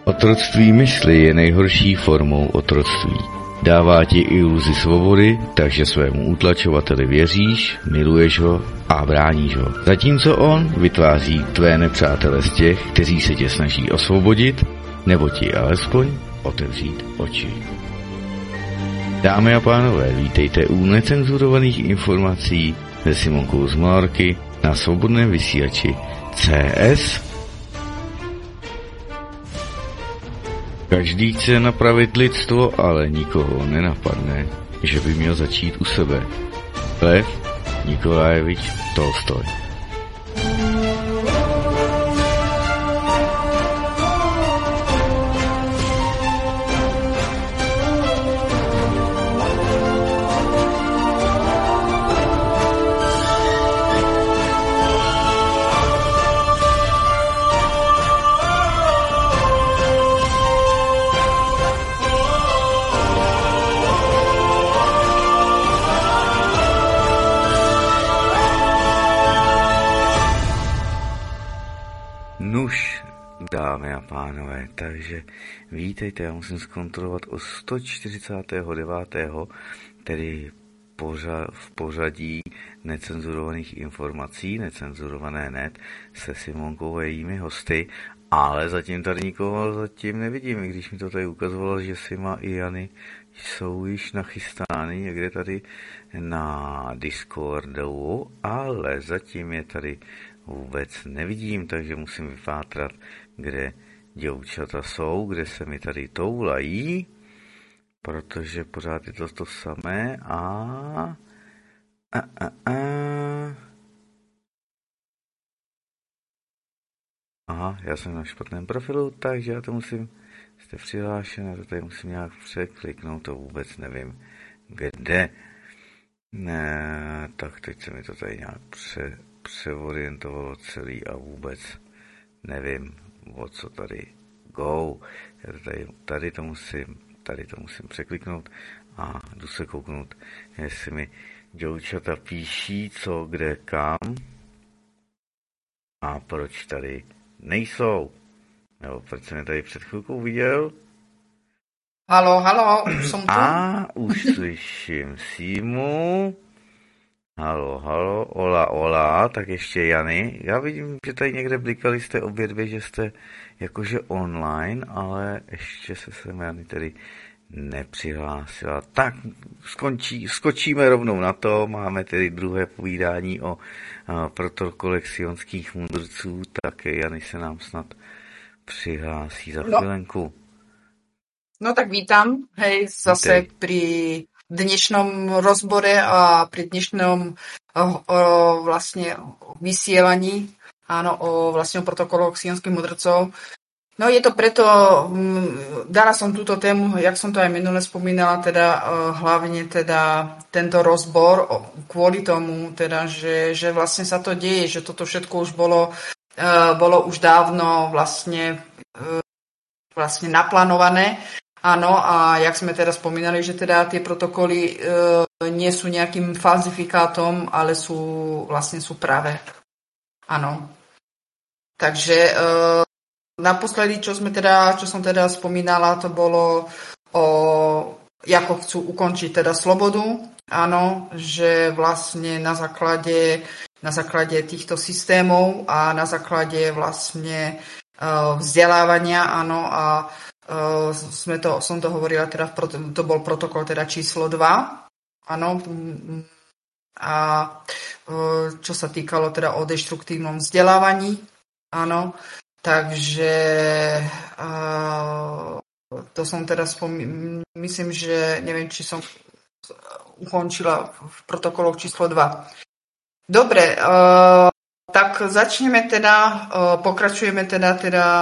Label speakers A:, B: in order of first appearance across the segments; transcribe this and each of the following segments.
A: Otroctví mysli je nejhorší formou otroctví. Dává ti iluzi svobody, takže svému utlačovateli věříš, miluješ ho a bráníš ho. Zatímco on vytváří tvé nepřátele z těch, kteří se tě snaží osvobodit, nebo ti alespoň otevřít oči. Dámy a pánové, vítejte u necenzurovaných informací se Simonkou z Malarky na svobodném vysílači CS. Každý chce napravit lidstvo, ale nikoho nenapadne, že by měl začít u sebe. Lev Nikolajevič Tolstoj. Dámy a pánové, takže vítejte, já musím zkontrolovat o 149. tedy v pořadí necenzurovaných informací, necenzurované net, se Simonkou a jejími hosty, ale zatím tady nikoho nevidím, i když mi to tady ukazovalo, že Sima i Jany jsou již nachystány někde tady na Discordu, ale zatím je tady vůbec nevidím, takže musím vypátrat, kde děvčata jsou, kde se mi tady toulají, protože pořád je to samé Aha, já jsem na špatném profilu, takže já to musím, jste přihlášen, já to tady musím nějak překliknout, to vůbec nevím, kde. Ne, tak teď se mi to tady nějak přeorientovalo celý a vůbec nevím, o co tady go. Já tady to musím překliknout a jdu se kouknout, jestli mi děvčata píší, co, kde, kam a proč tady nejsou. Nebo proč jsem je tady před chvilkou viděl.
B: Halo, už jsem tu.
A: A už slyším Simu. Halo, hola, tak ještě Jany. Já vidím, že tady někde blikali jste obě dvě, že jste jakože online, ale ještě se sem Jany tedy nepřihlásila. Tak skočíme rovnou na to, máme tedy druhé povídání o protokolech sionských mudrců, tak Jany se nám snad přihlásí za chvilenku.
B: No tak vítam, hej, zase pri dnešnom rozbore a pri dnešnom vlastne vysielaní, áno, o protokoloch sionských mudrcov. No je to preto, dala som túto tému, jak som to aj minule spomínala, teda hlavne teda tento rozbor kvôli tomu, teda, že vlastne sa to deje, že toto všetko už bolo už dávno vlastne naplánované. Áno, a jak sme teda spomínali, že teda tie protokoly nie sú nejakým falzifikátom, ale sú pravé. Áno. Takže naposledy, čo som teda spomínala, to bolo ako chcú ukončiť teda slobodu. Áno, že vlastne na základe týchto systémov a na základe vlastne vzdelávania, áno, a som to hovorila, teda to bol protokol teda číslo 2, áno, a čo sa týkalo teda o deštruktívnom vzdelávaní, áno, takže to som teda myslím, že neviem, či som ukončila v protokoloch číslo 2. Dobre, tak začneme teda, pokračujeme teda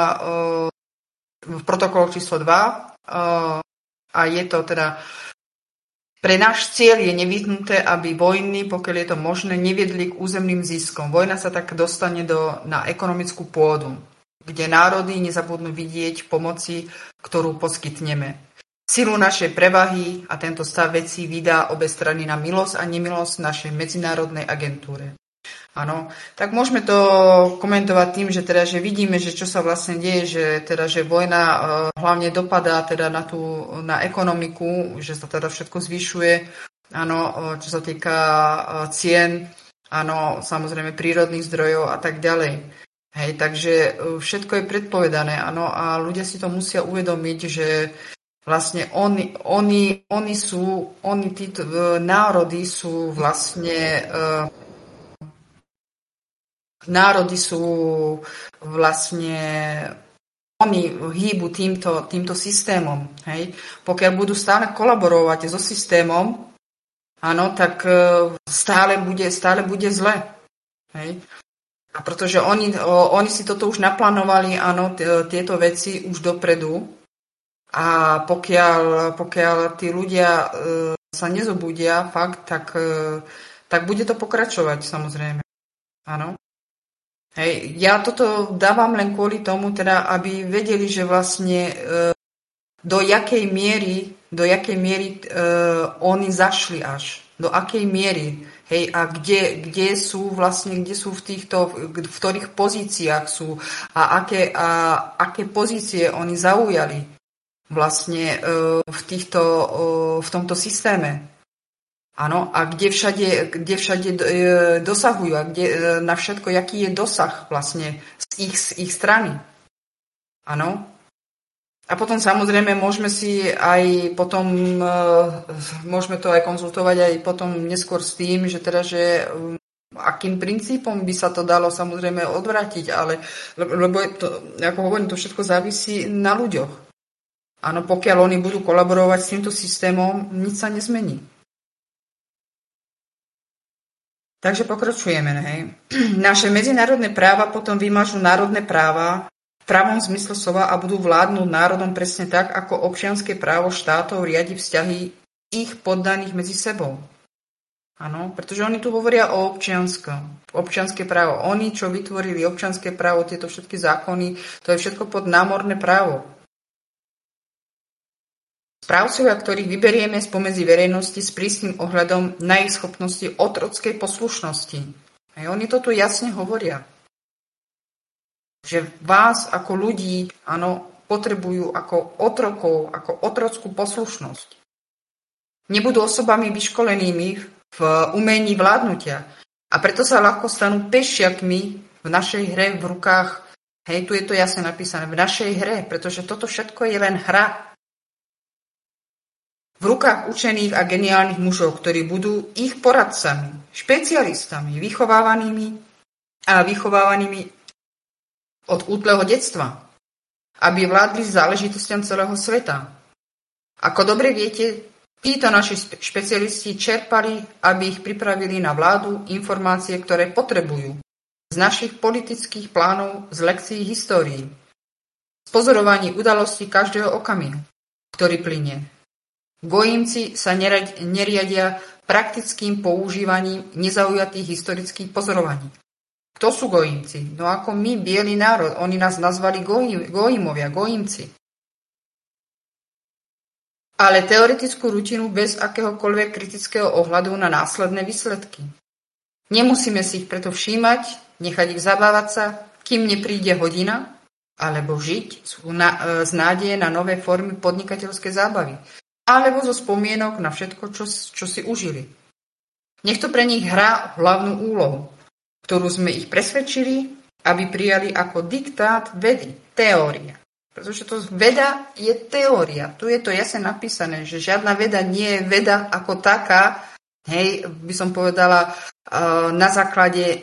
B: v protokoloch číslo 2 a je to teda pre náš cieľ je nevyhnuté, aby vojny, pokiaľ je to možné, neviedli k územným ziskom. Vojna sa tak dostane na ekonomickú pôdu, kde národy nezabudnú vidieť pomoci, ktorú poskytneme. Silu našej prevahy a tento stav vecí vydá obe strany na milosť a nemilosť našej medzinárodnej agentúre. Áno, tak môžeme to komentovať tým, že teda, že vidíme, že čo sa vlastne deje, že teda, že vojna hlavne dopadá teda na ekonomiku, že sa teda všetko zvyšuje, áno, čo sa týka cien, áno, samozrejme prírodných zdrojov a tak ďalej. Hej, takže všetko je predpovedané, áno, a ľudia si to musia uvedomiť, že vlastne títo národy sú vlastne oni hýbu týmto systémom. Hej. Pokiaľ budú stále kolaborovať so systémom, áno, tak stále bude zle. Hej. A pretože oni si toto už naplánovali, áno, tieto veci už dopredu. A pokiaľ tí ľudia sa nezobudia fakt, tak bude to pokračovať, samozrejme. Áno. Hej, ja toto dávam len kvôli tomu, teda, aby vedeli, že vlastne do jakej miery oni zašli až. Do akej miery. Hej, a kde sú v ktorých pozíciách sú a aké pozície oni zaujali vlastne v tomto systéme. Áno, a kde všade dosahujú a na všetko, aký je dosah vlastne z ich strany. Áno. A potom samozrejme môžeme to aj konzultovať aj potom neskôr s tým, že teda, že akým princípom by sa to dalo samozrejme odvrátiť, ale lebo ako hovorím, to všetko závisí na ľuďoch. Áno, pokiaľ oni budú kolaborovať s týmto systémom, nič sa nezmení. Takže pokračujeme. Hej. Naše medzinárodné práva potom vymažú národné práva v pravom zmysle slova a budú vládnuť národom presne tak, ako občianske právo štátov riadi vzťahy ich poddaných medzi sebou. Áno, pretože oni tu hovoria o občianske právo. Oni, čo vytvorili občianske právo, tieto všetky zákony, to je všetko pod námorné právo. Správcovia, ktorých vyberieme spomedzi verejnosti s prísnym ohľadom na ich schopnosti otrockej poslušnosti. A oni to tu jasne hovoria. Že vás ako ľudí, áno, potrebujú ako otrokov, ako otrockú poslušnosť. Nebudú osobami vyškolenými v umení vládnutia. A preto sa ľahko stanú pešiakmi v našej hre v rukách. Hej, tu je to jasne napísané. V našej hre, pretože toto všetko je len hra. V rukách učených a geniálnych mužov, ktorí budú ich poradcami, špecialistami, vychovávanými od útleho detstva, aby vládli záležitostiam celého sveta. Ako dobre viete, títo naši špecialisti čerpali, aby ich pripravili na vládu informácie, ktoré potrebujú z našich politických plánov, z lekcií histórií, z pozorovaní udalostí každého okamihu, ktorý plynie. Gojímci sa neriadia praktickým používaním nezaujatých historických pozorovaní. Kto sú gojímci? No ako my, biely národ, oni nás nazvali gojímovia, gojímci. Ale teoretickú rutinu bez akéhokoľvek kritického ohľadu na následné výsledky. Nemusíme si ich preto všímať, nechať ich zabávať sa, kým nepríde hodina, alebo žiť z nádeje na nové formy podnikateľskej zábavy. Alebo zo spomienok na všetko, čo si užili. Nech to pre nich hrá hlavnú úlohu, ktorú sme ich presvedčili, aby prijali ako diktát vedy, teória. Pretože to veda je teória. Tu je to jasne napísané, že žiadna veda nie je veda ako taká, hej, by som povedala, na základe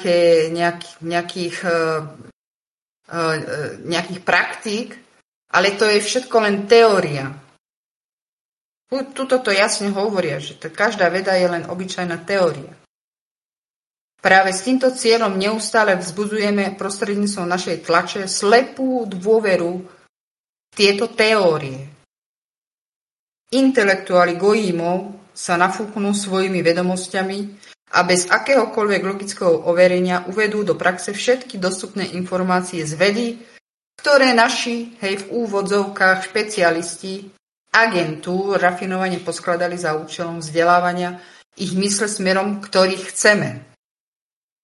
B: nejakých praktík, ale to je všetko len teória. Tuto to jasne hovoria, že každá veda je len obyčajná teória. Práve s týmto cieľom neustále vzbudzujeme prostredníctvom našej tlače slepú dôveru v tieto teórie. Intelektuáli gojímov sa nafúknú svojimi vedomosťami a bez akéhokoľvek logického overenia uvedú do praxe všetky dostupné informácie z vedy, ktoré naši, v úvodzovkách špecialisti, agentúr rafinovane poskladali za účelom vzdelávania ich mysle smerom, ktorý chceme.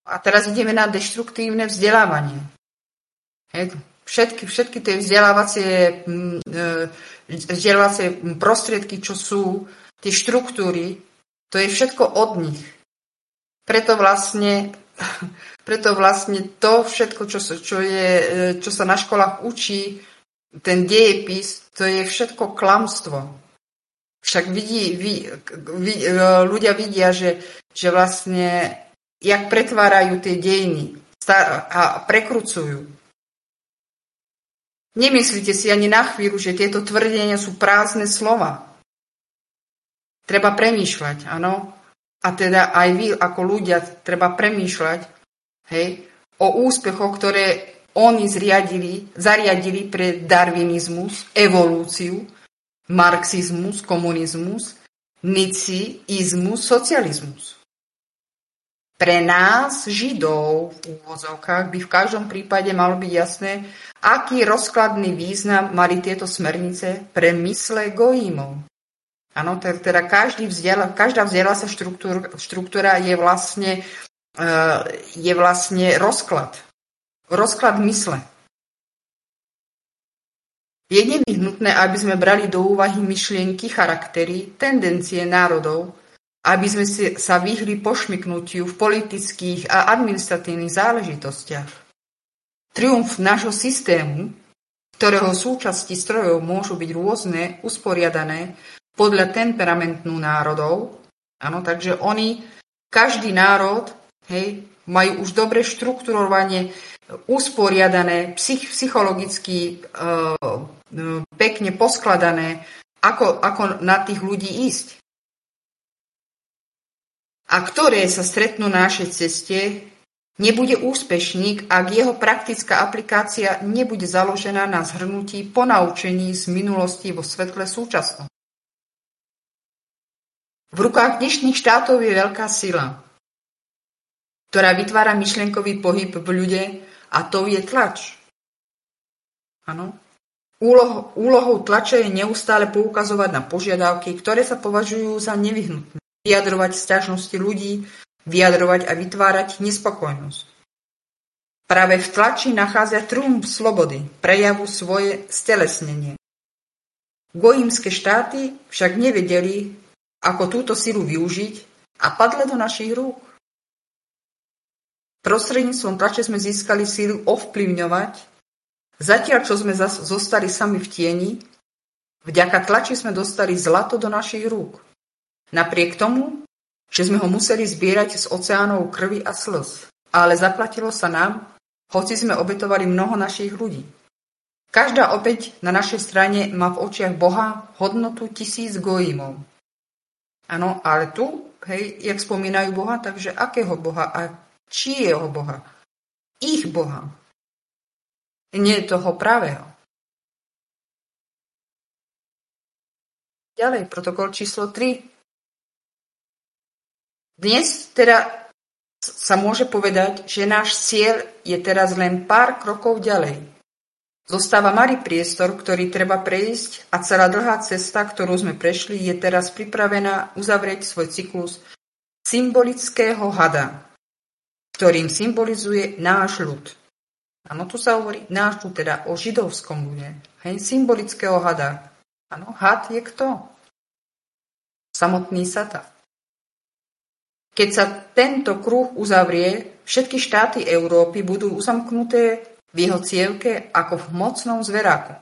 B: A teraz ideme na deštruktívne vzdelávanie. Hej. Všetky tie vzdelávacie prostriedky, čo sú, tie štruktúry, to je všetko od nich. Preto vlastne to všetko, čo sa na školách učí, ten dejepis, to je všetko klamstvo. Však ľudia vidia, že vlastne jak pretvárajú tie dejiny a prekrucujú. Nemyslíte si ani na chvíľu, že tieto tvrdenia sú prázdne slova. Treba premýšľať, áno. A teda aj vy ako ľudia treba premýšľať, hej, o úspechoch, ktoré oni zariadili pre darwinizmus, evolúciu, marxizmus, komunizmus, niciizmus, socializmus. Pre nás, Židov, v úvodzovkách, by v každom prípade malo byť jasné, aký rozkladný význam mali tieto smernice pre mysle gojímov. Áno, teda každá vzdelávacia štruktúra je vlastne rozklad mysle. Je nevyhnutné, aby sme brali do úvahy myšlienky, charaktery, tendencie národov, aby sme sa vyhli pošmyknutiu v politických a administratívnych záležitostiach. Triumf nášho systému, ktorého súčasti strojov môžu byť rôzne, usporiadané podľa temperamentu národov, áno, takže každý národ, hej, majú už dobre štrukturovanie, usporiadané, psychologicky pekne poskladané, ako na tých ľudí ísť. A ktoré sa stretnú na našej ceste, nebude úspešník, ak jeho praktická aplikácia nebude založená na zhrnutí ponaučení z minulosti vo svetle súčasnosti. V rukách dnešných štátov je veľká sila, ktorá vytvára myšlienkový pohyb v ľude, a to je tlač. Áno. Úlohou tlače je neustále poukazovať na požiadavky, ktoré sa považujú za nevyhnutné. Vyjadrovať sťažnosti ľudí, vyjadrovať a vytvárať nespokojnosť. Práve v tlači nachádza triumf slobody, prejavu svoje stelesnenie. Gojímske štáty však nevedeli, ako túto silu využiť a padli do našich rúk. Prostredníctvom tlače sme získali sílu ovplyvňovať, zatiaľ čo sme zostali sami v tieni, vďaka tlači sme dostali zlato do našich rúk. Napriek tomu, že sme ho museli zbierať z oceánov krvi a slz. Ale zaplatilo sa nám, hoci sme obetovali mnoho našich ľudí. Každá opäť na našej strane má v očiach Boha hodnotu 1000 gojímov. Áno, ale tu, hej, jak spomínajú Boha, takže akého Boha a čieho Boha? Ich Boha. Nie toho pravého. Ďalej, protokol číslo 3. Dnes teda sa môže povedať, že náš cieľ je teraz len pár krokov ďalej. Zostáva malý priestor, ktorý treba prejsť a celá dlhá cesta, ktorú sme prešli, je teraz pripravená uzavrieť svoj cyklus symbolického hada, ktorým symbolizuje náš ľud. Áno, tu sa hovorí náš ľud, teda o židovskom ľude. Hej, symbolického hada. Áno, had je kto? Samotný Satan. Keď sa tento kruh uzavrie, všetky štáty Európy budú uzamknuté v jeho cievke ako v mocnom zveráku.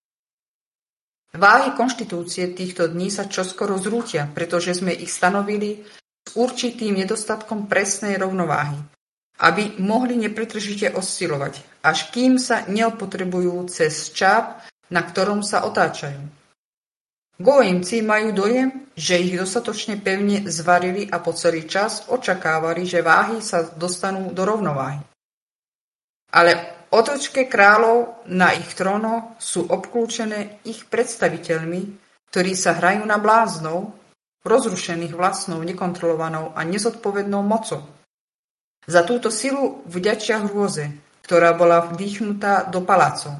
B: Váhy konštitúcie týchto dní sa čoskoro zrútia, pretože sme ich stanovili s určitým nedostatkom presnej rovnováhy, aby mohli nepretržite oscilovať, až kým sa neopotrebujú cez čáp, na ktorom sa otáčajú. Gojímci majú dojem, že ich dostatočne pevne zvarili a po celý čas očakávali, že váhy sa dostanú do rovnováhy. Ale otočke kráľov na ich trónoch sú obklúčené ich predstaviteľmi, ktorí sa hrajú na bláznov, rozrušených vlastnou, nekontrolovanou a nezodpovednou mocou. Za túto silu vďačia hrôze, ktorá bola vdýchnutá do palácov.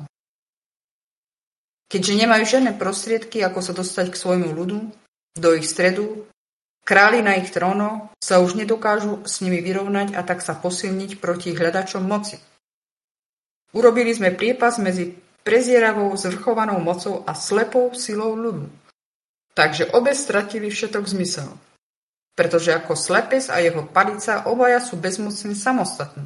B: Keďže nemajú žiadne prostriedky, ako sa dostať k svojmu ľudu, do ich stredu, Králi na ich trónoch sa už nedokážu s nimi vyrovnať a tak sa posilniť proti hľadačom moci. Urobili sme priepas medzi prezieravou zvrchovanou mocou a slepou silou ľudu. Takže obe stratili všetok zmysel. Pretože ako slepec a jeho palica obaja sú bezmocní samostatní.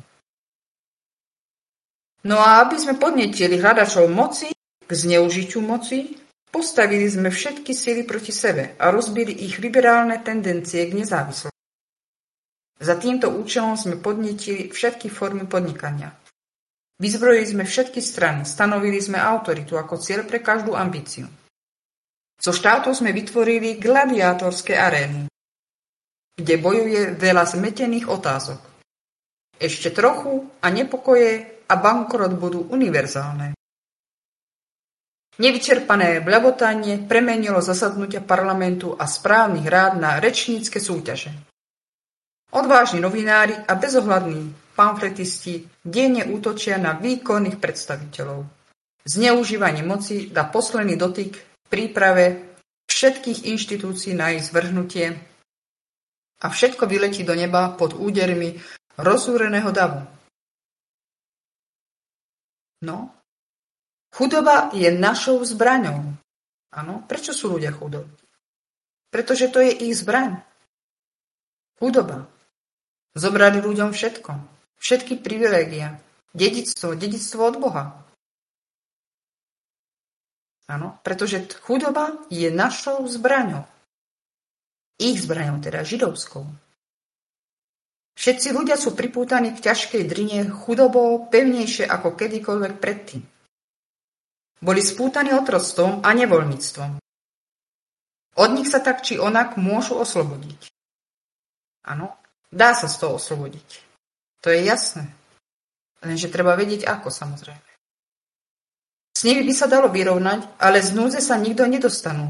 B: No a aby sme podnietili hľadačov moci k zneužitiu moci, postavili sme všetky sily proti sebe a rozbili ich liberálne tendencie k nezávislosti. Za týmto účelom sme podnietili všetky formy podnikania. Vyzbrojili sme všetky strany, stanovili sme autoritu ako cieľ pre každú ambíciu. Zo štátov sme vytvorili gladiátorské arény, kde bojuje veľa zmetených otázok. Ešte trochu a nepokoje a bankrot budú univerzálne. Nevyčerpané blabotanie premenilo zasadnutia parlamentu a správnych rád na rečnícke súťaže. Odvážni novinári a bezohľadní pamfletisti denne útočia na výkonných predstaviteľov. Zneužívanie moci dá posledný dotyk v príprave všetkých inštitúcií na ich zvrhnutie a všetko vyletí do neba pod údermi rozúreného davu. No, chudoba je našou zbraňou. Áno, prečo sú ľudia chudobní? Pretože to je ich zbraň. Chudoba. Zobrali ľuďom všetko. Všetky privilégia. Dedičstvo od Boha. Áno, pretože chudoba je našou zbraňou. Ich zbraňou, teda židovskou. Všetci ľudia sú pripútaní k ťažkej drine chudobou pevnejšie ako kedykoľvek predtým. Boli spútaní otroctvom a nevoľníctvom. Od nich sa tak či onak môžu oslobodiť. Áno, dá sa z toho oslobodiť. To je jasné. Lenže treba vedieť ako, samozrejme. S nimi by sa dalo vyrovnať, ale z núdze sa nikdy nedostanú.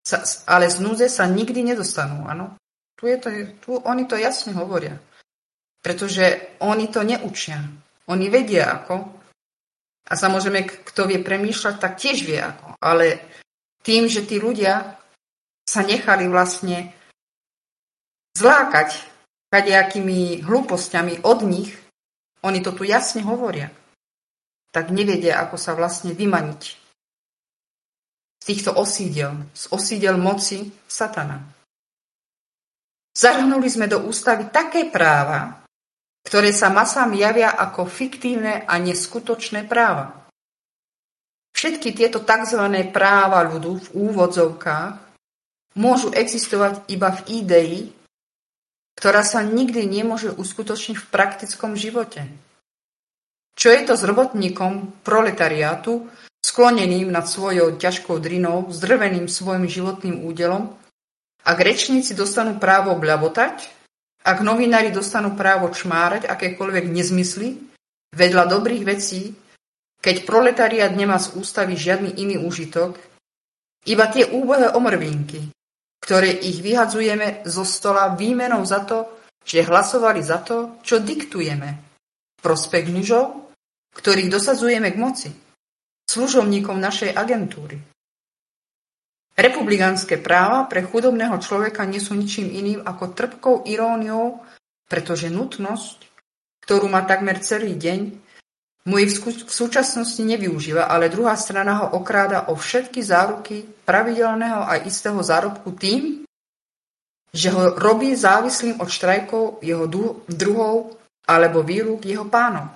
B: Áno. Tu oni to jasne hovoria. Pretože oni to neučia. Oni vedia ako. A samozrejme, kto vie premýšľať, tak tiež vie ako. Ale tým, že tí ľudia sa nechali vlastne zlákať kadejakými hlúpostiami od nich, oni to tu jasne hovoria, tak nevedia, ako sa vlastne vymaniť z týchto osídel, z osídel moci satana. Zahrnuli sme do ústavy také práva, ktoré sa masám javia ako fiktívne a neskutočné práva. Všetky tieto tzv. Práva ľudu v úvodzovkách môžu existovať iba v idei, ktorá sa nikdy nemôže uskutočniť v praktickom živote. Čo je to s robotníkom proletariátu, skloneným nad svojou ťažkou drinou, zdrveným svojim životným údelom, ak rečníci dostanú právo bľabotať, ak novinári dostanú právo čmárať akékoľvek nezmysly vedľa dobrých vecí, keď proletariát nemá z ústavy žiadny iný úžitok, iba tie úbohé omrvinky, ktoré ich vyhadzujeme zo stola výmenou za to, že hlasovali za to, čo diktujeme, v prospech mužov, ktorých dosadzujeme k moci, služobníkom našej agentúry. Republikánske práva pre chudobného človeka nie sú ničím iným ako trpkou iróniou, pretože nutnosť, ktorú má takmer celý deň, mu ich v súčasnosti nevyužíva, ale druhá strana ho okráda o všetky záruky pravidelného a istého zárobku tým, že ho robí závislým od štrajkov jeho druhov alebo výruk jeho pánov.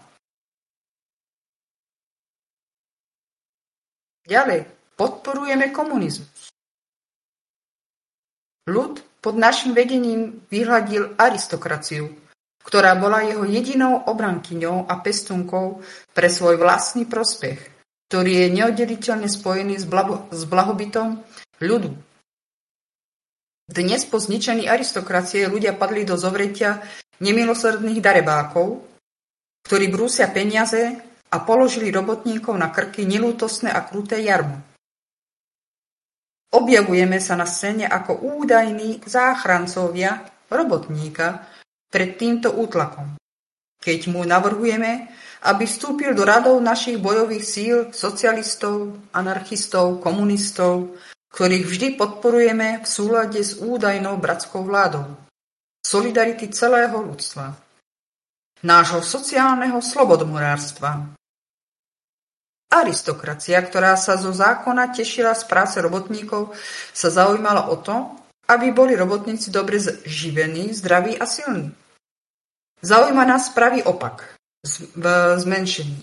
B: Ďalej, podporujeme komunizmus. Ľud pod našim vedením vyhľadil aristokraciu, ktorá bola jeho jedinou obrankyňou a pestunkou pre svoj vlastný prospech, ktorý je neoddeliteľne spojený s blahobytom ľudu. Dnes po zničení aristokracie ľudia padli do zovretia nemilosrdných darebákov, ktorí brúsia peniaze a položili robotníkov na krky nelútostné a kruté jarmo. Objavujeme sa na scéne ako údajní záchrancovia robotníka pred týmto útlakom, keď mu navrhujeme, aby vstúpil do radov našich bojových síl socialistov, anarchistov, komunistov, ktorých vždy podporujeme v súlade s údajnou bratskou vládou solidarity celého ľudstva, nášho sociálneho slobodomurárstva. Aristokracia, ktorá sa zo zákona tešila z práce robotníkov, sa zaujímala o to, aby boli robotníci dobre živení, zdraví a silní. Zaujíma nás pravý opak, zmenšení.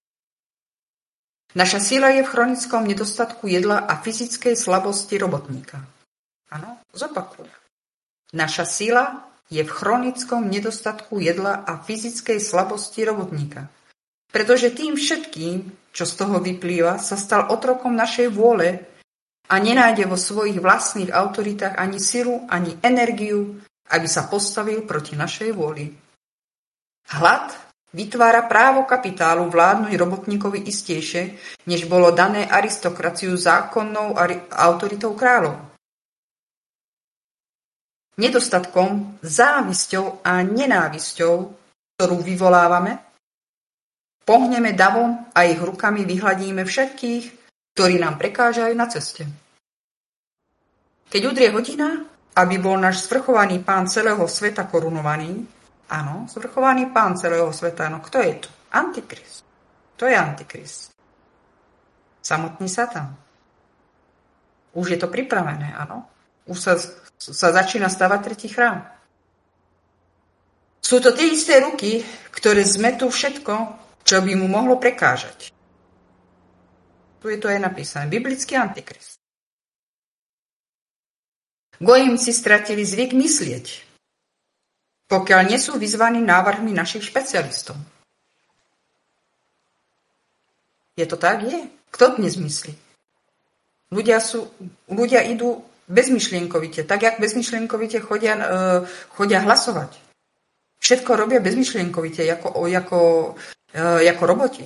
B: Naša sila je v chronickom nedostatku jedla a fyzickej slabosti robotníka. Áno, zopakujem. Naša sila je v chronickom nedostatku jedla a fyzickej slabosti robotníka. Pretože tým všetkým, čo z toho vyplýva, sa stal otrokom našej vôle a nenájde vo svojich vlastných autoritách ani silu, ani energiu, aby sa postavil proti našej vôli. Hlad vytvára právo kapitálu vládnuť robotníkovi istejšie, než bolo dané aristokraciu zákonnou autoritou kráľov. Nedostatkom, závisťou a nenávisťou, ktorú vyvolávame, pohneme davom a ich rukami vyhladíme všetkých, ktorí nám prekážajú na ceste. Keď udrie hodina, aby bol náš svrchovaný pán celého sveta korunovaný, áno, svrchovaný pán celého sveta, no kto je to? Antikrist. To je Antikrist. Samotný Satan. Už je to pripravené, áno. Už sa začína stavať tretí chrám. Sú to tie isté ruky, ktoré zmetú všetko, čo by mu mohlo prekážať. Tu je to aj napísané. Biblický Antikrist. Gojimci stratili zvyk myslieť, pokiaľ nie sú vyzvaní návrhmi našich špecialistov. Je to tak? Je. Kto dnes myslí? Ľudia idú bezmyšlienkovite, tak jak bezmyšlienkovite chodia hlasovať. Všetko robia bezmyšlienkovite, ako roboti.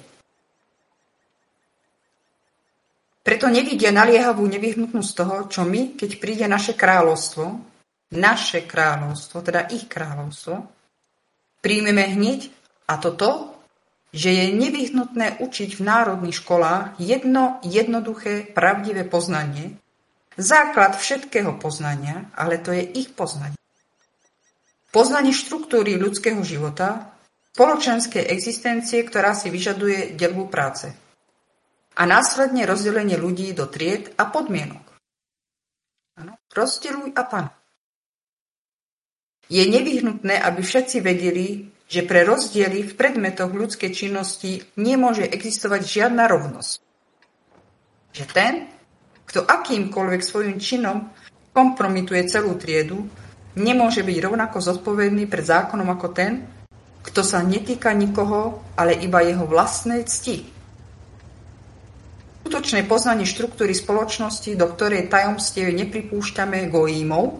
B: Preto nevidia naliehavú nevyhnutnosť toho, čo my, keď príde naše kráľovstvo, teda ich kráľovstvo, príjmeme hneď, a to, že je nevyhnutné učiť v národných školách jedno jednoduché, pravdivé poznanie, základ všetkého poznania, ale to je ich poznanie. Poznanie štruktúry ľudského života, spoločenskej existencie, ktorá si vyžaduje deľbu práce. A následne rozdelenie ľudí do tried a podmienok. Áno, rozdeľuj a panuj. Je nevyhnutné, aby všetci vedeli, že pre rozdiely v predmetoch ľudskej činnosti nemôže existovať žiadna rovnosť. Že ten, kto akýmkoľvek svojím činom kompromituje celú triedu, nemôže byť rovnako zodpovedný pred zákonom ako ten, kto sa netýka nikoho, ale iba jeho vlastnej cti. Skutočné poznanie štruktúry spoločnosti, do ktorej tajomstiev nepripúšťame gojímov,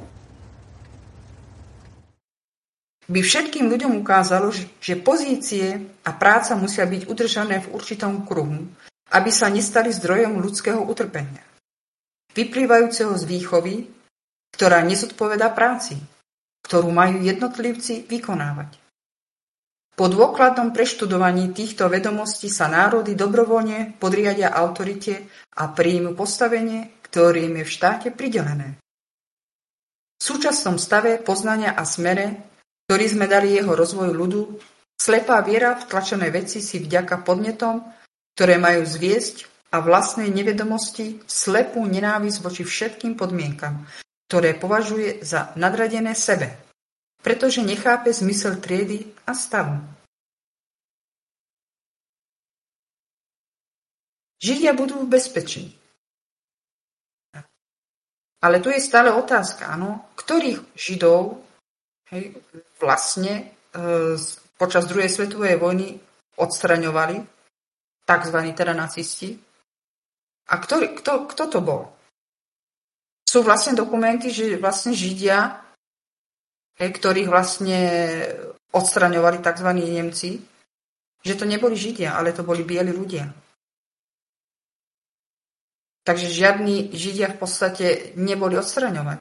B: by všetkým ľuďom ukázalo, že pozície a práca musia byť udržané v určitom kruhu, aby sa nestali zdrojom ľudského utrpenia, vyplývajúceho z výchovy, ktorá nezodpovedá práci, ktorú majú jednotlivci vykonávať. Po dôkladnom preštudovaní týchto vedomostí sa národy dobrovoľne podriadia autorite a príjmu postavenie, ktorým je v štáte pridelené. V súčasnom stave poznania a smere, ktorý sme dali jeho rozvoju ľudu, slepá viera v tlačené veci si vďaka podnetom, ktoré majú zviesť, a vlastnej nevedomosti slepú nenávisť voči všetkým podmienkam, ktoré považuje za nadradené sebe, pretože nechápe zmysel triedy a stavu. Židia budú v bezpečí. Ale tu je stále otázka, áno, ktorých Židov vlastne počas druhej svetovej vojny odstraňovali, takzvaní teda nacisti. A kto to bol? Sú vlastne dokumenty, že vlastne Židia, ktorých vlastne odstraňovali tzv. Nemci, že to neboli Židia, ale to boli bieli ľudia. Takže žiadni Židia v podstate neboli odstraňovaní.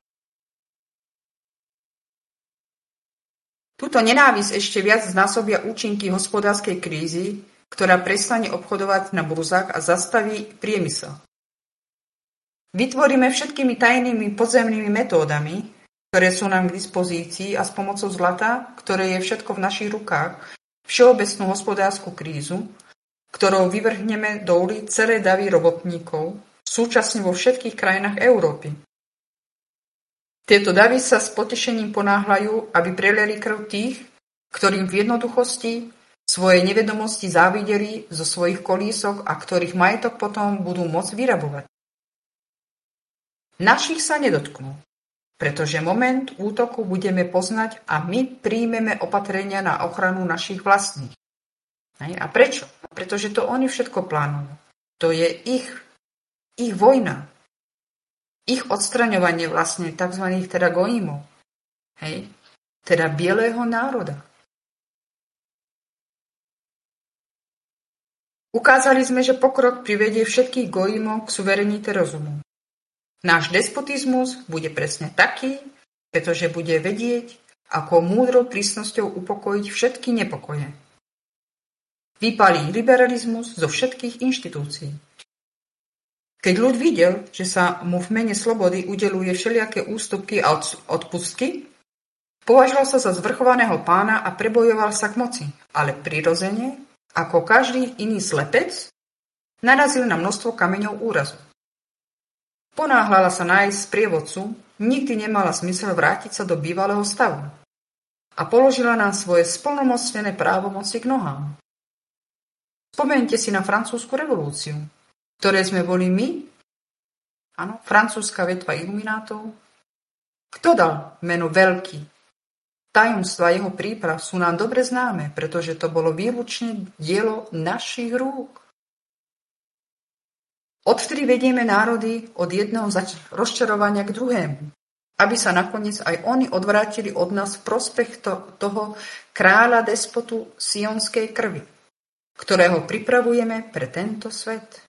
B: Túto nenávisť ešte viac znásobia účinky hospodárskej krízy, ktorá prestane obchodovať na burzách a zastaví priemysel. Vytvoríme všetkými tajnými podzemnými metódami, ktoré sú nám k dispozícii a s pomocou zlata, ktoré je všetko v našich rukách, všeobecnú hospodársku krízu, ktorou vyvrhneme do ulic celé davy robotníkov, súčasne vo všetkých krajinách Európy. Tieto davy sa s potešením ponáhľajú, aby preliali krv tých, ktorým v jednoduchosti svoje nevedomosti závideli zo svojich kolísok a ktorých majetok potom budú môcť vyrabovať. Našich sa nedotknú, pretože moment útoku budeme poznať a my príjmeme opatrenia na ochranu našich vlastných. A prečo? Pretože to oni všetko plánujú. To je ich vojna. Ich odstraňovanie vlastne tzv. Teda gojímov. Teda bieleho národa. Ukázali sme, že pokrok privedie všetkých gojímov k suverenite rozumu. Náš despotizmus bude presne taký, pretože bude vedieť, ako múdrou prísnosťou upokojiť všetky nepokoje. Vypálí liberalizmus zo všetkých inštitúcií. Keď ľud videl, že sa mu v mene slobody udeľuje všelijaké ústupky a odpustky, považoval sa za zvrchovaného pána a prebojoval sa k moci, ale prirodzene, ako každý iný slepec, narazil na množstvo kameňov úrazu. Ponáhľala sa nájsť sprievodcu, nikdy nemala zmysel vrátiť sa do bývalého stavu a položila nám svoje splnomocnené právomoci k nohám. Spomeňte si na francúzsku revolúciu, ktoré sme boli my, áno, francúzska vetva iluminátov. Kto dal meno Veľký? Tajomstva jeho príprav sú nám dobre známe, pretože to bolo výlučne dielo našich rúk. Odvtedy vedieme národy od jedného rozčarovania k druhému, aby sa nakoniec aj oni odvrátili od nás v prospech toho kráľa despotu sionskej krvi, ktorého pripravujeme pre tento svet.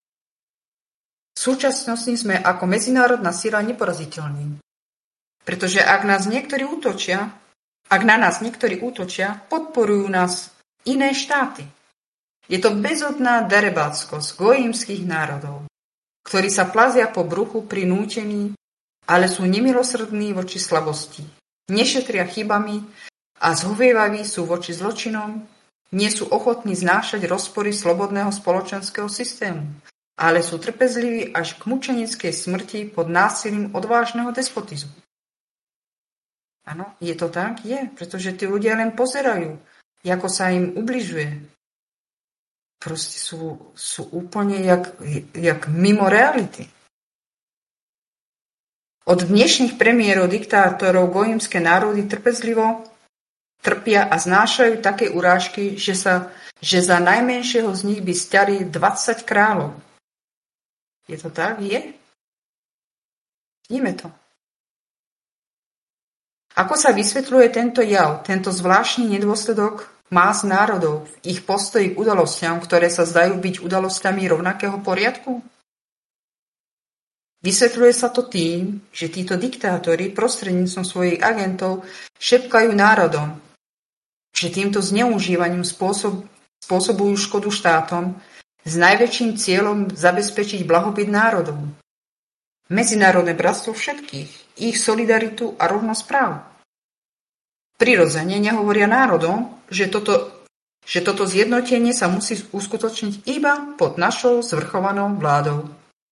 B: V súčasnosti sme ako medzinárodná sila neporaziteľní, pretože ak na nás niektorí útočia, podporujú nás iné štáty. Je to bezodná darebáckosť gojímskych národov, ktorí sa plazia po bruchu prinútení, ale sú nemilosrdní voči slabosti, nešetria chybami a zhovievaví sú voči zločinom, nie sú ochotní znášať rozpory slobodného spoločenského systému, ale sú trpezliví až k mučenickej smrti pod násilím odvážneho despotizmu. Áno, je to tak? Je, pretože tí ľudia len pozerajú, ako sa im ubližuje. Proste sú úplne jak mimo reality. Od dnešných premiérov diktátorov gojímske národy trpezlivo trpia a znášajú také urážky, že za najmenšieho z nich by stiali 20 kráľov. Je to tak? Je? Vidíme to. Ako sa vysvetľuje tento jav, tento zvláštny nedôsledok más národov v ich postoji k udalostiam, ktoré sa zdajú byť udalosťami rovnakého poriadku? Vysvetľuje sa to tým, že títo diktátori prostredníctvom svojich agentov šepkajú národom, že týmto zneužívaním spôsobujú škodu štátom s najväčším cieľom zabezpečiť blahobyt národov, medzinárodné bratstvo všetkých, ich solidaritu a rovnosť práv. Prirodzene nehovoria národom, že toto zjednotenie sa musí uskutočniť iba pod našou zvrchovanou vládou.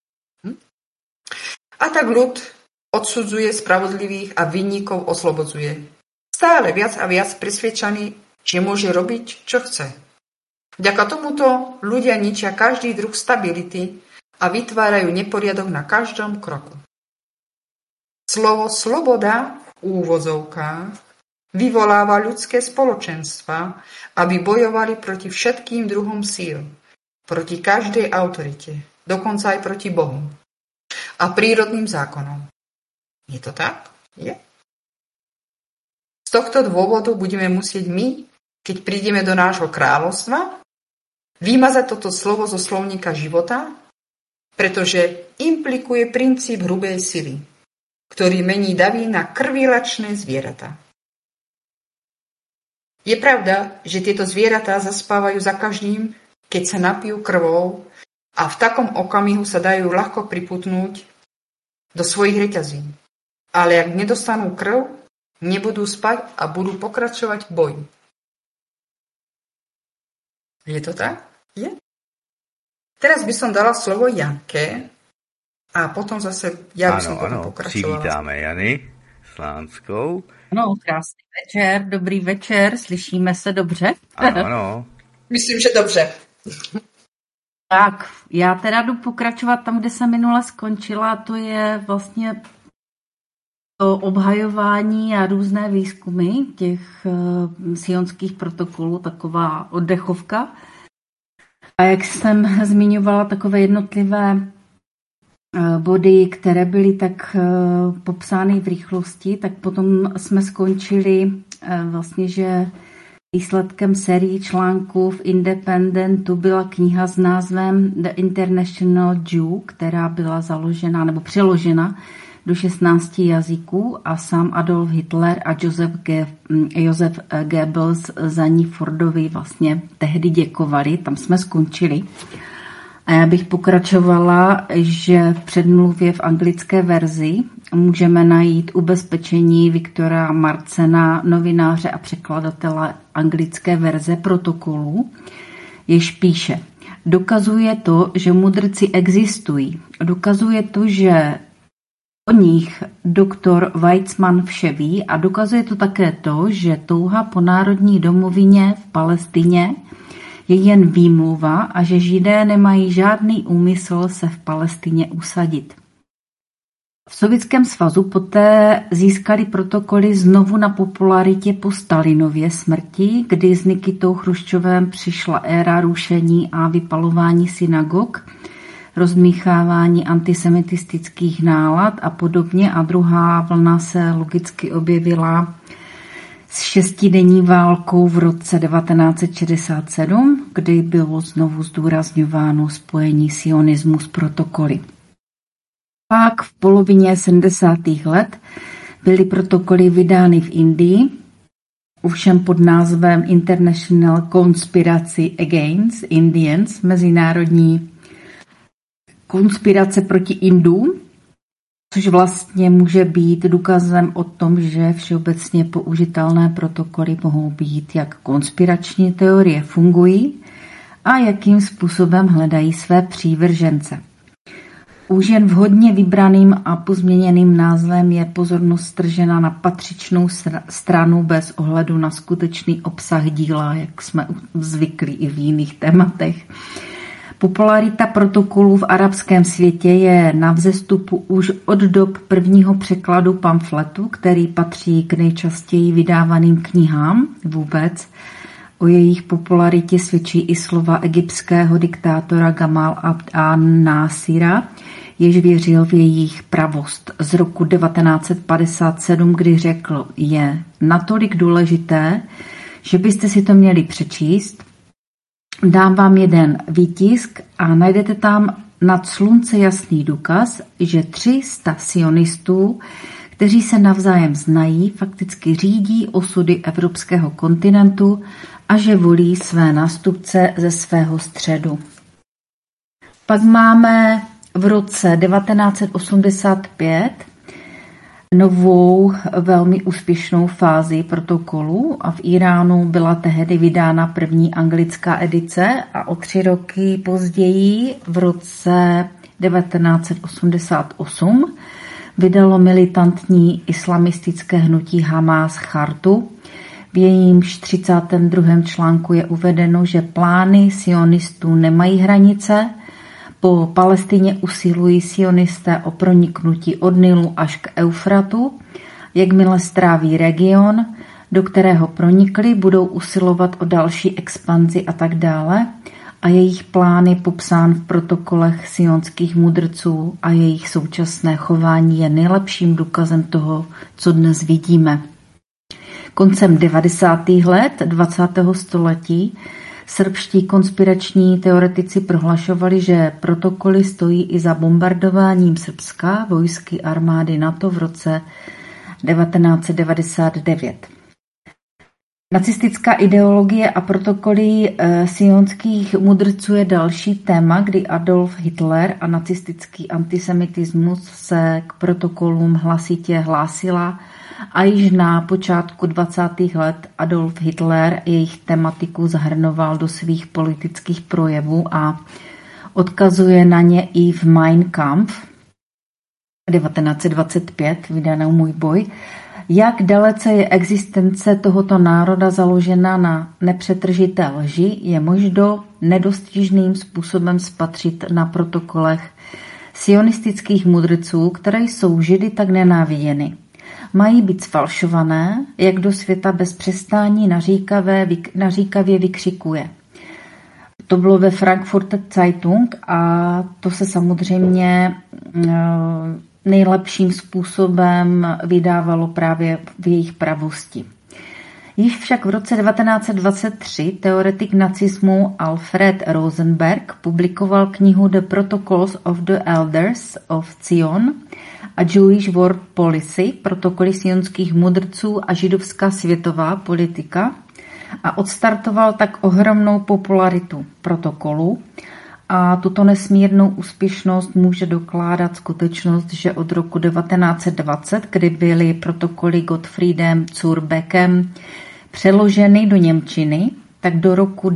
B: A tak ľud odsudzuje spravodlivých a vinníkov oslobodzuje. Stále viac a viac presvedčaný, že môže robiť, čo chce. Vďaka tomuto ľudia ničia každý druh stability a vytvárajú neporiadok na každom kroku. Slovo sloboda v úvozovkách vyvoláva ľudské spoločenstva, aby bojovali proti všetkým druhom síl, proti každej autorite, dokonca aj proti Bohu a prírodným zákonom. Je to tak? Je. Z tohto dôvodu budeme musieť my, keď prídeme do nášho kráľovstva, vymazať toto slovo zo slovníka života, pretože implikuje princíp hrubej sily, ktorý mení davy na krvilačné zvieratá. Je pravda, že tieto zvieratá zaspávajú za každým, keď sa napijú krvou a v takom okamihu sa dajú ľahko priputnúť do svojich reťazí. Ale jak nedostanú krv, nebudú spať a budú pokračovať v boji. Je to tak? Je. Teraz by som dala slovo Janke a potom zase ja by som potom pokračovala.
A: Přivítáme Jany Slánskou.
C: Ano, krásný večer, dobrý večer, slyšíme se dobře?
A: Ano.
B: Myslím, že dobře.
C: Tak, já teda jdu pokračovat tam, kde jsem minule skončila, to je vlastně to obhajování a různé výzkumy těch sionských protokolů, taková oddechovka. A jak jsem zmiňovala takové jednotlivé body, které byly tak popsány v rychlosti, tak potom jsme skončili vlastně, že výsledkem sérii článků v Independentu byla kniha s názvem The International Jew, která byla založena nebo přeložena do 16 jazyků a sám Adolf Hitler a Josef Goebbels za ní Fordovi vlastně tehdy děkovali, tam jsme skončili. A já bych pokračovala, že v předmluvě v anglické verzi můžeme najít ubezpečení Viktora Marcena, novináře a překladatele anglické verze protokolu, jež píše: dokazuje to, že mudrci existují. Dokazuje to, že o nich doktor Weizmann vše ví a dokazuje to také to, že touha po národní domovině v Palestině je jen výmluva a že Židé nemají žádný úmysl se v Palestině usadit. V Sovětském svazu poté získali protokoly znovu na popularitě po Stalinově smrti, kdy s Nikitou Chruščovem přišla éra rušení a vypalování synagog, rozmíchávání antisemitistických nálad a podobně, a druhá vlna se logicky objevila s šestidenní válkou v roce 1967, kdy bylo znovu zdůrazňováno spojení sionismu s protokoly. Pak v polovině 70. let byly protokoly vydány v Indii, ovšem pod názvem International Conspiracy Against Indians, mezinárodní konspirace proti Indům, což vlastně může být důkazem o tom, že všeobecně použitelné protokoly mohou být, jak konspirační teorie fungují a jakým způsobem hledají své přívržence. Už jen vhodně vybraným a pozměněným názvem je pozornost stržena na patřičnou stranu bez ohledu na skutečný obsah díla, jak jsme zvyklí i v jiných tématech. Popularita protokolů v arabském světě je na vzestupu už od dob prvního překladu pamfletu, který patří k nejčastěji vydávaným knihám vůbec. O jejich popularitě svědčí i slova egyptského diktátora Gamal Abd an-Násira, jež věřil v jejich pravost, z roku 1957, kdy řekl: je natolik důležité, že byste si to měli přečíst. Dám vám jeden výtisk a najdete tam nad slunce jasný důkaz, že 300 sionistů, kteří se navzájem znají, fakticky řídí osudy evropského kontinentu a že volí své nástupce ze svého středu. Pak máme v roce 1985 novou velmi úspěšnou fázi protokolu a v Iránu byla tehdy vydána první anglická edice a o 3 roky později v roce 1988 vydalo militantní islamistické hnutí Hamás chartu. V jejímž 32. článku je uvedeno, že plány sionistů nemají hranice. Po Palestině usilují sionisté o proniknutí od Nilu až k Eufratu. Jakmile stráví region, do kterého pronikli, budou usilovat o další expanzi a tak dále. A jejich plán je popsán v protokolech sionských mudrců a jejich současné chování je nejlepším důkazem toho, co dnes vidíme. Koncem 90. let 20. století srbští konspirační teoretici prohlašovali, že protokoly stojí i za bombardováním Srbska vojsky armády NATO v roce 1999. Nacistická ideologie a protokoly sionských mudrců je další téma, kdy Adolf Hitler a nacistický antisemitismus se k protokolům hlasitě hlásila a již na počátku 20. let Adolf Hitler jejich tematiku zahrnoval do svých politických projevů a odkazuje na ně i v Mein Kampf 1925, vydanou Můj boj. Jak dalece je existence tohoto národa založena na nepřetržité lži, je možno nedostižným způsobem spatřit na protokolech sionistických mudrců, které jsou Židy tak nenáviděny. Mají být sfalšované, jak do světa bez přestání naříkavě vykřikuje. To bylo ve Frankfurter Zeitung a to se samozřejmě nejlepším způsobem vydávalo právě v jejich pravosti. Již však v roce 1923 teoretik nacismu Alfred Rosenberg publikoval knihu The Protocols of the Elders of Zion a Jewish World Policy, protokoly sionských mudrců a židovská světová politika, a odstartoval tak ohromnou popularitu protokolu. A tuto nesmírnou úspěšnost může dokládat skutečnost, že od roku 1920, kdy byly protokoly Gottfriedem Zurbeckem přeloženy do němčiny, tak do roku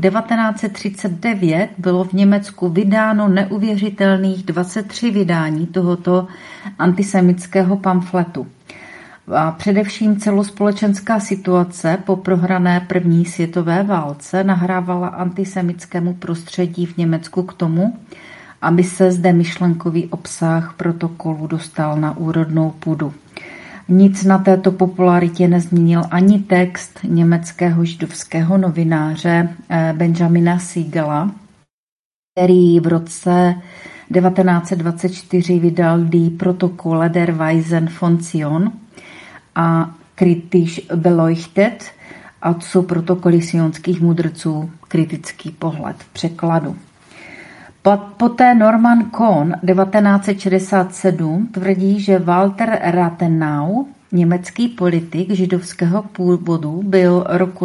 C: 1939 bylo v Německu vydáno neuvěřitelných 23 vydání tohoto antisemitského pamfletu. A především celospolečenská situace po prohrané první světové válce nahrávala antisemitskému prostředí v Německu k tomu, aby se zde myšlenkový obsah protokolu dostal na úrodnou půdu. Nic na této popularitě nezměnil ani text německého židovského novináře Benjamina Siegela, který v roce 1924 vydal Die Protokolle der Weisen von Zion a kritisch beleuchtet, a to jsou protokoly sionských mudrců, kritický pohled v překladu. Poté Norman Cohn 1967 tvrdí, že Walter Rathenau, německý politik židovského původu, byl roku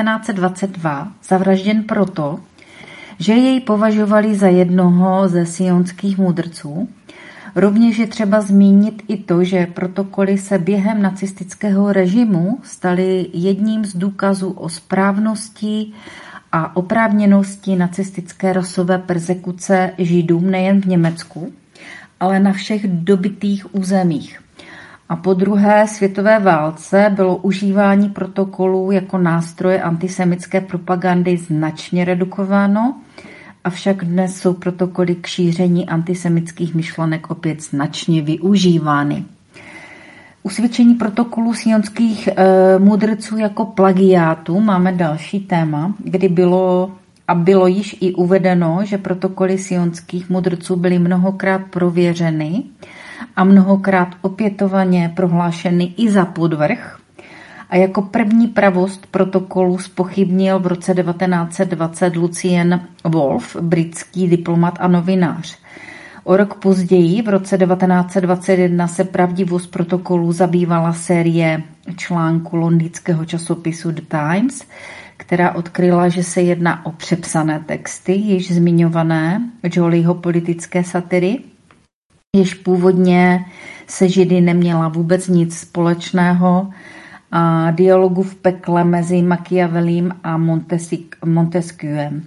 C: 1922 zavražděn proto, že jej považovali za jednoho ze sionských mudrců. Rovněž je třeba zmínit i to, že protokoly se během nacistického režimu staly jedním z důkazů o správnosti a oprávněnosti nacistické rasové perzekuce Židům nejen v Německu, ale na všech dobytých územích. A po druhé světové válce bylo užívání protokolů jako nástroje antisemitské propagandy značně redukováno, avšak dnes jsou protokoly k šíření antisemitských myšlenek opět značně využívány. Usvědčení protokolů sionských mudrců jako plagiátu máme další téma, kdy bylo již i uvedeno, že protokoly sionských mudrců byly mnohokrát prověřeny a mnohokrát opětovaně prohlášeny i za podvrh. A jako první pravost protokolu zpochybnil v roce 1920 Lucien Wolf, britský diplomat a novinář. O rok později, v roce 1921, se pravdivost protokolu zabývala série článků londýnského časopisu The Times, která odkryla, že se jedná o přepsané texty, již zmiňované Jolleyho politické satiry, jež původně se Židy neměla vůbec nic společného, a dialogu v pekle mezi Machiavellím a Montesquieuem.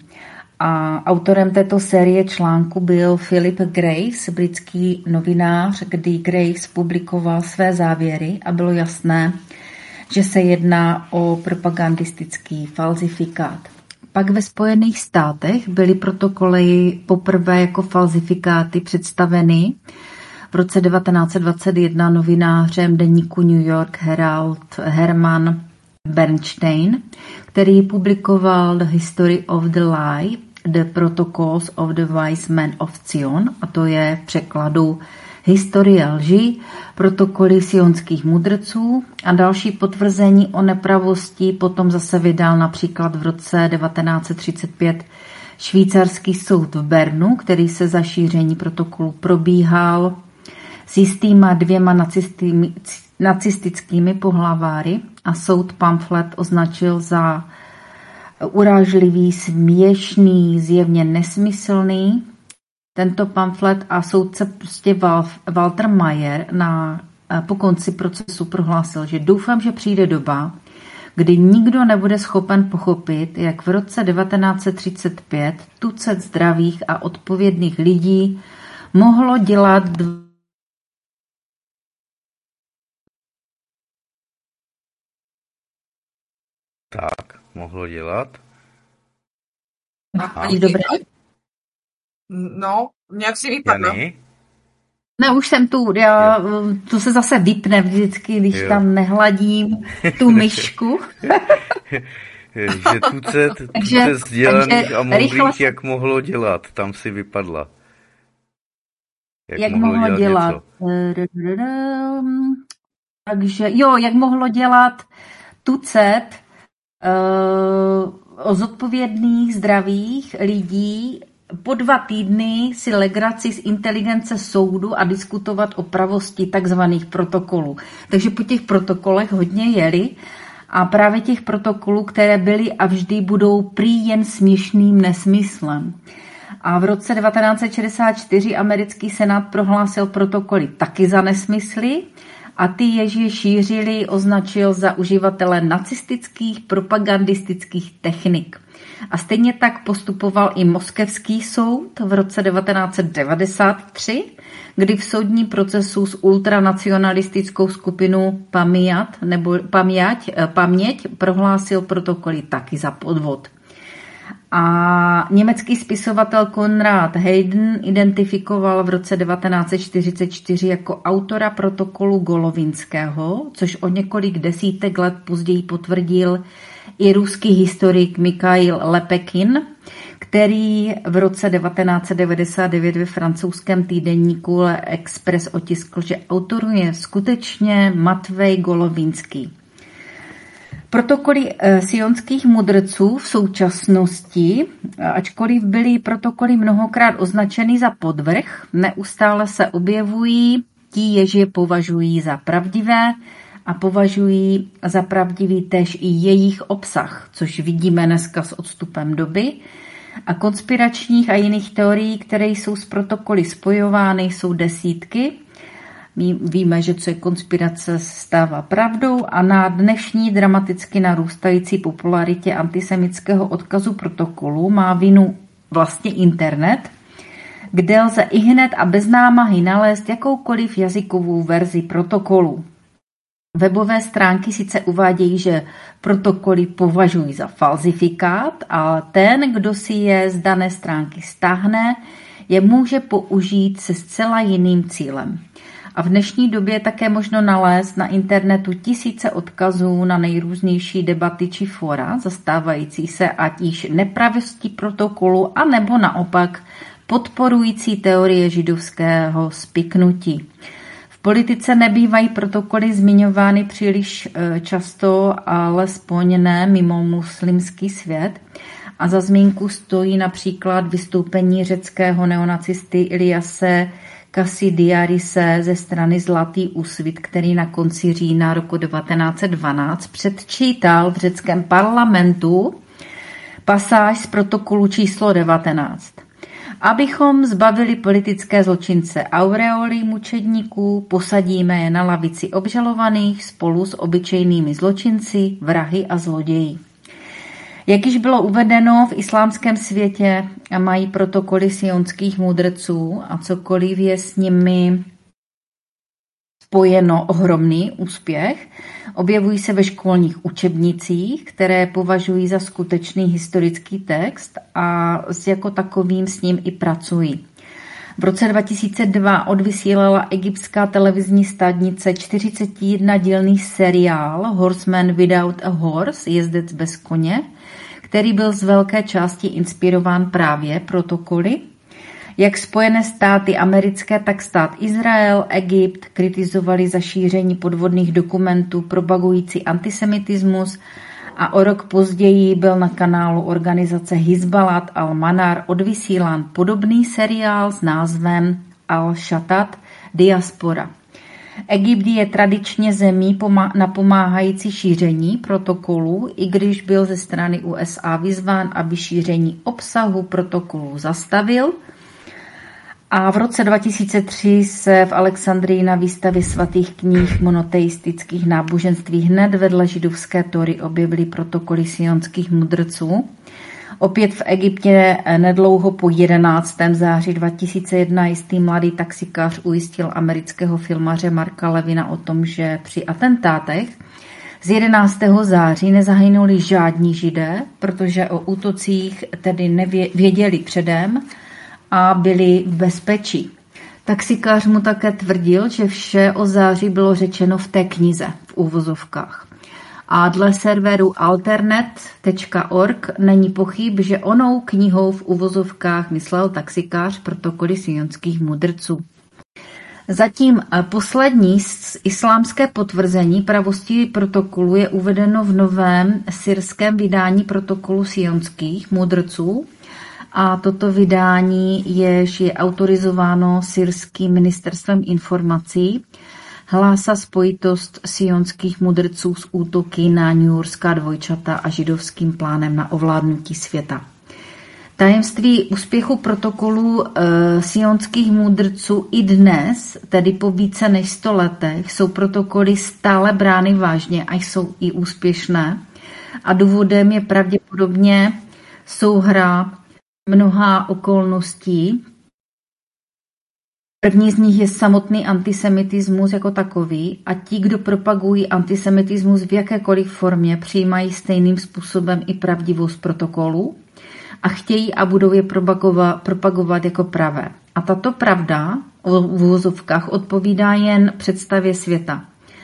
C: A autorem této série článku byl Philip Graves, britský novinář, kdy Graves publikoval své závěry a bylo jasné, že se jedná o propagandistický falzifikát. Pak ve Spojených státech byly protokoly poprvé jako falzifikáty představeny v roce 1921 novinářem deníku New York Herald Herman Bernstein, který publikoval The History of the Lie, The Protocols of the Wise Men of Zion, a to je v překladu Historie lži, protokoly sionských mudrců, a další potvrzení o nepravosti potom zase vydal například v roce 1935 švýcarský soud v Bernu, který se za šíření protokolu probíhal s jistýma dvěma nacistickými pohlaváry a soud pamflet označil za urážlivý, směšný, zjevně nesmyslný. Tento pamflet a soudce prostě Walter Mayer po konci procesu prohlásil, že doufám, že přijde doba, kdy nikdo nebude schopen pochopit, jak v roce 1935 tucet zdravých a odpovědných lidí mohlo dělat
A: mohlo dělat.
C: Dobré.
B: No, nějak si vypadlo.
C: Ne, už jsem tu, to se zase vypne vždycky, když tam nehladím tu myšku.
A: Že tucet vzdělaných a moudrých, jak mohlo dělat, tam si vypadla.
C: Jak mohlo dělat. Takže, jak mohlo dělat tucet o zodpovědných, zdravých lidí po 2 týdny si legraci z inteligence soudu a diskutovat o pravosti takzvaných protokolů. Takže po těch protokolech hodně jeli a právě těch protokolů, které byly a vždy budou prý jen směšným nesmyslem. A v roce 1964 americký senát prohlásil protokoly taky za nesmysly a ty, jež je šířili, označil za uživatele nacistických propagandistických technik. A stejně tak postupoval i moskevský soud v roce 1993, kdy v soudním procesu s ultranacionalistickou skupinou Paměť prohlásil protokoly taky za podvod. A německý spisovatel Konrad Hayden identifikoval v roce 1944 jako autora protokolu Golovinského, což o několik desítek let později potvrdil i ruský historik Mikhail Lepekin, který v roce 1999 ve francouzském týdeníku Le Express otiskl, že autorem je skutečně Matvej Golovinský. Protokoly sionských mudrců v současnosti, ačkoliv byly protokoly mnohokrát označeny za podvrh, neustále se objevují ti, jež je považují za pravdivé a považují za pravdivý též i jejich obsah, což vidíme dneska s odstupem doby. A konspiračních a jiných teorií, které jsou s protokoly spojovány, jsou desítky. My víme, že co je konspirace, stává pravdou a na dnešní dramaticky narůstající popularitě antisemického odkazu protokolu má vinu vlastně internet, kde lze ihned a bez námahy nalézt jakoukoliv jazykovou verzi protokolu. Webové stránky sice uvádějí, že protokoly považují za falzifikát, ale ten, kdo si je z dané stránky stáhne, je může použít se zcela jiným cílem. A v dnešní době je také možno nalézt na internetu tisíce odkazů na nejrůznější debaty či fora, zastávající se ať již nepravosti protokolu, anebo naopak podporující teorie židovského spiknutí. V politice nebývají protokoly zmiňovány příliš často, alespoň ne mimo muslimský svět. A za zmínku stojí například vystoupení řeckého neonacisty Iliase Kasidiarise ze strany Zlatý úsvit, který na konci října roku 1912 předčítal v řeckém parlamentu pasáž z protokolu číslo 19. Abychom zbavili politické zločince aureoly mučedníků, posadíme je na lavici obžalovaných spolu s obyčejnými zločinci, vrahy a zloději. Jak již bylo uvedeno, v islámském světě mají protokoly sionských mudrců a cokoliv je s nimi spojeno ohromný úspěch. Objevují se ve školních učebnicích, které považují za skutečný historický text a jako takovým s ním i pracují. V roce 2002 odvysílala egyptská televizní stanice 41dílný seriál Horseman Without a Horse, jezdec bez koně, který byl z velké části inspirován právě protokoly. Jak Spojené státy americké, tak stát Izrael, Egypt kritizovali za šíření podvodných dokumentů propagující antisemitismus a o rok později byl na kanálu organizace Hizbalat al-Manar odvysílán podobný seriál s názvem Al-Shatat Diaspora. Egypt je tradičně zemí napomáhající šíření protokolu, i když byl ze strany USA vyzván, aby šíření obsahu protokolu zastavil. A v roce 2003 se v Alexandrii na výstavě svatých knih monoteistických náboženství hned vedle židovské Tóry objevily protokoly sionských mudrců. Opět v Egyptě nedlouho po 11. září 2001 jistý mladý taxikář ujistil amerického filmaře Marka Levina o tom, že při atentátech z 11. září nezahynuli žádní Židé, protože o útocích tedy nevěděli předem a byli v bezpečí. Taxikář mu také tvrdil, že vše o září bylo řečeno v té knize, v uvozovkách. A dle serveru alternet.org není pochyb, že onou knihou v uvozovkách myslel taxikář protokoly sionských mudrců. Zatím poslední islámské potvrzení pravosti protokolu je uvedeno v novém syrském vydání protokolu sionských mudrců. A toto vydání je autorizováno syrským ministerstvem informací, hlásá spojitost sionských mudrců s útoky na newyorská dvojčata a židovským plánem na ovládnutí světa. Tajemství úspěchu protokolu sionských mudrců i dnes, tedy po více než 100 letech, jsou protokoly stále brány vážně a jsou i úspěšné. A důvodem je pravděpodobně souhra mnoha okolností. První z nich je samotný antisemitismus jako takový a ti, kdo propagují antisemitismus v jakékoliv formě, přijímají stejným způsobem i pravdivost protokolu a chtějí a budou je propagovat jako pravé. A tato pravda v uvozovkách odpovídá jen představě světa.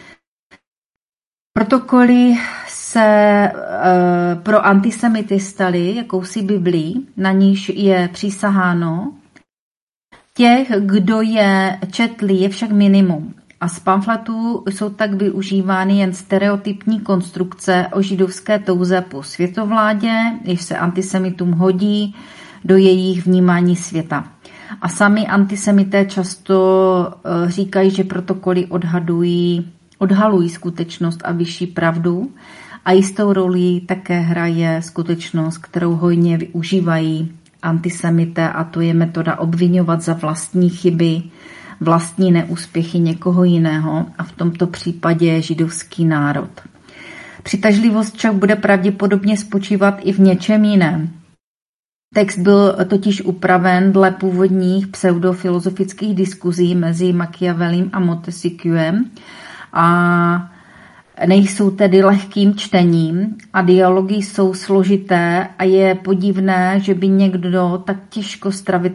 C: Protokoly se pro antisemity staly jakousi biblí, na níž je přísaháno. Těch, kdo je četli, je však minimum. A z pamfletů jsou tak využívány jen stereotypní konstrukce o židovské touze po světovládě, jež se antisemitům hodí do jejich vnímání světa. A sami antisemité často říkají, že protokoly odhalují skutečnost a vyšší pravdu a jistou roli také hraje skutečnost, kterou hojně využívají antisemité, a to je metoda obvinovat za vlastní chyby, vlastní neúspěchy někoho jiného, a v tomto případě židovský národ. Přitažlivost však bude pravděpodobně spočívat i v něčem jiném. Text byl totiž upraven dle původních pseudofilozofických diskuzí mezi Machiavellem a Montesquieuem a nejsou tedy lehkým čtením a dialogy jsou složité a je podivné, že by někdo tak těžko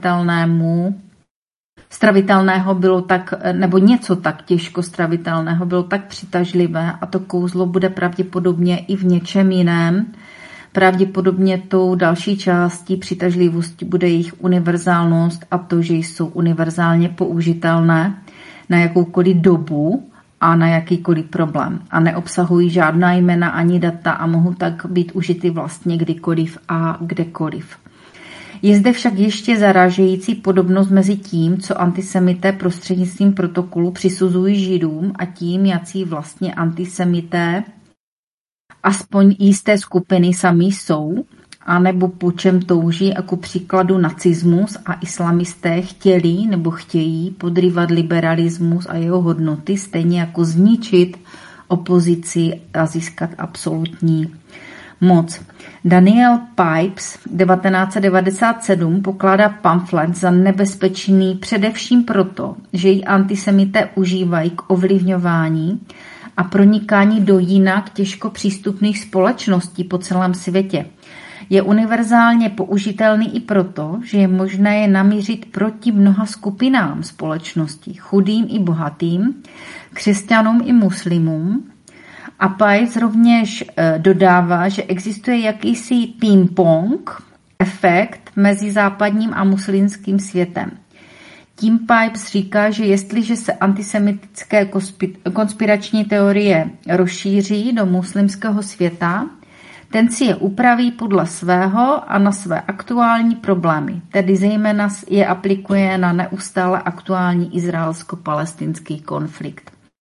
C: stravitelného bylo tak, nebo něco tak těžko stravitelného bylo tak přitažlivé, a to kouzlo bude pravděpodobně i v něčem jiném. Pravděpodobně tou další částí přitažlivosti bude jejich univerzálnost a to, že jsou univerzálně použitelné na jakoukoliv dobu a na jakýkoliv problém a neobsahují žádná jména ani data a mohou tak být užity vlastně kdykoliv a kdekoliv. Je zde však ještě zarážející podobnost mezi tím, co antisemité prostřednictvím protokolu přisuzují Židům, a tím, jací vlastně antisemité aspoň jisté skupiny sami jsou, anebo po čem touží, a ku příkladu nacismus a islamisté chtěli nebo chtějí podrývat liberalismus a jeho hodnoty, stejně jako zničit opozici a získat absolutní moc. Daniel Pipes 1997 pokládá pamflet za nebezpečný především proto, že ji antisemité užívají k ovlivňování a pronikání do jinak těžko přístupných společností po celém světě. Je univerzálně použitelný i proto, že je možné je namířit proti mnoha skupinám společnosti, chudým i bohatým, křesťanům i muslimům. A Pipes rovněž dodává, že existuje jakýsi ping-pong efekt mezi západním a muslimským světem. Tím Pipes říká, že jestliže se antisemitické konspirační teorie rozšíří do muslimského světa, ten si je upraví podle svého a na své aktuální problémy, tedy zejména je aplikuje na neustále aktuální izraelsko-palestinský konflikt.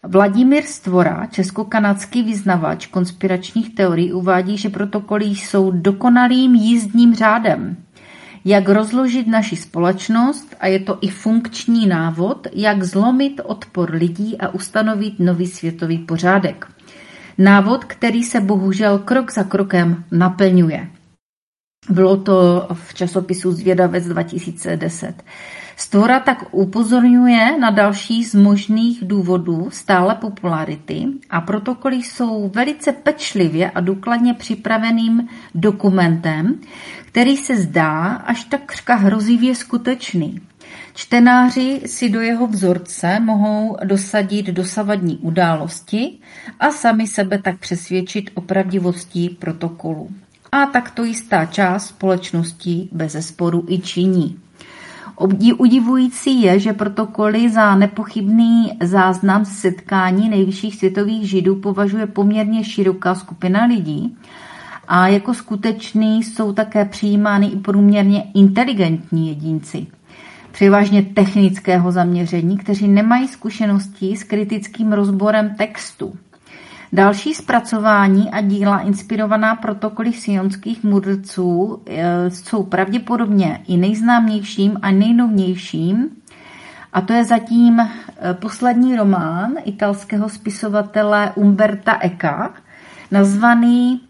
C: Vladimír Stvora, česko-kanadský vyznavač konspiračních teorií, uvádí, že protokoly jsou dokonalým jízdním řádem, jak rozložit naši společnost, a je to i funkční návod, jak zlomit odpor lidí a ustanovit nový světový pořádek. Návod, který se bohužel krok za krokem naplňuje. Bylo to v časopisu Zvědavec 2010. Stvora tak upozorňuje na další z možných důvodů stále popularity a protokoly jsou velice pečlivě a důkladně připraveným dokumentem, který se zdá až takřka hrozivě skutečný. Čtenáři si do jeho vzorce mohou dosadit dosavadní události a sami sebe tak přesvědčit o pravdivosti protokolu. A takto jistá část společnosti bezesporu i činí. Udivující je, že protokoly za nepochybný záznam setkání nejvyšších světových židů považuje poměrně široká skupina lidí a jako skutečný jsou také přijímány i průměrně inteligentní jedinci, převážně technického zaměření, kteří nemají zkušenosti s kritickým rozborem textu. Další zpracování a díla inspirovaná protokoly sionských mudrců jsou pravděpodobně i nejznámějším a nejnovějším, a to je zatím poslední román italského spisovatele Umberta Ecca, nazvaný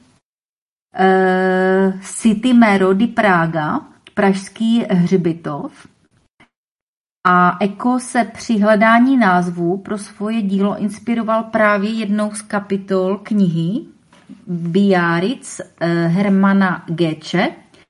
C: City Mero di Praga, pražský hřbitov. A Ecco se při hledání názvu pro svoje dílo inspiroval právě jednou z kapitol knihy Biarritz Hermana Geče.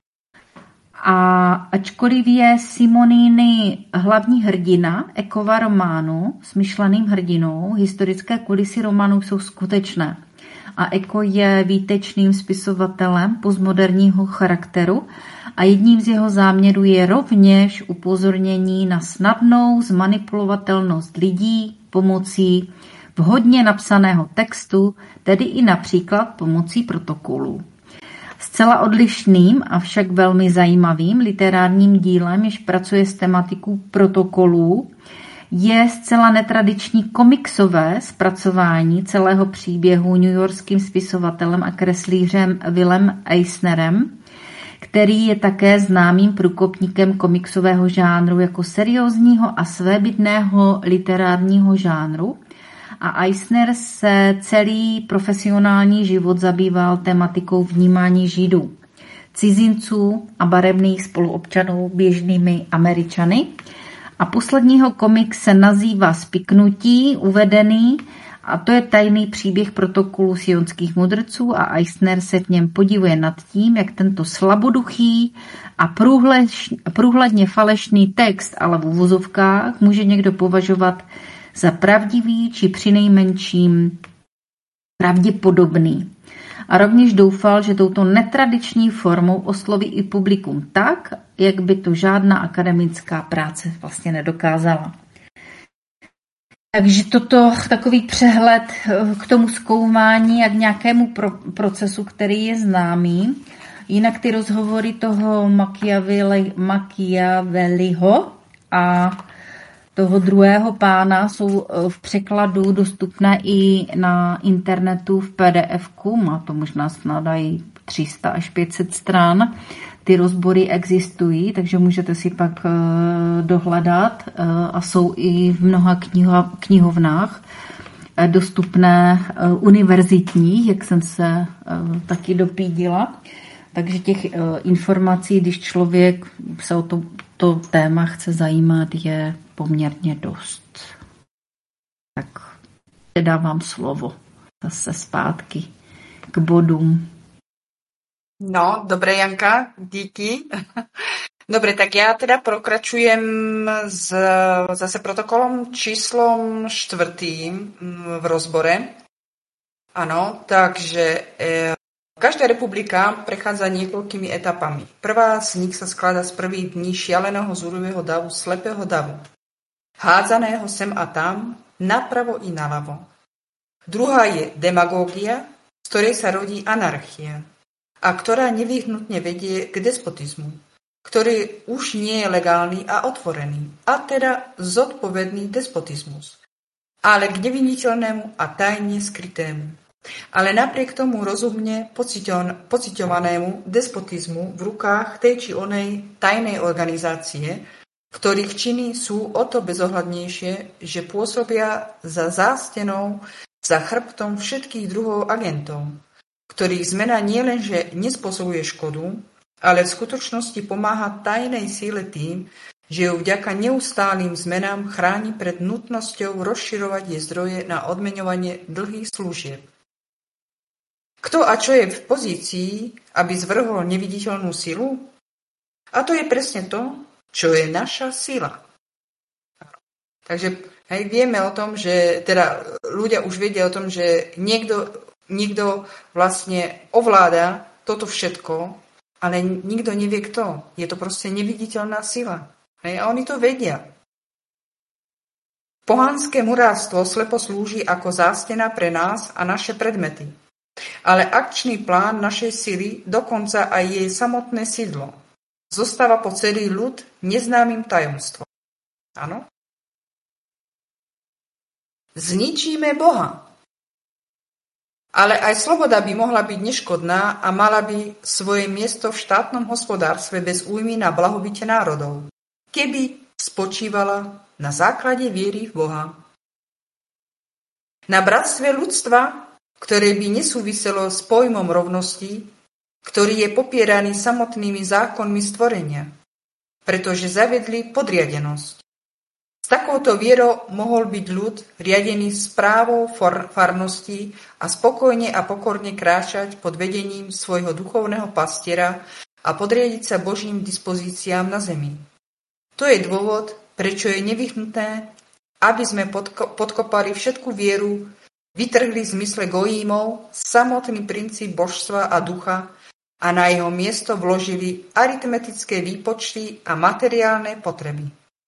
C: A ačkoliv je Simonini hlavní hrdina Eckova románu s myšleným hrdinou, historické kulisy románu jsou skutečné. A Ecco je výtečným spisovatelem postmoderního charakteru a jedním z jeho záměrů je rovněž upozornění na snadnou zmanipulovatelnost lidí pomocí vhodně napsaného textu, tedy i například pomocí protokolů. Zcela odlišným, avšak velmi zajímavým literárním dílem, jež pracuje s tematikou protokolů, je zcela netradiční komiksové zpracování celého příběhu newyorským spisovatelem a kreslířem Willem Eisnerem, který je také známým průkopníkem komiksového žánru jako seriózního a svébytného literárního žánru. A Eisner se celý profesionální život zabýval tematikou vnímání Židů, cizinců a barevných spoluobčanů běžnými Američany. A posledního komik se nazývá Spiknutí, uvedený, a to je tajný příběh protokolu sionských mudrců a Eisner se v něm podivuje nad tím, jak tento slaboduchý a průhledně falešný text, ale v uvozovkách, může někdo považovat za pravdivý či přinejmenším pravděpodobný. A rovněž doufal, že touto netradiční formou osloví i publikum tak, jak by to žádná akademická práce vlastně nedokázala. Takže toto takový přehled k tomu zkoumání a k nějakému procesu, který je známý. Jinak ty rozhovory toho Machiavelliho a toho druhého pána jsou v překladu dostupné i na internetu v PDF-ku. Má to možná snad i 300 až 500 stran. Ty rozbory existují, takže můžete si pak dohledat a jsou i v mnoha knihovnách dostupné univerzitní, jak jsem se taky dopídila. Takže těch informací, když člověk se o to téma chce zajímat, je poměrně dost. Tak předávám slovo zase zpátky k bodům.
B: No, dobre, Janka, díky. Dobre, tak ja teda prokračujem zase protokolom číslom 4 v rozbore. Áno, takže každá republika prechádza niekoľkými etapami. Prvá z nich sa skladá z prvých dní šialeného zúrivého davu, slepého davu, hádzaného sem a tam, napravo i naľavo. Druhá je demagógia, z ktorej sa rodí anarchia, a ktorá nevyhnutne vedie k despotizmu, ktorý už nie je legálny a otvorený, a teda zodpovedný despotizmus. ale k neviditeľnému a tajne skrytému. Ale napriek tomu rozumne pociťovanému despotizmu v rukách tej či onej tajnej organizácie, ktorých činy sú o to bezohľadnejšie, že pôsobia za zástenou, za chrbtom všetkých druhov agentov, ktorých zmena nielenže nespôsobuje škodu, ale v skutočnosti pomáha tajnej síle tým, že ju vďaka neustálým zmenám chráni pred nutnosťou rozširovať jej zdroje na odmeňovanie dlhých služieb. Kto a čo je v pozícii, aby zvrhol neviditeľnú silu? A to je presne to, čo je naša sila. Takže vieme o tom, že teda ľudia už vedia o tom, že niekto vlastne ovláda toto všetko, ale nikto nevie kto. Je to proste neviditeľná sila. A oni to vedia. Pohanské murárstvo slepo slúži ako zástena pre nás a naše predmety. Ale akčný plán našej sily, dokonca aj jej samotné sídlo, zostáva po celý ľud neznámym tajomstvom. Áno? Zničíme Boha. Ale aj sloboda by mohla byť neškodná a mala by svoje miesto v štátnom hospodárstve bez újmy na blahobite národov, keby spočívala na základe viery v Boha. Na bratstve ľudstva, ktoré by nesúviselo s pojmom rovnosti, ktorý je popieraný samotnými zákonmi stvorenia, pretože zavedli podriadenosť. S takouto vierou mohol byť ľud riadený správou farnosti a spokojne a pokorne kráčať pod vedením svojho duchovného pastiera a podriadiť sa Božím dispozíciám na zemi. To je dôvod, prečo je nevyhnutné, aby sme podkopali všetku vieru, vytrhli v zmysle gojímov samotný princíp božstva a ducha a na jeho miesto vložili aritmetické výpočty a materiálne potreby.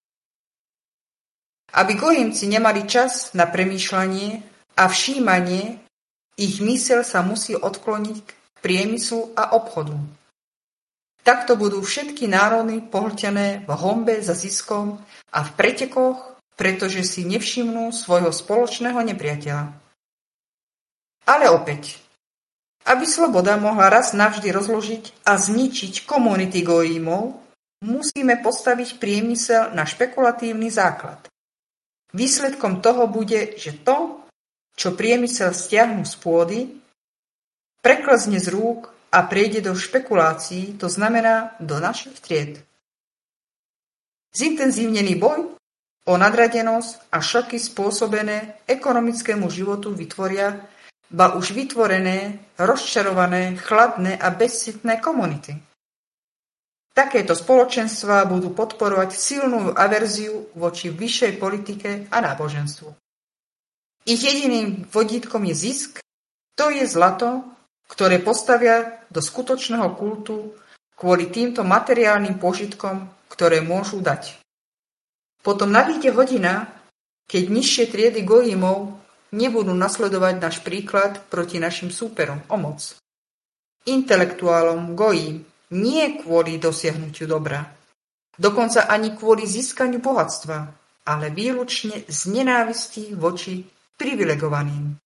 B: Aby gojímci nemali čas na premýšľanie a všímanie, ich myseľ sa musí odkloniť k priemyslu a obchodu. Takto budú všetky národy pohltené v honbe za ziskom a v pretekoch, pretože si nevšimnú svojho spoločného nepriateľa. Ale opäť, aby sloboda mohla raz navždy rozložiť a zničiť komunity gojímov, musíme postaviť priemysel na špekulatívny základ. Výsledkom toho bude, že to, čo priemysel stiahnu z pôdy, preklzne z rúk a prejde do špekulácií, to znamená do našich tried. Zintenzívnený boj o nadradenosť a šoky spôsobené ekonomickému životu vytvoria ba už vytvorené, rozčarované, chladné a bezcitné komunity. Takéto spoločenstvá budú podporovať silnú averziu voči vyššej politike a náboženstvu. Ich jediným vodítkom je zisk, to je zlato, ktoré postavia do skutočného kultu kvôli týmto materiálnym požitkom, ktoré môžu dať. Potom nadíde hodina, keď nižšie triedy gojímov nebudú nasledovať náš príklad proti našim súperom o moc. Intelektuálom gojím nie kvôli dosiahnutiu dobra, dokonca ani kvôli získaniu bohatstva, ale výlučne z nenávistí voči privilegovaným.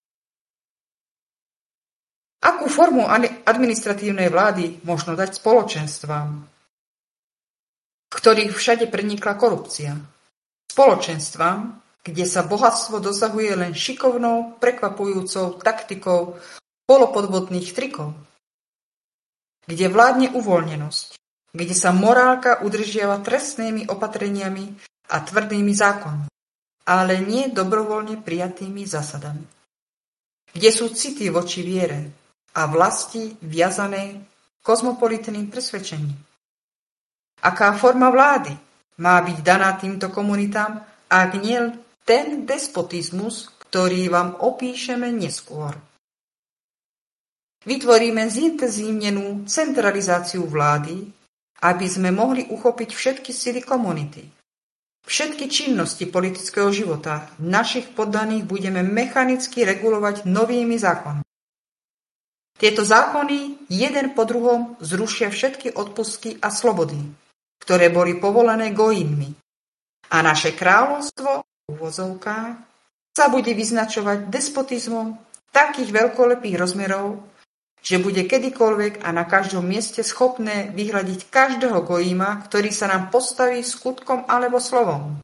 B: Akú formu administratívnej vlády možno dať spoločenstvám, ktorých všade prenikla korupcia? Spoločenstvám, kde sa bohatstvo dosahuje len šikovnou, prekvapujúcou taktikou polopodvodných trikov, kde vládne uvoľnenosť, kde sa morálka udržiava trestnými opatreniami a tvrdými zákonmi, ale nie dobrovoľne prijatými zásadami, kde sú city voči viere a vlasti viazané kozmopolitným presvedčením. Aká forma vlády má byť daná týmto komunitám, ak nie ten despotizmus, ktorý vám opíšeme neskôr. Vytvoríme zintenzívnenú centralizáciu vlády, aby sme mohli uchopiť všetky sily komunity. Všetky činnosti politického života našich poddaných budeme mechanicky regulovať novými zákonmi. Tieto zákony jeden po druhom zrušia všetky odpustky a slobody, ktoré boli povolené gojínmi. A naše kráľovstvo v uvozovkách sa bude vyznačovať despotizmom takých veľkolepých rozmerov, že bude kedykoľvek a na každom mieste schopné vyhľadiť každého gojíma, ktorý sa nám postaví skutkom alebo slovom.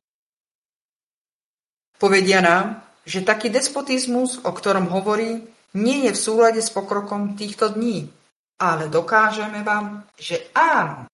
B: Povedia nám, že taký despotizmus, o ktorom hovorí, nie je v súlade s pokrokom týchto dní, ale dokážeme vám, že áno.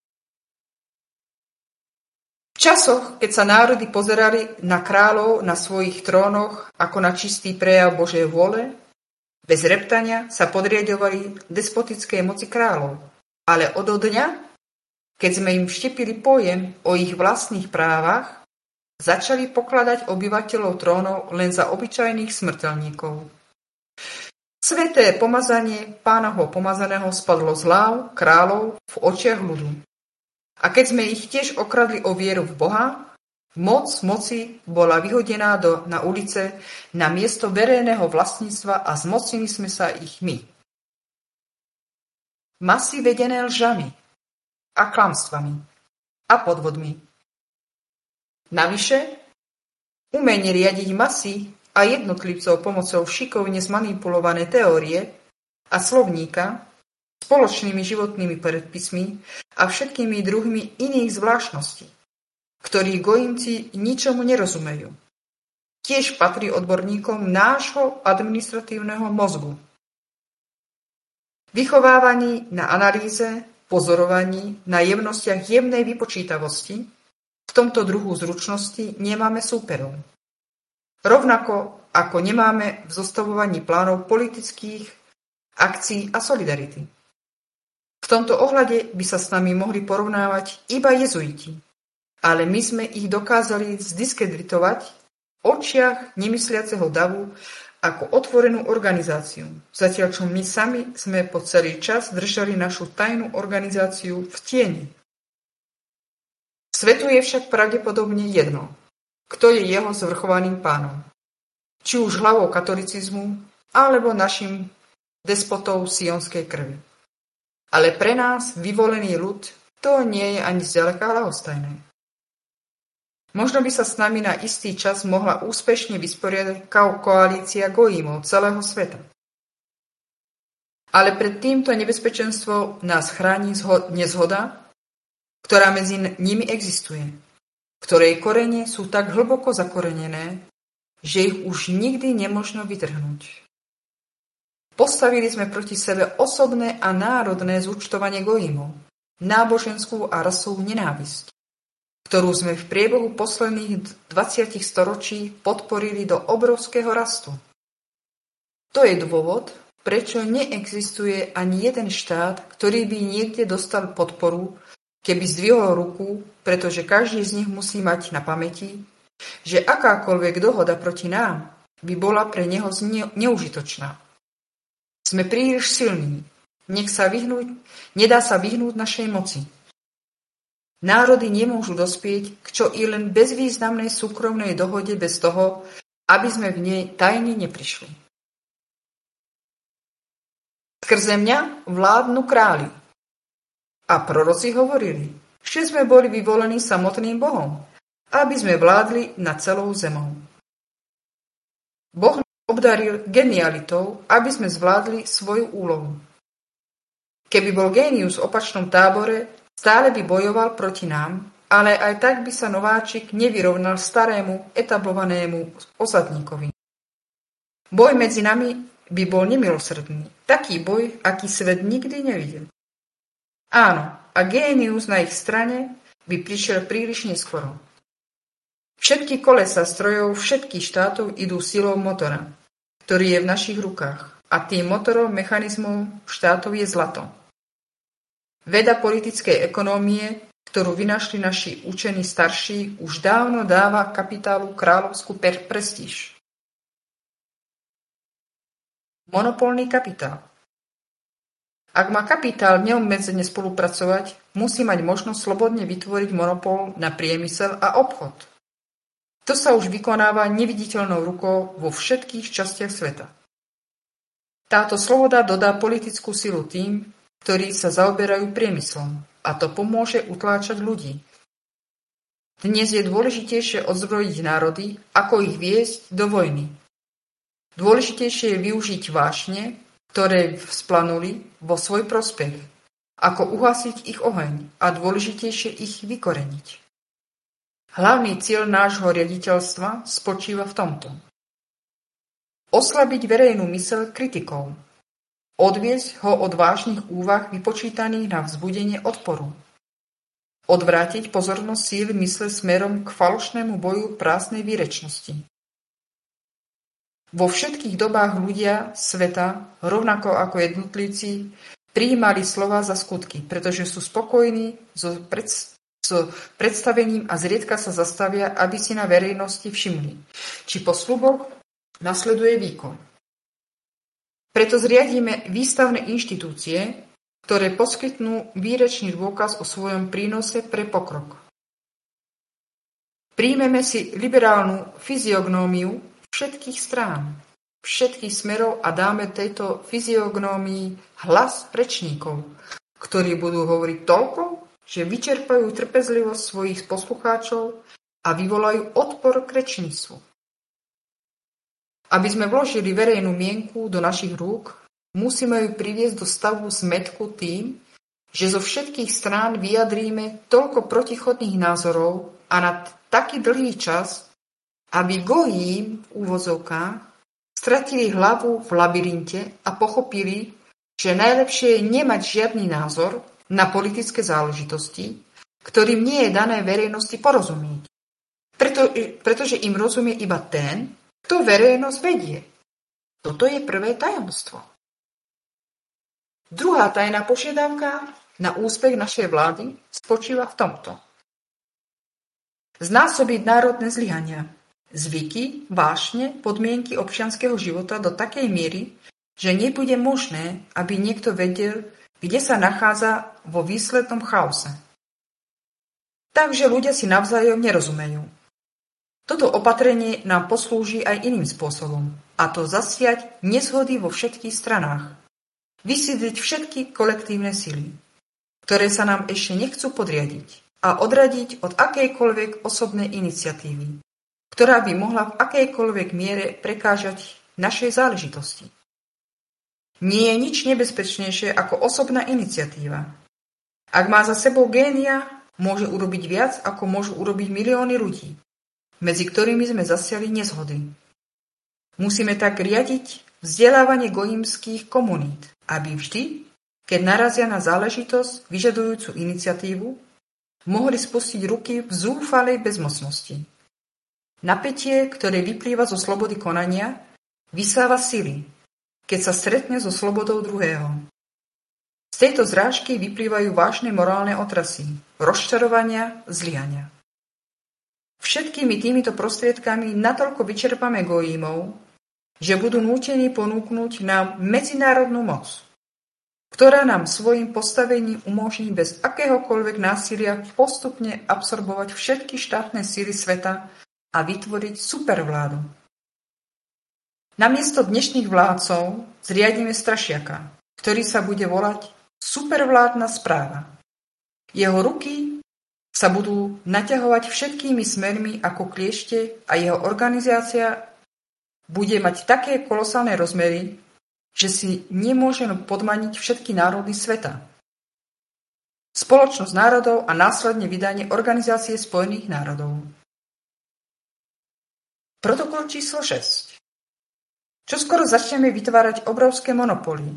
B: V časoch, keď sa národy pozerali na kráľov na svojich trónoch ako na čistý prejav Božej vôle, bez reptania sa podriadovali despotickej moci kráľov. Ale od dňa, keď sme im vštepili pojem o ich vlastných právach, začali pokladať obyvateľov trónov len za obyčajných smrteľníkov. Sveté pomazanie Pánovho pomazaného spadlo z hlav kráľov v očiach ľudu. A keď sme ich tiež okradli o vieru v Boha, moc moci bola vyhodená na ulice na miesto verejného vlastníctva a zmocnili sme sa ich my. Masy vedené lžami a klamstvami a podvodmi. Navyše, umenie riadiť masy a jednotlivcov pomocou šikovne zmanipulované teórie a slovníka, spoločnými životnými predpismi a všetkými druhmi iných zvláštností, ktorých gojímci ničomu nerozumejú. Tiež patrí odborníkom nášho administratívneho mozgu. Vychovávaní na analýze, pozorovaní, na jemnostiach jemnej vypočítavosti, v tomto druhu zručnosti nemáme súperov. Rovnako ako nemáme v zostavovaní plánov politických akcií a solidarity. V tomto ohľade by sa s nami mohli porovnávať iba jezuiti, ale my sme ich dokázali zdiskreditovať v očiach nemysliaceho davu ako otvorenú organizáciu, zatiaľ čo my sami sme po celý čas držali našu tajnú organizáciu v tieni. Svetu je však pravdepodobne jedno, kto je jeho zvrchovaným pánom, či už hlavou katolicizmu, alebo našim despotou sionskej krvi. Ale pre nás, vyvolený ľud, to nie je ani zďaleka ľahostajné. Možno by sa s nami na istý čas mohla úspešne vysporiadať koalícia gojímov celého sveta. Ale pred týmto nebezpečenstvom nás chráni nezhoda, ktorá medzi nimi existuje, ktorej korene sú tak hlboko zakorenené, že ich už nikdy nemožno vytrhnúť. Postavili sme proti sebe osobné a národné zúčtovanie gojímov, náboženskú a rasovú nenávisť, ktorú sme v priebehu posledných 20 storočí podporili do obrovského rastu. To je dôvod, prečo neexistuje ani jeden štát, ktorý by niekde dostal podporu, keby zdvihol ruku, pretože každý z nich musí mať na pamäti, že akákoľvek dohoda proti nám by bola pre neho neužitočná. Sme príliš silní, nedá sa vyhnúť našej moci. Národy nemôžu dospieť k čo i len bezvýznamnej súkromnej dohode bez toho, aby sme v nej tajne neprišli. Skrze mňa vládnu králi. A proroci hovorili, že sme boli vyvolení samotným Bohom, aby sme vládli nad celou zemou. Boh obdaril genialitou, aby sme zvládli svoju úlohu. Keby bol génius v opačnom tábore, stále by bojoval proti nám, ale aj tak by sa nováčik nevyrovnal starému, etablovanému osadníkovi. Boj medzi nami by bol nemilosrdný, taký boj, aký svet nikdy nevidel. Áno, a génius na ich strane by prišiel príliš neskoro. Všetky kolesa strojov všetkých štátov idú silou motora, ktorý je v našich rukách, a tým motorom mechanizmov štátov je zlato. Veda politickej ekonómie, ktorú vynašli naši učení starší, už dávno dáva kapitálu kráľovskú prestíž. Monopolný kapitál. Ak má kapitál neobmedzene spolupracovať, musí mať možnosť slobodne vytvoriť monopol na priemysel a obchod. To sa už vykonáva neviditeľnou rukou vo všetkých častiach sveta. Táto sloboda dodá politickú silu tým, ktorí sa zaoberajú priemyslom, a to pomôže utláčať ľudí. Dnes je dôležitejšie odzbrojiť národy, ako ich viesť do vojny, Dôležitejšie je využiť vášne, ktoré vzplanuli vo svoj prospech, ako uhasiť ich oheň a dôležitejšie ich vykoreniť. Hlavný cieľ nášho riaditeľstva spočíva v tomto. Oslabiť verejnú myseľ kritikou, odviesť ho od vážnych úvah vypočítaných na vzbudenie odporu, odvrátiť pozornosť síly mysle smerom k falošnému boju prázdnej výrečnosti. Vo všetkých dobách ľudia sveta, rovnako ako jednotlivci, prijímali slová za skutky, pretože sú spokojní s predstavením a zriedka sa zastavia, aby si na verejnosti všimli, či po sľuboch nasleduje výkon. Preto zriadíme výstavné inštitúcie, ktoré poskytnú výrečný dôkaz o svojom prínose pre pokrok. Príjmeme si liberálnu fyziognómiu všetkých strán, všetkých smerov a dáme tejto fyziognómii hlas rečníkov, ktorí budú hovoriť toľko, že vyčerpajú trpezlivosť svojich poslucháčov a vyvolajú odpor k rečníctvu. Aby sme vložili verejnú mienku do našich rúk, musíme ju priviesť do stavu zmätku tým, že zo všetkých strán vyjadríme toľko protichodných názorov a na taký dlhý čas, aby gojí v úvozovkách stratili hlavu v labyrinte a pochopili, že najlepšie je nemať žiadny názor na politické záležitosti, ktorým nie je dané verejnosti porozumieť. Pretože im rozumie iba ten, kto verejnosť vedie. Toto je prvé tajomstvo. Druhá tajná požiadavka na úspech našej vlády spočíva v tomto. Znásobiť národné zlyhania, zvyky, vášne, podmienky občianskeho života do takej miery, že nebude možné, aby niekto vedel, kde sa nachádza vo výslednom chaose. Takže ľudia si navzájom nerozumejú. Toto opatrenie nám poslúži aj iným spôsobom, a to zasiať nezhody vo všetkých stranách. Vysídliť všetky kolektívne sily, ktoré sa nám ešte nechcú podriadiť a odradiť od akejkoľvek osobnej iniciatívy, ktorá by mohla v akejkoľvek miere prekážať našej záležitosti. Nie je nič nebezpečnejšie ako osobná iniciatíva. Ak má za sebou génia, môže urobiť viac, ako môžu urobiť milióny ľudí, medzi ktorými sme zasiali nezhody. Musíme tak riadiť vzdelávanie gojímskych komunít, aby vždy, keď narazia na záležitosť vyžadujúcu iniciatívu, mohli spustiť ruky v zúfalej bezmocnosti. Napätie, ktoré vyplýva zo slobody konania, vysáva sily, keď sa stretne so slobodou druhého. Z tejto zrážky vyplývajú vážne morálne otrasy, rozčarovania, zlyhania. Všetkými týmito prostriedkami natoľko vyčerpame gojímov, že budú nútení ponúknuť nám medzinárodnú moc, ktorá nám svojim postavením umožní bez akéhokoľvek násilia postupne absorbovať všetky štátne síly sveta a vytvoriť supervládu. Namiesto dnešných vládcov zriadíme strašiaka, ktorý sa bude volať supervládna správa. Jeho ruky sa budú naťahovať všetkými smermi ako kliešte a jeho organizácia bude mať také kolosálne rozmery, že si nemôžeme podmaniť všetky národy sveta. Spoločnosť národov a následne vydanie Organizácie spojených národov. Protokol číslo 6. Čoskoro začneme vytvárať obrovské monopoly,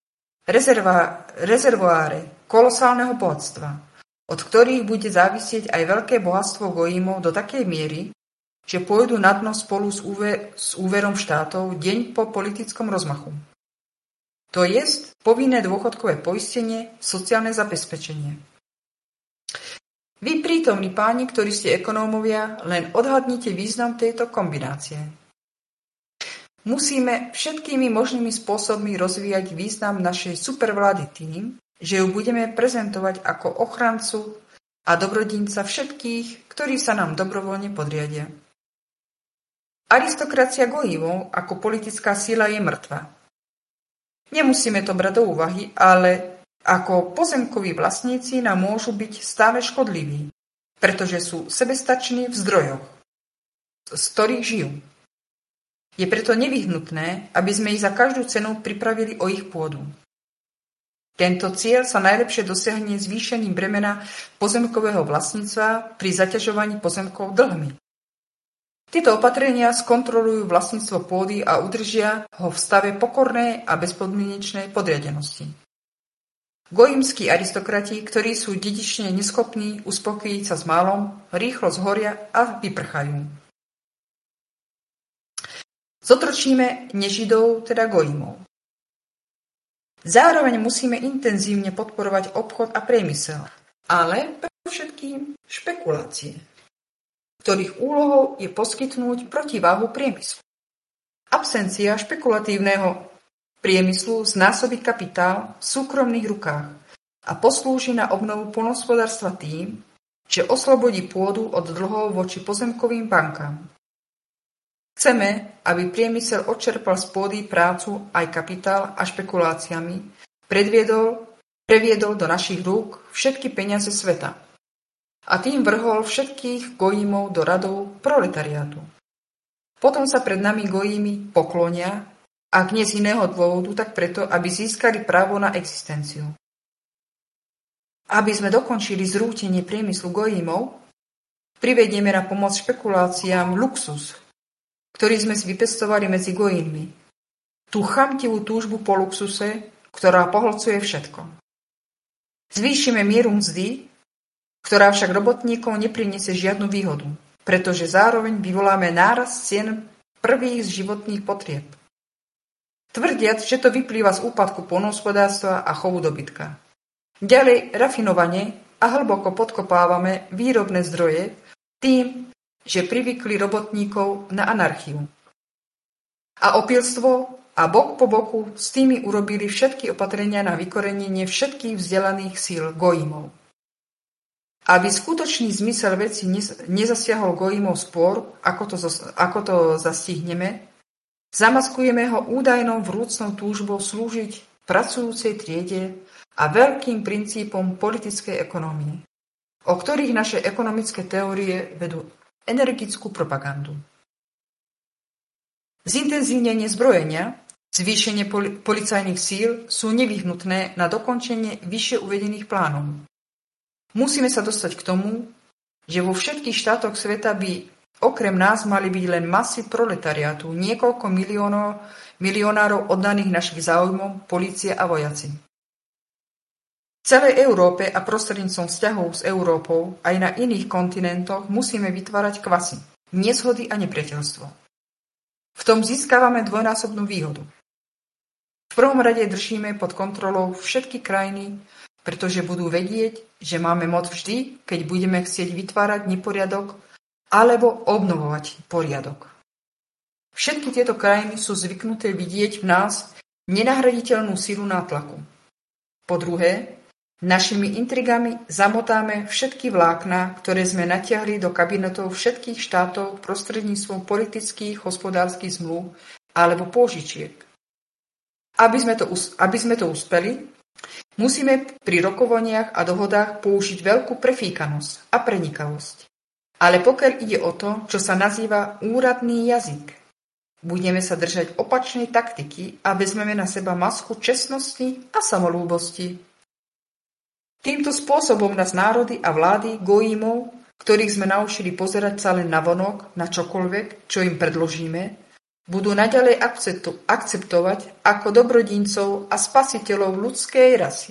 B: rezervoáre kolosálneho bohatstva, od ktorých bude závisieť aj veľké bohatstvo gojímov do takej miery, že pôjdu na dno spolu s úverom štátov deň po politickom rozmachu. To jest povinné dôchodkové poistenie, sociálne zabezpečenie. Vy prítomní páni, ktorí ste ekonómovia, len odhadnite význam tejto kombinácie. Musíme všetkými možnými spôsobmi rozvíjať význam našej supervlády tým, že ju budeme prezentovať ako ochrancu a dobrodinca všetkých, ktorí sa nám dobrovoľne podriadia. Aristokracia gojímov ako politická sila je mŕtva. Nemusíme to brať do úvahy, ale ako pozemkoví vlastníci nám môžu byť stále škodliví, pretože sú sebestační v zdrojoch, z ktorých žijú. Je preto nevyhnutné, aby sme ich za každú cenu pripravili o ich pôdu. Tento cieľ sa najlepšie dosiahne zvýšením bremena pozemkového vlastníctva pri zaťažovaní pozemkov dlhmi. Tieto opatrenia skontrolujú vlastníctvo pôdy a udržia ho v stave pokornej a bezpodmienečnej podriadenosti. Gojímski aristokrati, ktorí sú dedične neschopní uspokojiť sa s málom, rýchlo zhoria a vyprchajú. Zotročíme nežidov, teda gojímov. Zároveň musíme intenzívne podporovať obchod a priemysel, ale predovšetkým špekulácie, ktorých úlohou je poskytnúť protiváhu priemyslu. Absencia špekulatívneho priemyslu znásobí kapitál v súkromných rukách a poslúži na obnovu poľnohospodárstva tým, že oslobodí pôdu od dlhov voči pozemkovým bankám. Chceme, aby priemysel odčerpal z pôdy prácu aj kapitál a špekuláciami previedol do našich rúk všetky peniaze sveta a tým vrhol všetkých gojímov do radov proletariátu. Potom sa pred nami gojími poklonia, ak nie z iného dôvodu, tak preto, aby získali právo na existenciu. Aby sme dokončili zrútenie priemyslu gojímov, privedieme na pomoc špekuláciám luxus, ktorý sme si vypestovali medzi gojínmi. Tú chamtivú túžbu po luxuse, ktorá pohlcuje všetko. Zvýšime mieru mzdy, ktorá však robotníkom nepriniesie žiadnu výhodu, pretože zároveň vyvoláme nárast cien prvých životných potrieb. Tvrdiac, že to vyplýva z úpadku poľnohospodárstva a chovu dobytka. Ďalej rafinovane a hlboko podkopávame výrobné zdroje tým, že privykli robotníkov na anarchiu. A opilstvo a bok po boku s tými urobili všetky opatrenia na vykorenenie všetkých vzdelaných síl gojímov. Aby skutočný zmysel veci nezasiahol gojímov spor, ako to zastihneme, zamaskujeme ho údajnou vrúcnou túžbou slúžiť pracujúcej triede a veľkým princípom politickej ekonomie, o ktorých naše ekonomické teórie vedú energickú propagandu. Zintenzívnenie zbrojenia, zvýšenie policajných síl sú nevyhnutné na dokončenie vyššie uvedených plánov. Musíme sa dostať k tomu, že vo všetkých štátoch sveta by okrem nás mali byť len masy proletariátu, niekoľko milionárov oddaných našich záujmom, polície a vojaci. V celej Európe a prostredníctvom vzťahov s Európou aj na iných kontinentoch musíme vytvárať kvasy, nezhody a nepriateľstvo. V tom získavame dvojnásobnú výhodu. V prvom rade držíme pod kontrolou všetky krajiny, pretože budú vedieť, že máme moc vždy, keď budeme chcieť vytvárať neporiadok alebo obnovovať poriadok. Všetky tieto krajiny sú zvyknuté vidieť v nás nenahraditeľnú silu nátlaku. Po druhé, našimi intrigami zamotáme všetky vlákna, ktoré sme natiahli do kabinetov všetkých štátov prostredníctvom politických, hospodárskych zmluv alebo pôžičiek. Aby sme to uspeli, musíme pri rokovaniach a dohodách použiť veľkú prefíkanosť a prenikavosť. Ale pokiaľ ide o to, čo sa nazýva úradný jazyk, budeme sa držať opačnej taktiky a vezmeme na seba masku čestnosti a samolúbosti. Týmto spôsobom nás národy a vlády gojímov, ktorých sme naučili pozerať sa len navonok, na čokoľvek, čo im predložíme, budú naďalej akceptovať ako dobrodincov a spasiteľov ľudskej rasy.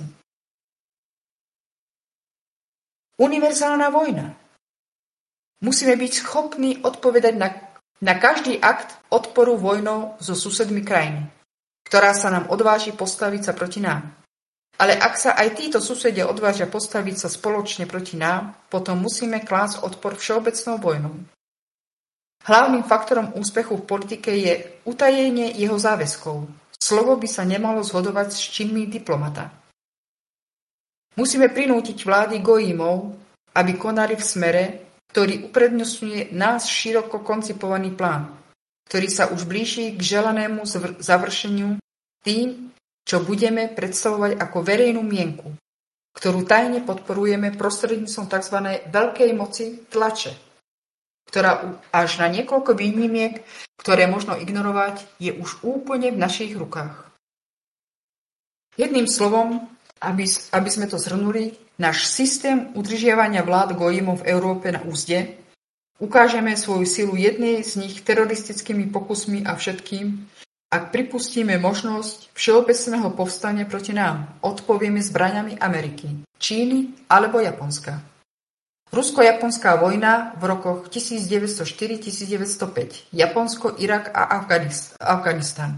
B: Univerzálna vojna. Musíme byť schopní odpovedať na každý akt odporu vojnou so susedmi krajiny, ktorá sa nám odváži postaviť sa proti nám. Ale ak sa aj títo susedia odvážia postaviť sa spoločne proti nám, potom musíme klásť odpor všeobecnou vojnou. Hlavným faktorom úspechu v politike je utajenie jeho záväzkov. Slovo by sa nemalo zhodovať s činmi diplomata. Musíme prinútiť vlády gojímov, aby konali v smere, ktorý uprednostňuje náš široko koncipovaný plán, ktorý sa už blíži k želanému završeniu tým, čo budeme predstavovať ako verejnú mienku, ktorú tajne podporujeme prostredníctvom tzv. veľkej moci tlače, ktorá až na niekoľko výnimiek, ktoré možno ignorovať, je už úplne v našich rukách. Jedným slovom, aby sme to zhrnuli, náš systém udržiavania vlád gojimov v Európe na úzde, ukážeme svoju silu jednej z nich teroristickými pokusmi a všetkým, ak pripustíme možnosť všeobecného povstania proti nám, odpovieme zbraňami Ameriky, Číny alebo Japonska. Rusko-japonská vojna v rokoch 1904-1905, Japonsko, Irak a Afganistan.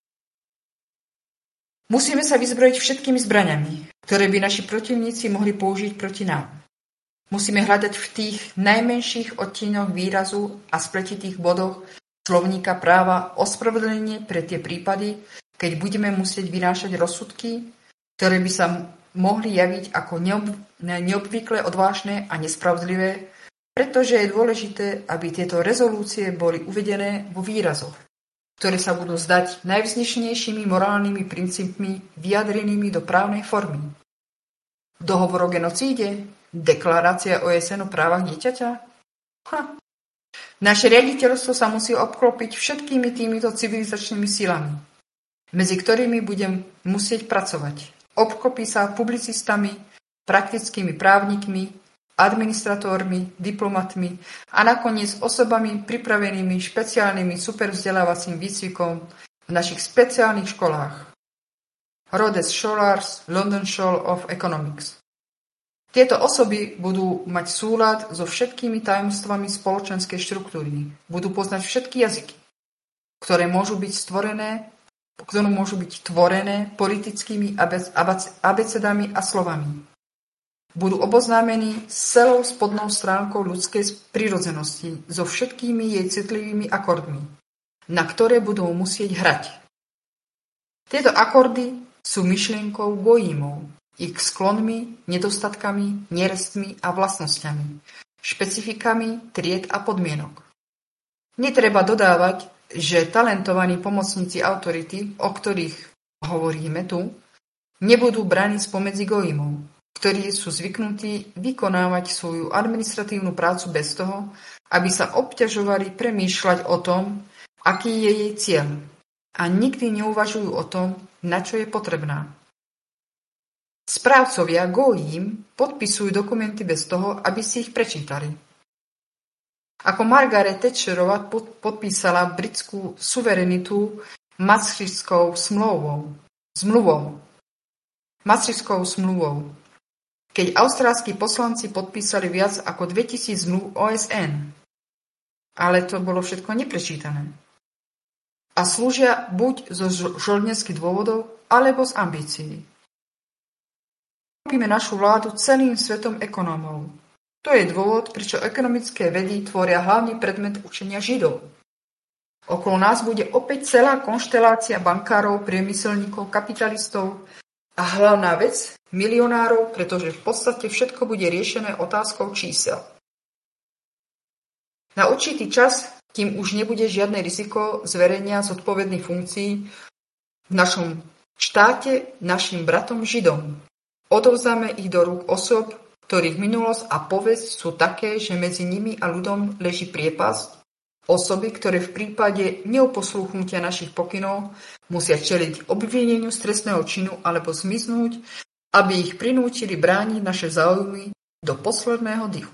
B: Musíme sa vyzbrojiť všetkými zbraňami, ktoré by naši protivníci mohli použiť proti nám. Musíme hľadať v tých najmenších odtieňoch výrazu a spletitých bodoch slovníka práva ospravedlnenie pre tie prípady, keď budeme musieť vynášať rozsudky, ktoré by sa mohli javiť ako neobvykle odvážne a nespravodlivé, pretože je dôležité, aby tieto rezolúcie boli uvedené vo výrazoch, ktoré sa budú zdať najvznešenejšími morálnymi princípmi vyjadrenými do právnej formy. Dohovor o genocíde? Deklarácia OSN o právach dieťaťa? Naše riaditeľstvo sa musí obklopiť všetkými týmito civilizačnými silami, medzi ktorými budem musieť pracovať. Obklopí sa publicistami, praktickými právnikmi, administratormi, diplomatmi a nakoniec osobami pripravenými špeciálnymi supervzdelávacím výcvikom v našich speciálnych školách. Rhodes Scholars, London School of Economics. Tieto osoby budú mať súlad so všetkými tajomstvami spoločenskej štruktúry. Budú poznať všetky jazyky, ktoré môžu byť tvorené politickými abecedami a slovami. Budú oboznámení s celou spodnou stránkou ľudskej prirodzenosti, so všetkými jej citlivými akordmi, na ktoré budú musieť hrať. Tieto akordy sú myšlienkou gojímov, ich sklonmi, nedostatkami, nerestmi a vlastnosťami, špecifikami tried a podmienok. Netreba dodávať, že talentovaní pomocníci autority, o ktorých hovoríme tu, nebudú braní spomedzi gojimov, ktorí sú zvyknutí vykonávať svoju administratívnu prácu bez toho, aby sa obťažovali premýšľať o tom, aký je jej cieľ, a nikdy neuvažujú o tom, na čo je potrebná. Správcovia gojím podpisujú dokumenty bez toho, aby si ich prečítali. Ako Margaret Thatcherová podpísala britskú suverenitu Maastrichtskou zmluvou, keď austrálski poslanci podpísali viac ako 2000 zmluv OSN. Ale to bolo všetko neprečítané. A slúžia buď zo žoldnerských dôvodov, alebo z ambícií. Robíme našu vládu celým svetom ekonómov. To je dôvod, prečo ekonomické vedy tvoria hlavný predmet učenia Židov. Okolo nás bude opäť celá konštelácia bankárov, priemyselníkov, kapitalistov a hlavná vec milionárov, pretože v podstate všetko bude riešené otázkou čísel. Na určitý čas, kým už nebude žiadne riziko zverenia zodpovedných funkcií v našom štáte našim bratom Židom, odovzdáme ich do rúk osôb, ktorých minulosť a povesť sú také, že medzi nimi a ľudom leží priepasť, osoby, ktoré v prípade neuposlúchnutia našich pokynov musia čeliť obvineniu z trestného činu alebo zmiznúť, aby ich prinútili brániť naše záujmy do posledného dychu.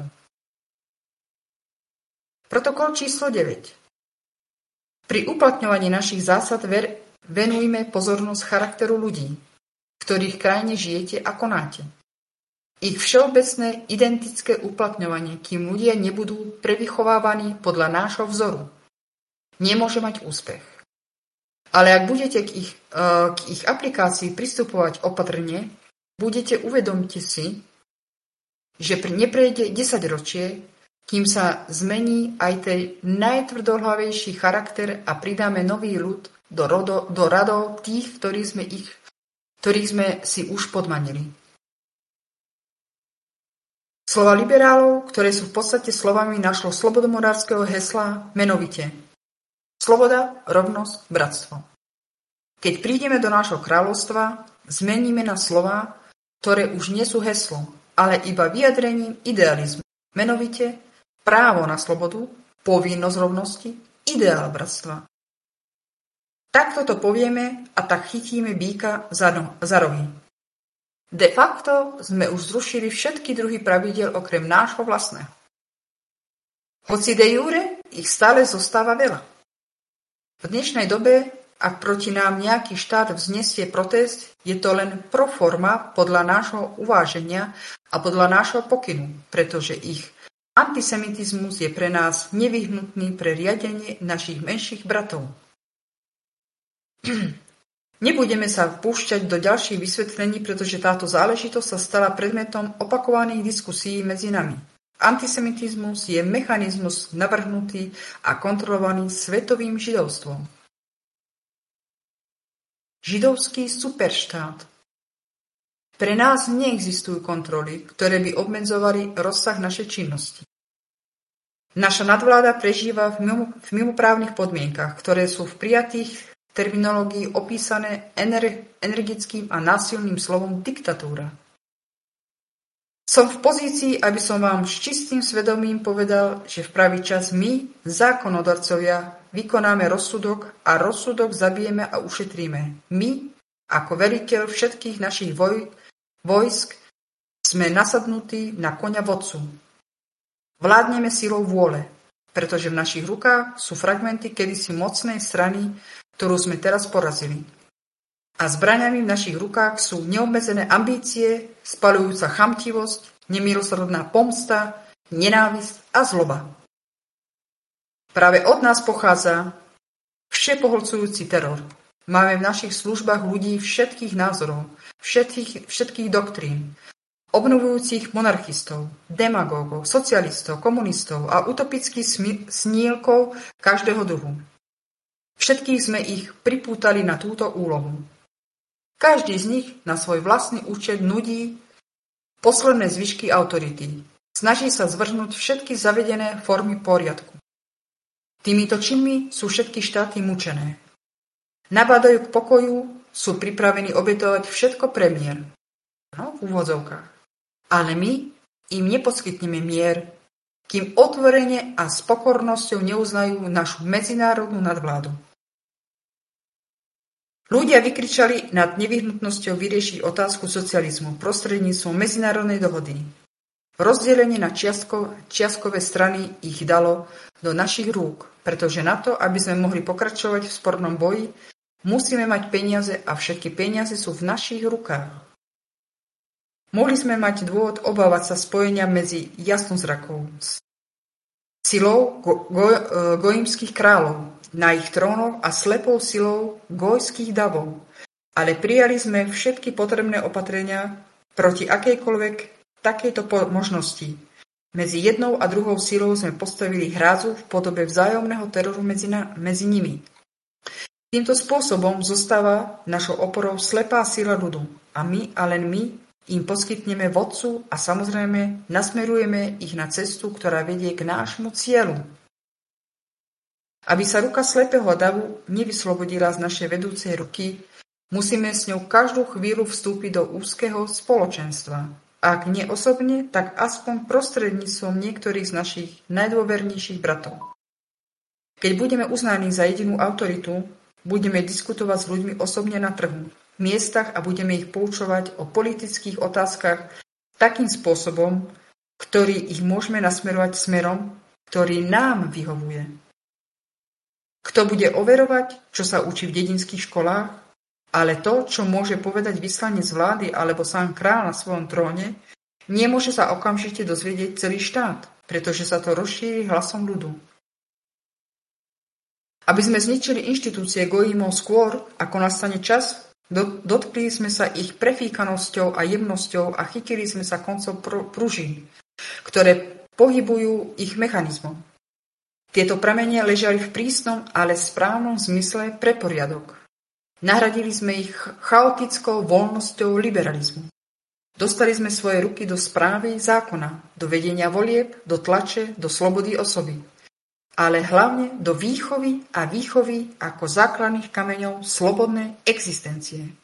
B: Protokol číslo 9. Pri uplatňovaní našich zásad venujme pozornosť charakteru ľudí, v ktorých krajine žijete a konáte. Ich všeobecné identické uplatňovanie, kým ľudia nebudú prevychovávaní podľa nášho vzoru, nemôže mať úspech. Ale ak budete k ich aplikácii pristupovať opatrne, uvedomte si, že neprejde 10 ročie, kým sa zmení aj ten najtvrdohlavejší charakter a pridáme nový ľud do radov tých, ktorých sme si už podmanili. Slova liberálov, ktoré sú v podstate slovami našho slobodomorárskeho hesla, menovite sloboda, rovnosť, bratstvo. Keď prídeme do nášho kráľovstva, zmeníme na slova, ktoré už nie sú heslom, ale iba vyjadrením idealizmu, menovite právo na slobodu, povinnosť rovnosti, ideál bratstva. Takto to povieme a tak chytíme býka za rohy. De facto sme už zrušili všetky druhy pravidiel okrem nášho vlastného. Hoci de jure ich stále zostáva veľa. V dnešnej dobe, ak proti nám nejaký štát vznesie protest, je to len pro forma podľa nášho uváženia a podľa nášho pokynu, pretože ich antisemitizmus je pre nás nevyhnutný pre riadenie našich menších bratov. Nebudeme sa vpúšťať do ďalších vysvetlení, pretože táto záležitosť sa stala predmetom opakovaných diskusí medzi nami. Antisemitizmus je mechanizmus navrhnutý a kontrolovaný svetovým židovstvom. Židovský superštát. Pre nás neexistujú kontroly, ktoré by obmedzovali rozsah našej činnosti. Naša nadvláda prežíva v mimoprávnych podmienkach, ktoré sú v prijatých terminológii opísané energickým a násilným slovom diktatúra. Som v pozícii, aby som vám s čistým svedomím povedal, že v pravý čas my, zákonodarcovia, vykonáme rozsudok a rozsudok zabijeme a ušetríme. My, ako veliteľ všetkých našich vojsk, sme nasadnutí na koňa vodcu. Vládneme silou vôle, pretože v našich rukách sú fragmenty kedysi mocnej strany, ktorú sme teraz porazili. A zbraňami v našich rukách sú neobmedzené ambície, spaľujúca chamtivosť, nemilosrdná pomsta, nenávisť a zloba. Práve od nás pochádza všepohlcujúci teror. Máme v našich službách ľudí všetkých názorov, všetkých doktrín, obnovujúcich monarchistov, demagógov, socialistov, komunistov a utopických snílkov každého druhu. Všetkých sme ich pripútali na túto úlohu. Každý z nich na svoj vlastný účet nudí posledné zvyšky autority. Snaží sa zvrhnúť všetky zavedené formy poriadku. Týmito činmi sú všetky štáty mučené. Nabádajú k pokoju, sú pripravení obetovať všetko pre mier. V úvodzovkách. Ale my im neposkytneme mier, kým otvorene a s pokornosťou neuznajú našu medzinárodnú nadvládu. Ľudia vykričali nad nevyhnutnosťou vyriešiť otázku socializmu prostredníctvom medzinárodnej dohody. Rozdelenie na čiastkové strany ich dalo do našich rúk, pretože na to, aby sme mohli pokračovať v spornom boji, musíme mať peniaze a všetky peniaze sú v našich rukách. Mohli sme mať dôvod obávať sa spojenia medzi jasnozrakov, silou gojímskych kráľov na ich trónoch a slepou silou gojských davov, ale prijali sme všetky potrebné opatrenia proti akejkoľvek takejto možnosti. Medzi jednou a druhou silou sme postavili hrádzu v podobe vzájomného teroru medzi nimi. Týmto spôsobom zostáva našou oporou slepá sila ľudu a my a len my im poskytneme vodcu a samozrejme nasmerujeme ich na cestu, ktorá vedie k nášmu cieľu. Aby sa ruka slepého davu nevyslobodila z našej vedúcej ruky, musíme s ňou každú chvíľu vstúpiť do úzkeho spoločenstva. Ak nie osobne, tak aspoň prostredníctvom niektorých z našich najdôvernejších bratov. Keď budeme uznaní za jedinú autoritu, budeme diskutovať s ľuďmi osobne na trhu, miestach a budeme ich poučovať o politických otázkach takým spôsobom, ktorý ich môžeme nasmerovať smerom, ktorý nám vyhovuje. Kto bude overovať, čo sa učí v dedinských školách, ale to, čo môže povedať vyslanec vlády alebo sám kráľ na svojom tróne, nemôže sa okamžite dozvedieť celý štát, pretože sa to rozšíri hlasom ľudu. Aby sme zničili inštitúcie gojímov skôr, ako nastane čas, dotkli sme sa ich prefíkanosťou a jemnosťou a chytili sme sa koncom pružín, ktoré pohybujú ich mechanizmom. Tieto pramene ležali v prísnom, ale správnom zmysle pre poriadok. Nahradili sme ich chaotickou voľnosťou liberalizmu. Dostali sme svoje ruky do správy zákona, do vedenia volieb, do tlače, do slobody osoby. Ale hlavne do výchovy a výchovy ako základných kameňov slobodnej existencie.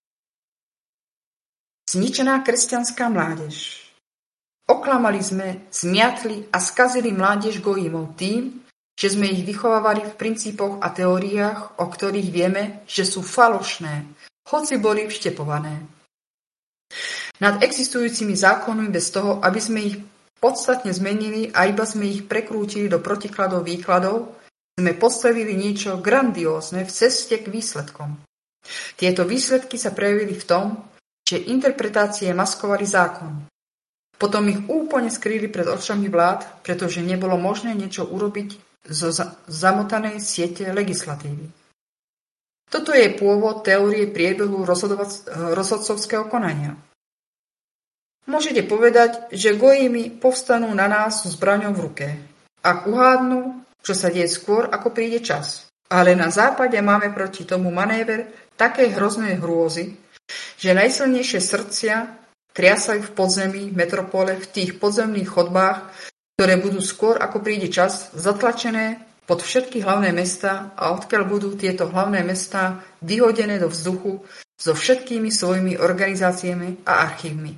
B: Zničená kresťanská mládež. Oklamali sme, zmiatli a skazili mládež gojímov tým, že jsme jich vychovávali v princípoch a teóriách, o ktorých vieme, že sú falošné, hoci boli vštepované. Nad existujúcimi zákonmi bez toho, aby sme ich podstatne zmenili a iba sme ich prekrútili do protikladov výkladov, sme postavili niečo grandiózne v ceste k výsledkom. Tieto výsledky sa prejavili v tom, že interpretácie maskovali zákon. Potom ich úplne skrýli pred očami vlád, pretože nebolo možné niečo urobiť zo zamotanej siete legislatívy. Toto je pôvod teórie priebehu rozhodcovského konania. Môžete povedať, že gojimi povstanú na nás so zbraňou v ruke, ak uhádnu, čo sa deje skôr, ako príde čas. Ale na západe máme proti tomu manéver také hrozné hrôzy, že najsilnejšie srdcia triasajú v podzemí metropole v tých podzemných chodbách, ktoré budú skôr, ako príde čas, zatlačené pod všetky hlavné mestá a odkiaľ budú tieto hlavné mestá vyhodené do vzduchu so všetkými svojimi organizáciami a archívmi.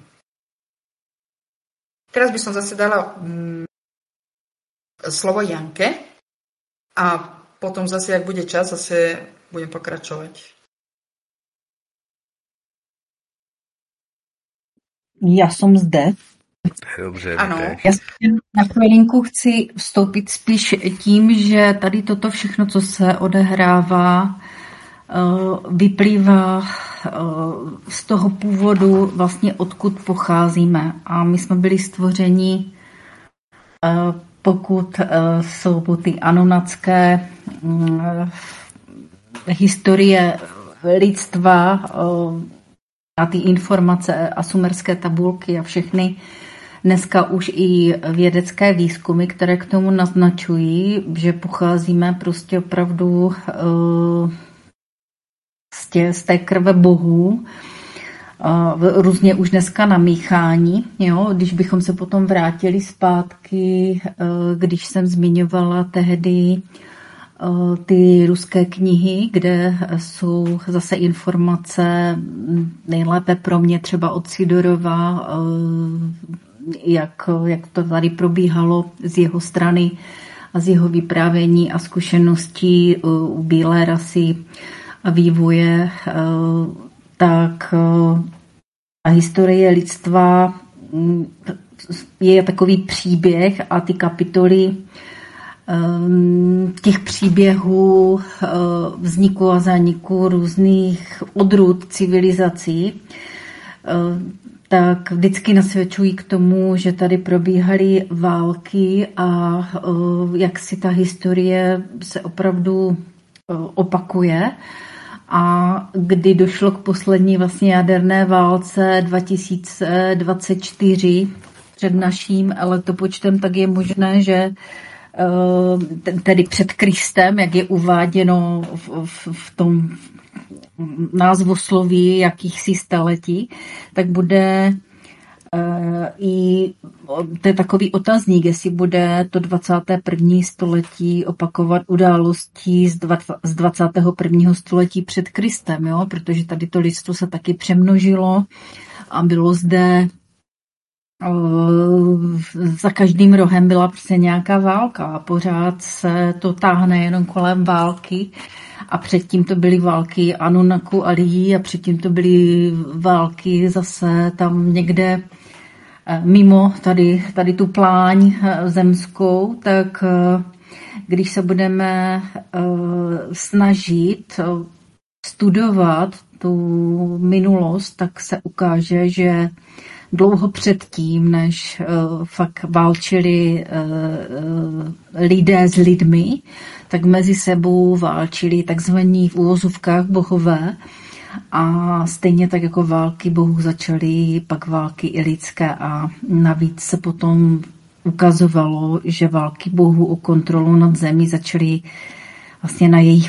B: Teraz by som zase dala slovo Janke a potom zase, ak bude čas, zase budem pokračovať.
C: Já jsem zde.
A: Dobře,
B: ano.
C: Já na chvilinku chci vstoupit spíš tím, že tady toto všechno, co se odehrává, vyplývá z toho původu, vlastně odkud pocházíme. A my jsme byli stvořeni, pokud jsou ty anonatské historie lidstva a ty informace a sumerské tabulky a všechny dneska už i vědecké výzkumy, které k tomu naznačují, že pocházíme prostě opravdu z té krve bohů, různě už dneska namíchání. Jo? Když bychom se potom vrátili zpátky, když jsem zmiňovala tehdy ty ruské knihy, kde jsou zase informace nejlépe pro mě třeba od Sidorova, jak to tady probíhalo z jeho strany a z jeho vyprávění a zkušeností u bílé rasy a vývoje, tak a historie lidstva je takový příběh a ty kapitoly těch příběhů vzniku a zániku různých odrůd civilizací, tak vždycky nasvědčují k tomu, že tady probíhaly války a jak si ta historie se opravdu opakuje. A kdy došlo k poslední vlastně jaderné válce 2024 před naším letopočtem, tak je možné, že tedy před Kristem, jak je uváděno v tom názvosloví jakýchsi staletí, tak bude i to je takový otazník, jestli bude to 21. století opakovat události z 21. století před Kristem, jo? Protože tady to lidstvo se taky přemnožilo a bylo zde za každým rohem byla prostě nějaká válka a pořád se to táhne jenom kolem války a předtím to byly války Anunnaku a lidí a předtím to byly války zase tam někde mimo tady tu pláň zemskou, tak když se budeme snažit studovat tu minulost, tak se ukáže, že dlouho předtím, než fakt válčili lidé s lidmi, tak mezi sebou válčili takzvaní v úvozovkách bohové a stejně tak jako války bohů začaly pak války i lidské a navíc se potom ukazovalo, že války bohů o kontrolu nad zemí začaly vlastně na jejich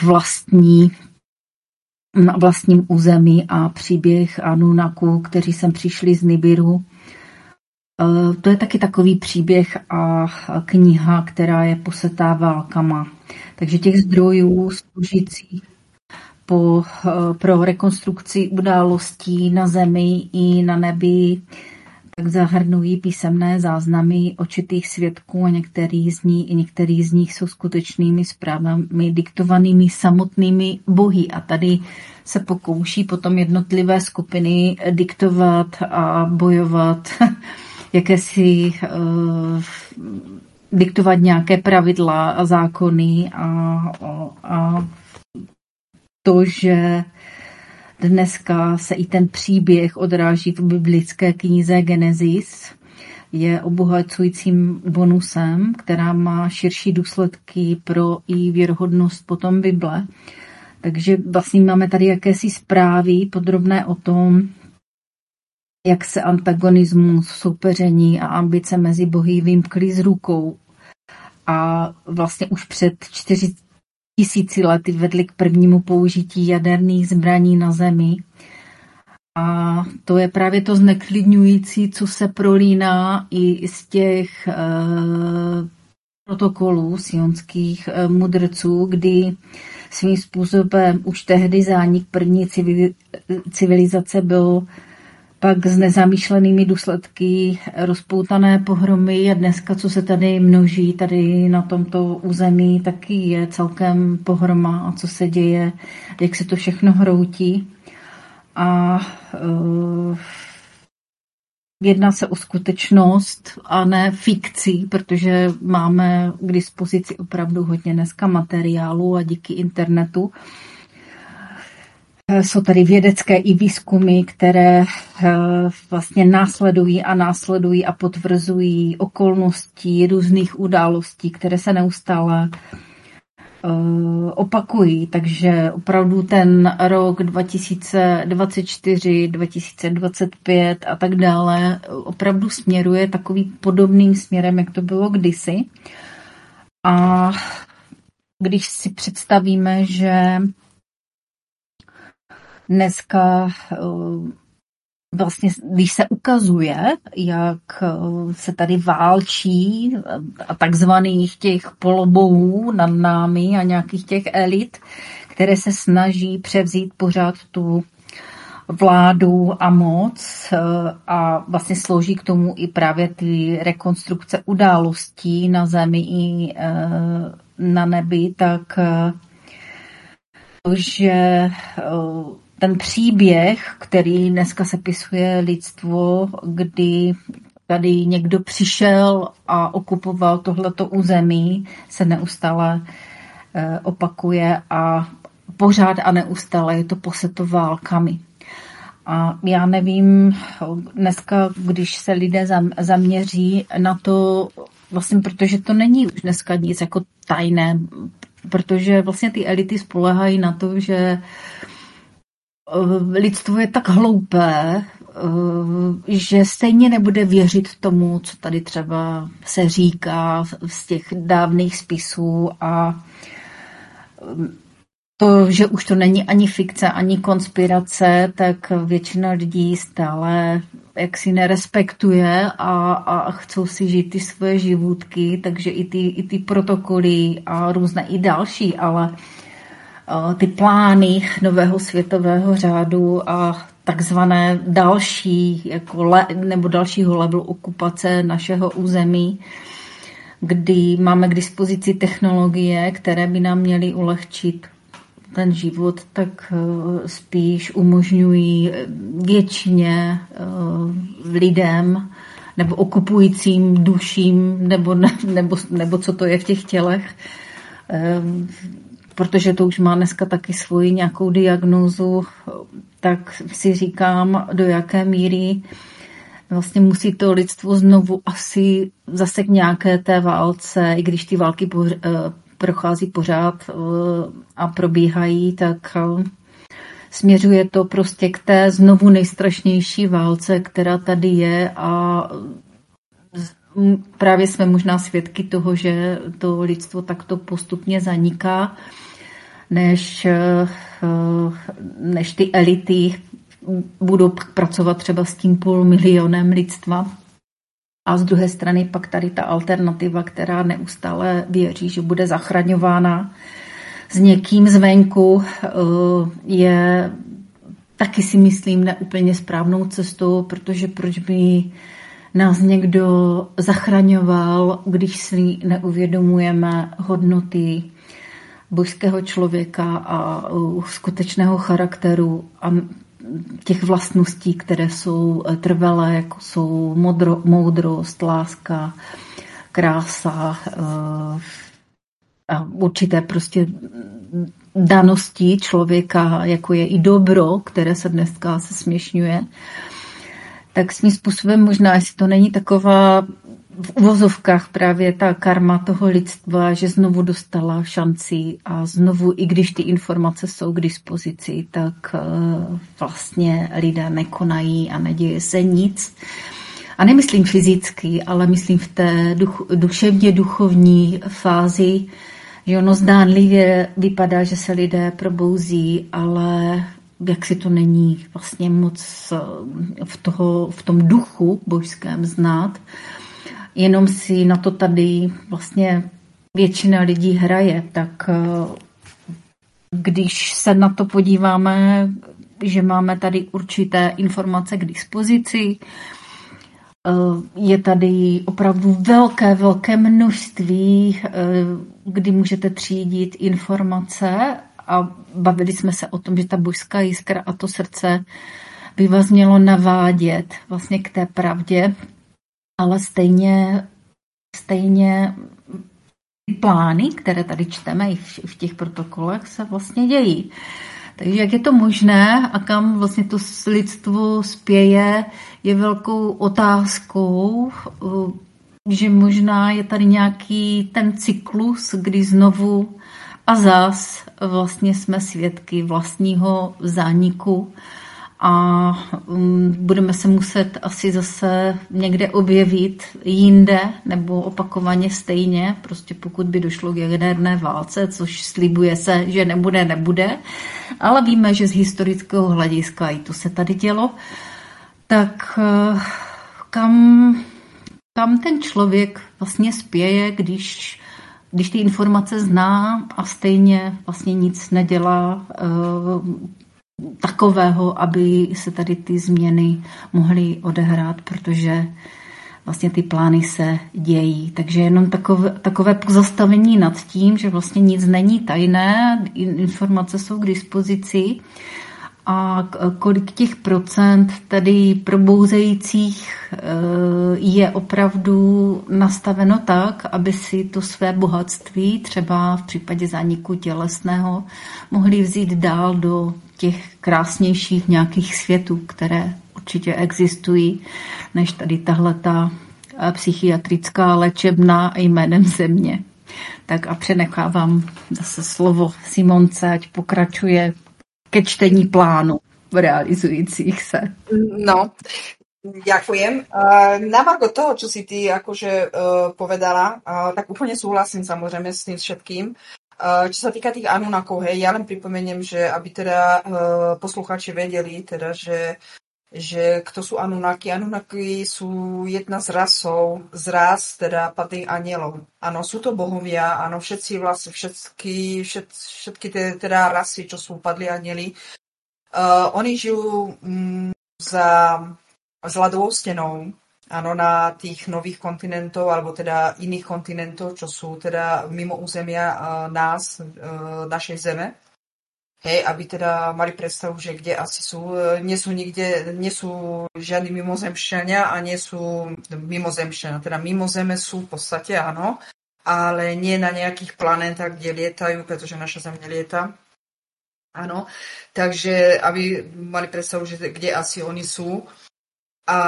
C: vlastním území a příběh Anunnaků, kteří sem přišli z Nibiru. To je taky takový příběh a kniha, která je posetá válkama. Takže těch zdrojů sloužících pro rekonstrukci událostí na zemi i na nebi tak zahrnují písemné záznamy očitých svědků a některý z nich jsou skutečnými zprávami diktovanými samotnými bohy. A tady se pokouší potom jednotlivé skupiny diktovat a bojovat, diktovat nějaké pravidla a zákony a to, že dneska se i ten příběh odráží v biblické knize Genesis, je obohacujícím bonusem, která má širší důsledky pro i věrohodnost potom Bible. Takže vlastně máme tady jakési zprávy podrobné o tom, jak se antagonismus, soupeření a ambice mezi bohy vymkly z rukou. A vlastně už před 40 000 lety vedly k prvnímu použití jaderných zbraní na Zemi. A to je právě to zneklidňující, co se prolíná i z těch protokolů sionských mudrců, kdy svým způsobem už tehdy zánik první civilizace byl pak s nezamýšlenými důsledky rozpoutané pohromy a dneska, co se tady množí, tady na tomto území, taky je celkem pohroma a co se děje, jak se to všechno hroutí. A jedná se o skutečnost a ne fikci, protože máme k dispozici opravdu hodně dneska materiálu a díky internetu jsou tady vědecké i výzkumy, které vlastně následují a potvrzují okolnosti různých událostí, které se neustále opakují. Takže opravdu ten rok 2024, 2025 a tak dále opravdu směruje takovým podobným směrem, jak to bylo kdysi. A když si představíme, že dneska vlastně, když se ukazuje, jak se tady válčí a takzvaných těch polobohů nad námi a nějakých těch elit, které se snaží převzít pořád tu vládu a moc a vlastně slouží k tomu i právě ty rekonstrukce událostí na Zemi i na nebi, tak že ten příběh, který dneska sepisuje lidstvo, kdy tady někdo přišel a okupoval tohleto území, se neustále opakuje a pořád a neustále je to poseto válkami. A já nevím, dneska, když se lidé zaměří na to, vlastně protože to není už dneska nic jako tajné, protože vlastně ty elity spoléhají na to, že lidstvo je tak hloupé, že stejně nebude věřit tomu, co tady třeba se říká z těch dávných spisů a to, že už to není ani fikce, ani konspirace, tak většina lidí stále jaksi nerespektuje a chcou si žít ty svoje životky, takže i ty protokoly a různé i další, ale ty plány nového světového řádu a takzvané další, nebo dalšího levelu okupace našeho území, kdy máme k dispozici technologie, které by nám měly ulehčit ten život, tak spíš umožňují většině lidem nebo okupujícím duším nebo co to je v těch tělech, protože to už má dneska taky svoji nějakou diagnózu, tak si říkám, do jaké míry vlastně musí to lidstvo znovu asi zase k nějaké té válce, i když ty války prochází pořád a probíhají, tak směřuje to prostě k té znovu nejstrašnější válce, která tady je a právě jsme možná svědky toho, že to lidstvo takto postupně zaniká, než ty elity budou pracovat třeba s tím 500 000 lidstva. A z druhé strany pak tady ta alternativa, která neustále věří, že bude zachraňována s někým zvenku, je taky si myslím neúplně správnou cestou, protože proč by nás někdo zachraňoval, když si neuvědomujeme hodnoty božského člověka a skutečného charakteru a těch vlastností, které jsou trvalé, jako jsou moudrost, láska, krása a určité prostě danosti člověka, jako je i dobro, které se dneska se směšňuje, tak svým způsobem možná, jestli to není taková v uvozovkách právě ta karma toho lidstva, že znovu dostala šanci a znovu, i když ty informace jsou k dispozici, tak vlastně lidé nekonají a neděje se nic. A nemyslím fyzicky, ale myslím v té duševně duchovní fázi, že ono zdánlivě vypadá, že se lidé probouzí, ale jak si to není vlastně moc v tom duchu božském znát. Jenom si na to tady vlastně většina lidí hraje, tak když se na to podíváme, že máme tady určité informace k dispozici, je tady opravdu velké množství, kdy můžete třídit informace a bavili jsme se o tom, že ta božská jiskra a to srdce by vás mělo navádět vlastně k té pravdě, ale stejně plány, které tady čteme i v těch protokolech, se vlastně dějí. Takže jak je to možné a kam vlastně to lidstvo spěje, je velkou otázkou, že možná je tady nějaký ten cyklus, kdy znovu a zas vlastně jsme svědky vlastního zániku a budeme se muset asi zase někde objevit jinde nebo opakovaně stejně, prostě pokud by došlo k jaderné válce, což slibuje se, že nebude, ale víme, že z historického hlediska i to se tady dělo, tak kam ten člověk vlastně spěje, když ty informace zná a stejně vlastně nic nedělá takového, aby se tady ty změny mohly odehrát, protože vlastně ty plány se dějí. Takže jenom takové pozastavení nad tím, že vlastně nic není tajné, informace jsou k dispozici a kolik těch procent tady probouzejících je opravdu nastaveno tak, aby si to své bohatství, třeba v případě zániku tělesného, mohli vzít dál do těch krásnějších nějakých světů, které určitě existují, než tady tahleta psychiatrická léčebna jménem Země. Tak a přenechávám zase slovo Simonce, ať pokračuje ke čtení plánu realizujících se.
B: No, ďakujem. Na margo toho, čo si ty akože povedala, tak úplne súhlasím samozrejme s tým všetkým. Čo sa týka tých Anunnakov, hej, ja len pripomeniem, že aby teda poslucháči vedeli, teda, že kto sú Anunnaki. Anunnaki sú jedna z ras teda padlých anielov. Áno, sú to bohovia, áno, všetci všetky teda rasy, čo sú padlí anieli, oni žijú za ľadovou stenou, áno, na tých nových kontinentov, alebo teda iných kontinentov, čo sú teda mimo územia našej Zeme. Hej, aby teda mali predstavu, že kde asi sú. Nie sú žiadni mimozemšťania a nie sú mimozemšťania. Teda mimo Zeme sú v podstate, áno, ale nie na nejakých planetách, kde lietajú, pretože naša Zem nelieta. Áno, takže aby mali predstavu, že kde asi oni sú. A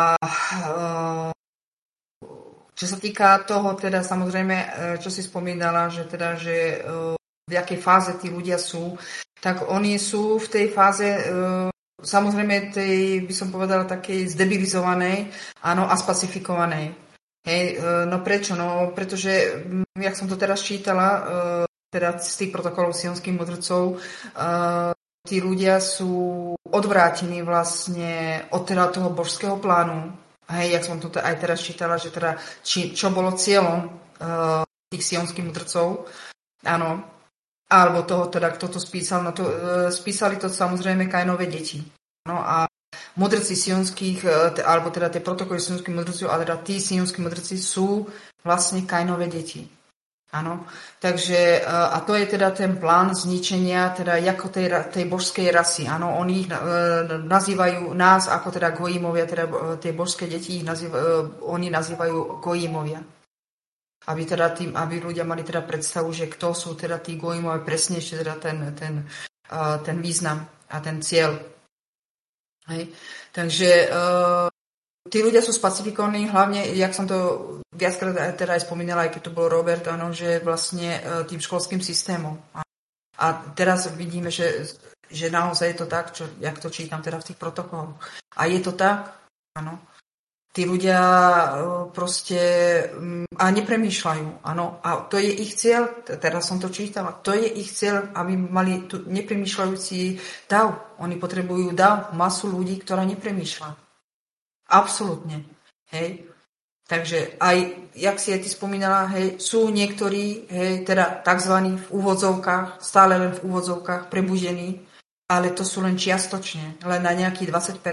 B: čo sa týka toho, teda samozrejme, čo si spomínala, že teda, že v jakej fáze tí ľudia sú, tak oni sú v tej fáze, samozrejme tej, by som povedala, takej zdebilizovanej, áno, a spacifikovanej. Hej, no prečo? No, pretože, jak som to teraz čítala, teda z tých protokolov sionských mudrcov, tí ľudia sú odvrátení vlastne od teda toho božského plánu. Hej, jak som to aj teraz čítala, že teda čo bolo cieľom tých sionských mudrcov. Áno. Alebo toho teda, kto to spísal. No to, spísali to samozrejme Kainové deti. No a mudrci sionských, alebo teda tie protokoly sionských mudrcov, ale teda tí sionskí mudrci sú vlastne Kainové deti. Áno, takže a to je teda ten plán zničenia teda ako tej božskej rasy. Áno, oni ich nazývajú nás ako teda gojímovia, teda tie božské deti oni nazývajú gojímovia. Aby ľudia mali teda predstavu, že kto sú teda tí gojímovia, presnejšie teda ten význam a ten cieľ. Hej. Takže tí ľudia sú spacifikovaní, hlavne, jak som to viackrát teda aj spomínala, aj keď to bol Robert, áno, že vlastne tým školským systémom. A teraz vidíme, že naozaj je to tak, jak to čítam teda v tých protokoloch. A je to tak, áno. Tí ľudia proste a nepremýšľajú, áno. A to je ich cieľ, teraz som to čítala, to je ich cieľ, aby mali tu nepremýšľajúci dav. Oni potrebujú dav, masu ľudí, ktorá nepremýšľa. Absolútne. Hej. Takže aj, jak si aj ty spomínala, hej, sú niektorí, hej, teda takzvaní v úvodzovkách, stále len v úvodzovkách prebudení, ale to sú len čiastočne, len na nejakých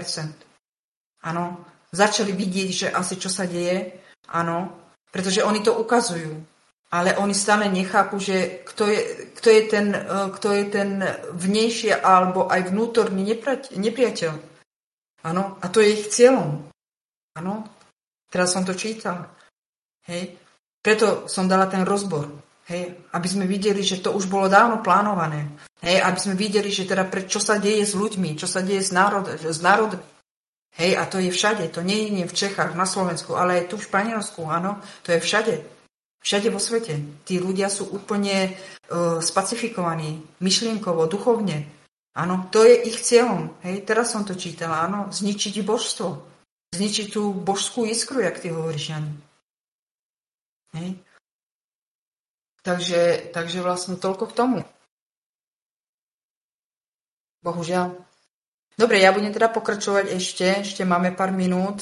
B: 20%. Áno. Začali vidieť, že asi čo sa deje, áno, pretože oni to ukazujú, ale oni stále nechápu, že kto je ten vnejšie alebo aj vnútorný nepriateľ. Áno, a to je ich cieľom. Áno, teraz som to čítal. Hej, preto som dala ten rozbor. Hej, aby sme videli, že to už bolo dávno plánované. Hej, aby sme videli, že teda čo sa deje s ľuďmi, čo sa deje s národmi. Hej, a to je všade, to nie je nie v Čechách, na Slovensku, ale aj tu v Španielsku, áno, to je všade. Všade vo svete. Tí ľudia sú úplne spacifikovaní, myšlienkovo, duchovne. Áno, to je ich cieľom. Hej, teraz som to čítala, áno, zničiť božstvo. Zničiť tú božskú iskru, jak ty hovoríš, Jan. Hej. Takže vlastne toľko k tomu. Bohužiaľ. Dobre, ja budem teda pokračovať ešte máme pár minút.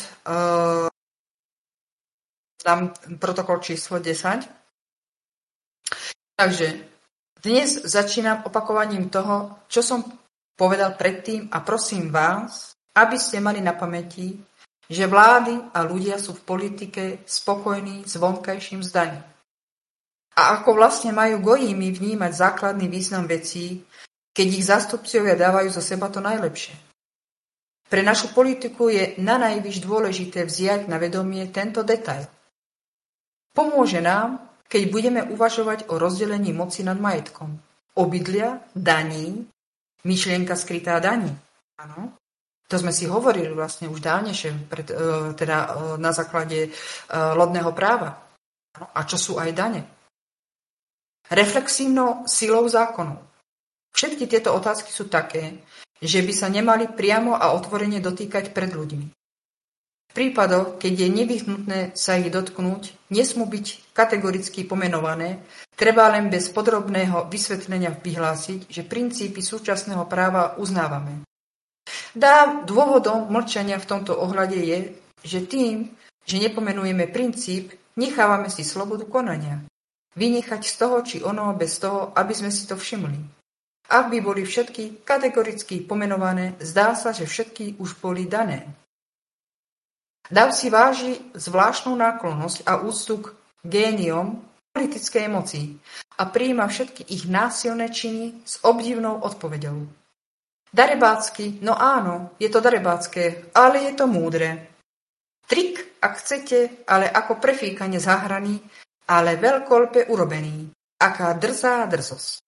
B: Dám protokol číslo 10. Takže dnes začínam opakovaním toho, čo som povedal predtým a prosím vás, aby ste mali na pamäti, že vlády a ľudia sú v politike spokojní s vonkajším zdaním. A ako vlastne majú gojími vnímať základný význam vecí, keď ich zástupcovia dávajú zo seba to najlepšie. Pre našu politiku je nanajvyš dôležité vziať na vedomie tento detail. Pomôže nám, keď budeme uvažovať o rozdelení moci nad majetkom, obydlia, daní, myšlienka skrytá daní. Áno. To sme si hovorili vlastne už dávnejšie, teda na základe lodného práva. A čo sú aj dane? Reflexívnou silou zákonov. Všetky tieto otázky sú také, že by sa nemali priamo a otvorene dotýkať pred ľuďmi. V prípadoch, keď je nevyhnutné sa ich dotknúť, nesmú byť kategoricky pomenované, treba len bez podrobného vysvetlenia vyhlásiť, že princípy súčasného práva uznávame. Dôvodom mlčania v tomto ohľade je, že tým, že nepomenujeme princíp, nechávame si slobodu konania. Vynechať z toho či ono bez toho, aby sme si to všimli. Ak by boli všetky kategoricky pomenované, zdá sa, že všetky už boli dané. Dav si váži zvláštnu náklonnosť a úctu k géniom politickej moci a prijíma všetky ich násilné činy s obdivnou odpoveďou. Darebácky, no áno, je to darebácké, ale je to múdre. Trik, ak chcete, ale ako prefíkanie zahraný, ale veľkoľpe urobený. Aká drzá drzosť.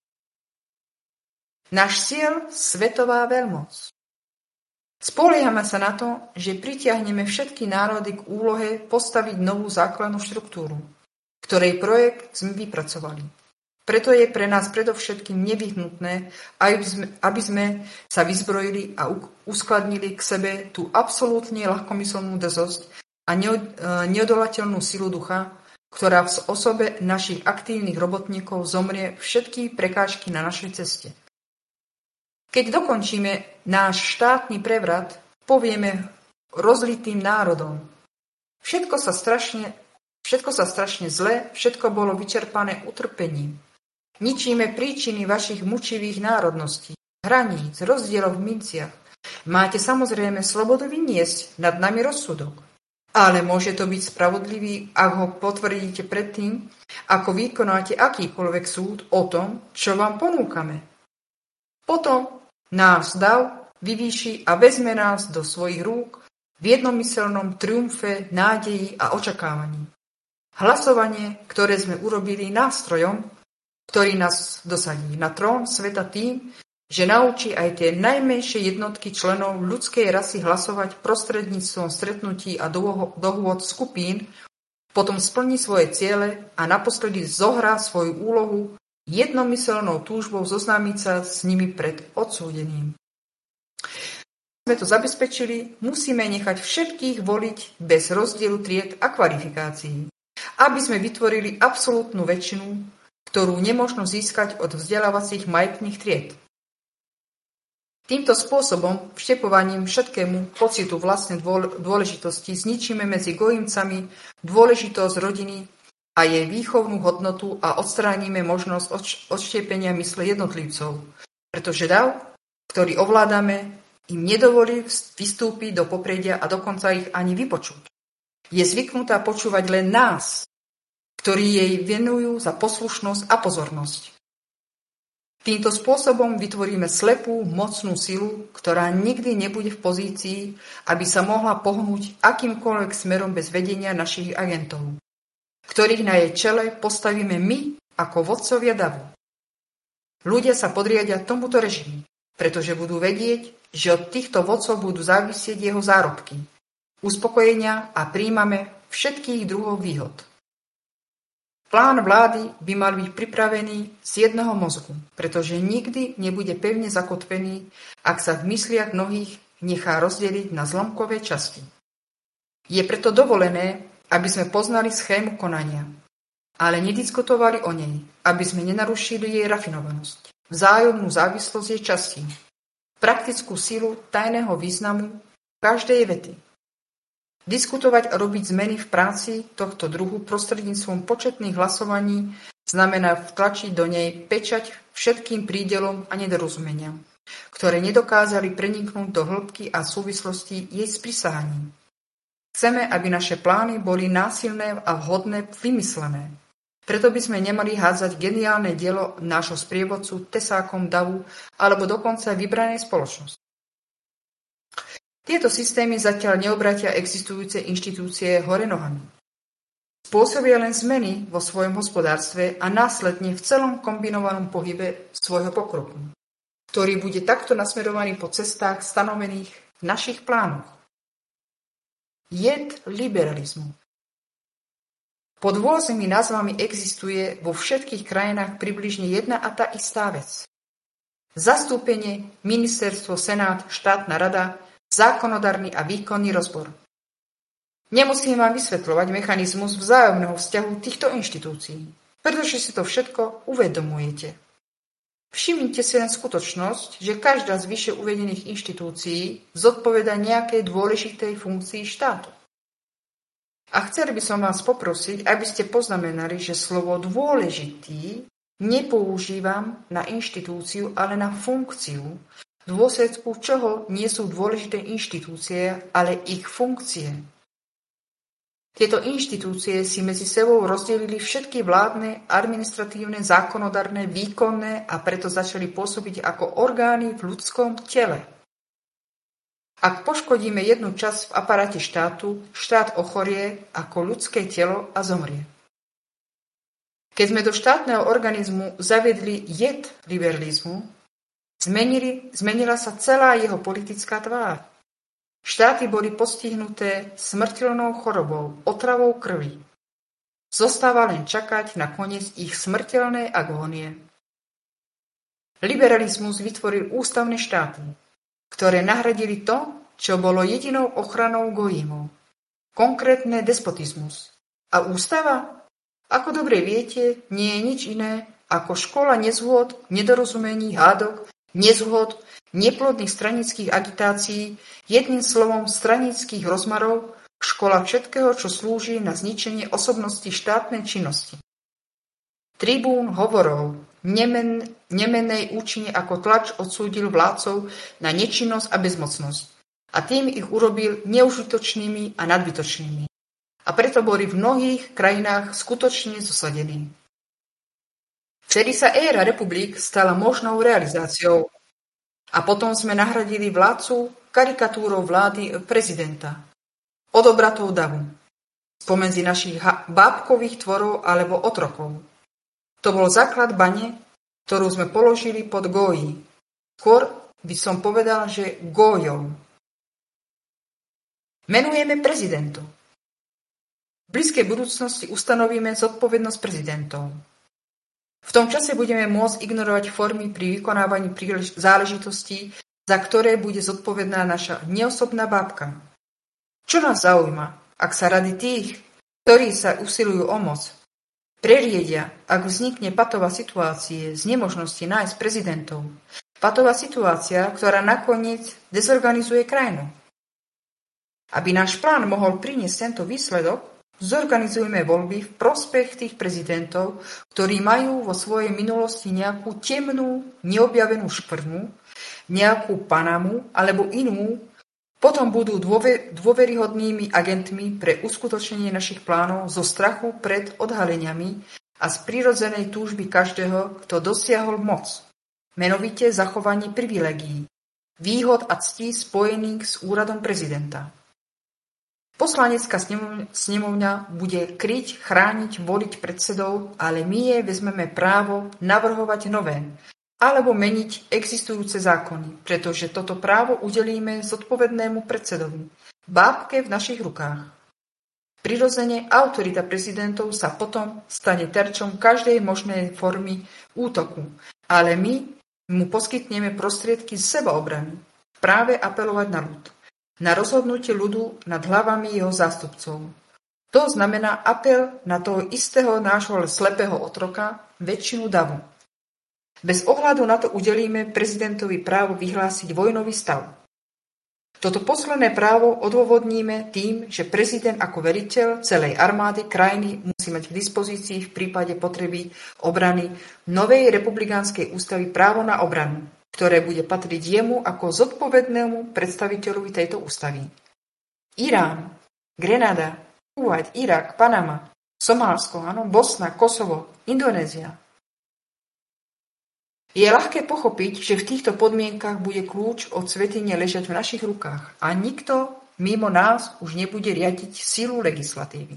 B: Náš cieľ svetová veľmoc. Spoliehame sa na to, že pritiahneme všetky národy k úlohe postaviť novú základnú štruktúru, ktorej projekt sme vypracovali. Preto je pre nás predovšetkým nevyhnutné, aby sme sa vyzbrojili a uskladnili k sebe tú absolútne ľahkomyselnú drzosť a neodolateľnú silu ducha, ktorá v osobe našich aktívnych robotníkov zomrie všetky prekážky na našej ceste. Keď dokončíme náš štátny prevrat, povieme rozlitým národom. Všetko sa strašne zle, všetko bolo vyčerpané utrpením. Ničíme príčiny vašich mučivých národností, hraníc, rozdielov v minciach, Máte samozrejme slobodu vyniesť nad nami rozsudok, ale môže to byť spravodlivý, ak ho potvrdíte predtým, ako vykonáte akýkoľvek súd o tom, čo vám ponúkame. Potom nás dav vyvýši a vezme nás do svojich rúk v jednomyselnom triumfe, nádeji a očakávaní. Hlasovanie, ktoré sme urobili nástrojom, ktorý nás dosadí na trón sveta tým, že naučí aj tie najmenšie jednotky členov ľudskej rasy hlasovať prostredníctvom stretnutí a dohôd skupín, potom splní svoje ciele a naposledy zohrá svoju úlohu jednomyselnou túžbou zoznámiť sa s nimi pred odsúdením. Aby sme to zabezpečili, musíme nechať všetkých voliť bez rozdielu tried a kvalifikácií, aby sme vytvorili absolútnu väčšinu, ktorú nemožno získať od vzdelávacích majetných tried. Týmto spôsobom, vštepovaním všetkému pocitu vlastnej dôležitosti, zničíme medzi gojimcami dôležitosť rodiny a jej výchovnú hodnotu a odstránime možnosť odštiepenia mysle jednotlivcov, pretože dav, ktorý ovládame, im nedovolí vystúpiť do popredia a dokonca ich ani vypočuť. Je zvyknutá počúvať len nás, ktorí jej venujú za poslušnosť a pozornosť. Týmto spôsobom vytvoríme slepú, mocnú silu, ktorá nikdy nebude v pozícii, aby sa mohla pohnúť akýmkoľvek smerom bez vedenia našich agentov, ktorých na jej čele postavíme my ako vodcovia davu. Ľudia sa podriadia tomuto režimu, pretože budú vedieť, že od týchto vodcov budú závisieť jeho zárobky, uspokojenia a príjmame všetkých druhov výhod. Plán vlády by mal byť pripravený z jedného mozgu, pretože nikdy nebude pevne zakotvený, ak sa v mysliach mnohých nechá rozdeliť na zlomkové časti. Je preto dovolené, aby sme poznali schému konania, ale nediskutovali o nej, aby sme nenarušili jej rafinovanosť, vzájomnú závislosť jej častí, praktickú silu tajného významu každej vety. Diskutovať a robiť zmeny v práci tohto druhu prostredníctvom početných hlasovaní znamená vtlačiť do nej pečať všetkým prídelom a nedorozumeniam, ktoré nedokázali preniknúť do hĺbky a súvislosti jej sprísahaním. Chceme, aby naše plány boli násilné a vhodné vymyslené. Preto by sme nemali hádzať geniálne dielo nášho sprievodcu tesákom davu alebo dokonca vybranej spoločnosti. Tieto systémy zatiaľ neobratia existujúce inštitúcie hore nohami. Spôsobia len zmeny vo svojom hospodárstve a následne v celom kombinovanom pohybe svojho pokroku, ktorý bude takto nasmerovaný po cestách stanovených v našich plánoch. Jed liberalizmu. Pod rôznymi názvami existuje vo všetkých krajinách približne jedna a tá istá vec. Zastúpenie, ministerstvo, senát, štátna rada, zákonodárny a výkonný rozbor. Nemusím vám vysvetľovať mechanizmus vzájomného vzťahu týchto inštitúcií, pretože si to všetko uvedomujete. Všimnite si len skutočnosť, že každá z vyššie uvedených inštitúcií zodpovedá nejakej dôležitej funkcii štátu. A chcel by som vás poprosiť, aby ste poznamenali, že slovo dôležitý nepoužívam na inštitúciu, ale na funkciu, v dôsledku čoho nie sú dôležité inštitúcie, ale ich funkcie. Tieto inštitúcie si medzi sebou rozdelili všetky vládne, administratívne, zákonodárne, výkonné a preto začali pôsobiť ako orgány v ľudskom tele. Ak poškodíme jednu časť v aparáte štátu, štát ochorie ako ľudské telo a zomrie. Keď sme do štátneho organizmu zaviedli jed liberalizmu, zmenila sa celá jeho politická tvár. Štáty boli postihnuté smrteľnou chorobou, otravou krvi. Zostáva len čakať na koniec ich smrteľnej agónie. Liberalizmus vytvoril ústavné štáty, ktoré nahradili to, čo bolo jedinou ochranou gojímov. Konkrétne despotizmus. A ústava? Ako dobre viete, nie je nič iné ako škola nezhôd, nedorozumení, hádok, nezhôd, neplodných stranických agitácií, jedným slovom stranických rozmarov, škola všetkého, čo slúži na zničenie osobnosti štátnej činnosti. Tribún hovorov, nemenej účinne ako tlač odsúdil vládcov na nečinnosť a bezmocnosť. A tým ich urobil neužitočnými a nadbytočnými. A preto boli v mnohých krajinách skutočne zosadení. Vtedy sa éra republik stala možnou realizáciou a potom sme nahradili vládcu karikatúrou vlády prezidenta, odobratou davu, spomedzi našich bábkových tvorov alebo otrokov. To bol základ bane, ktorú sme položili pod góji. Skôr by som povedal, že gójou. Menujeme prezidentov. V blízkej budúcnosti ustanovíme zodpovednosť prezidentov. V tom čase budeme môcť ignorovať formy pri vykonávaní záležitostí, za ktoré bude zodpovedná naša neosobná bábka. Čo nás zaujíma, ak sa rady tých, ktorí sa usilujú o moc, preriedia, ak vznikne patová situácia z nemožnosti nájsť prezidentov. Patová situácia, ktorá nakoniec dezorganizuje krajinu. Aby náš plán mohol priniesť tento výsledok, zorganizujme voľby v prospech tých prezidentov, ktorí majú vo svojej minulosti nejakú temnú, neobjavenú šprnu, nejakú panamu alebo inú, potom budú dôveryhodnými agentmi pre uskutočnenie našich plánov zo strachu pred odhaleniami a z prirodzenej túžby každého, kto dosiahol moc, menovite zachovanie privilegií, výhod a ctí spojených s úradom prezidenta. Poslanecká snemovňa bude kryť, chrániť, voliť predsedov, ale my jej vezmeme právo navrhovať nové alebo meniť existujúce zákony, pretože toto právo udelíme zodpovednému predsedovi, bábke v našich rukách. Prirodzene autorita prezidentov sa potom stane terčom každej možnej formy útoku, ale my mu poskytneme prostriedky sebaobrany, práve apelovať na ľud, na rozhodnutie ľudu nad hlavami jeho zástupcov. To znamená apel na toho istého nášho slepého otroka, väčšinu davu. Bez ohľadu na to udelíme prezidentovi právo vyhlásiť vojnový stav. Toto posledné právo odôvodníme tým, že prezident ako veliteľ celej armády krajiny musí mať k dispozícii v prípade potreby obrany novej republikánskej ústavy právo na obranu, ktoré bude patriť jemu ako zodpovednému predstaviteľovi tejto ústavy. Irán, Grenada, Kuvajt, Irak, Panama, Somálsko, Bosna, Kosovo, Indonézia. Je ľahké pochopiť, že v týchto podmienkach bude kľúč od svätyne ležať v našich rukách a nikto mimo nás už nebude riadiť silu legislatívy.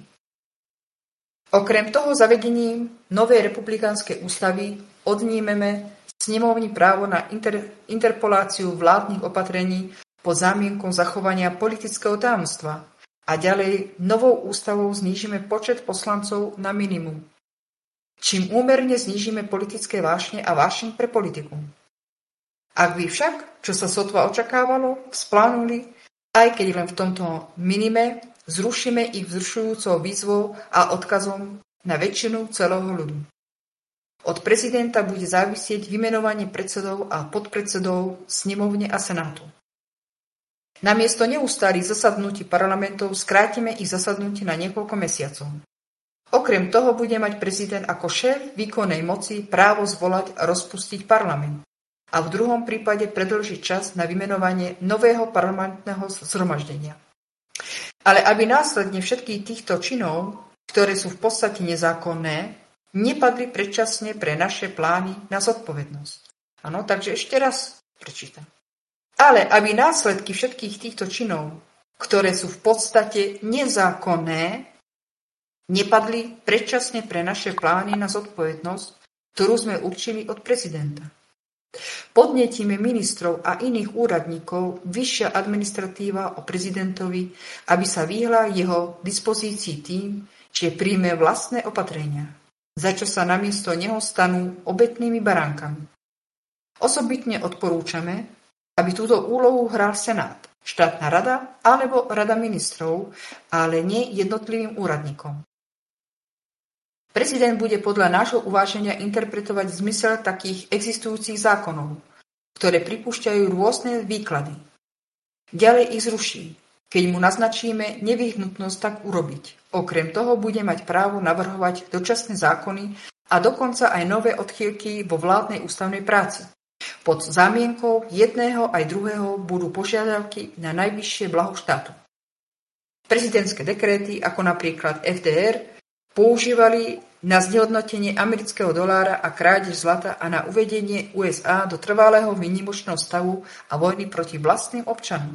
B: Okrem toho zavedením novej republikánskej ústavy odnímeme snemovni právo na interpoláciu vládnych opatrení pod zámienkou zachovania politického tajomstva a ďalej novou ústavou znížime počet poslancov na minimum, čím úmerne znížime politické vášne a vášeň pre politiku. Ak by však, čo sa sotva očakávalo, splánuli, aj keď len v tomto minime, zrušíme ich vzrušujúcou výzvou a odkazom na väčšinu celého ľudu. Od prezidenta bude závisieť vymenovanie predsedov a podpredsedov snemovne a senátu. Namiesto neustálých zasadnutí parlamentov skrátime ich zasadnutie na niekoľko mesiacov. Okrem toho bude mať prezident ako šéf výkonnej moci právo zvolať a rozpustiť parlament a v druhom prípade predĺžiť čas na vymenovanie nového parlamentného zhromaždenia. Ale aby následne všetkých týchto činov, ktoré sú v podstate nezákonné, nepadli predčasne pre naše plány na zodpovednosť. Áno, takže ešte raz prečítam. Ale aby následky všetkých týchto činov, ktoré sú v podstate nezákonné, nepadli predčasne pre naše plány na zodpovednosť, ktorú sme určili od prezidenta. Podnetíme ministrov a iných úradníkov vyššia administratíva o prezidentovi, aby sa vyhla jeho dispozícii tým, že príjme vlastné opatrenia, za čo sa namiesto neho stanú obetnými baránkami. Osobitne odporúčame, aby túto úlohu hral Senát, štátna rada alebo rada ministrov, ale nie jednotlivým úradníkom. Prezident bude podľa nášho uváženia interpretovať zmysel takých existujúcich zákonov, ktoré pripúšťajú rôzne výklady. Ďalej ich zruší, keď mu naznačíme nevyhnutnosť tak urobiť. Okrem toho bude mať právo navrhovať dočasné zákony a dokonca aj nové odchýlky vo vládnej ústavnej práci. Pod zámienkou jedného aj druhého budú požiadavky na najvyššie blaho štátu. Prezidentské dekréty, ako napríklad FDR, používali na znehodnotenie amerického dolára a krádež zlata a na uvedenie USA do trvalého výnimočného stavu a vojny proti vlastným občanom.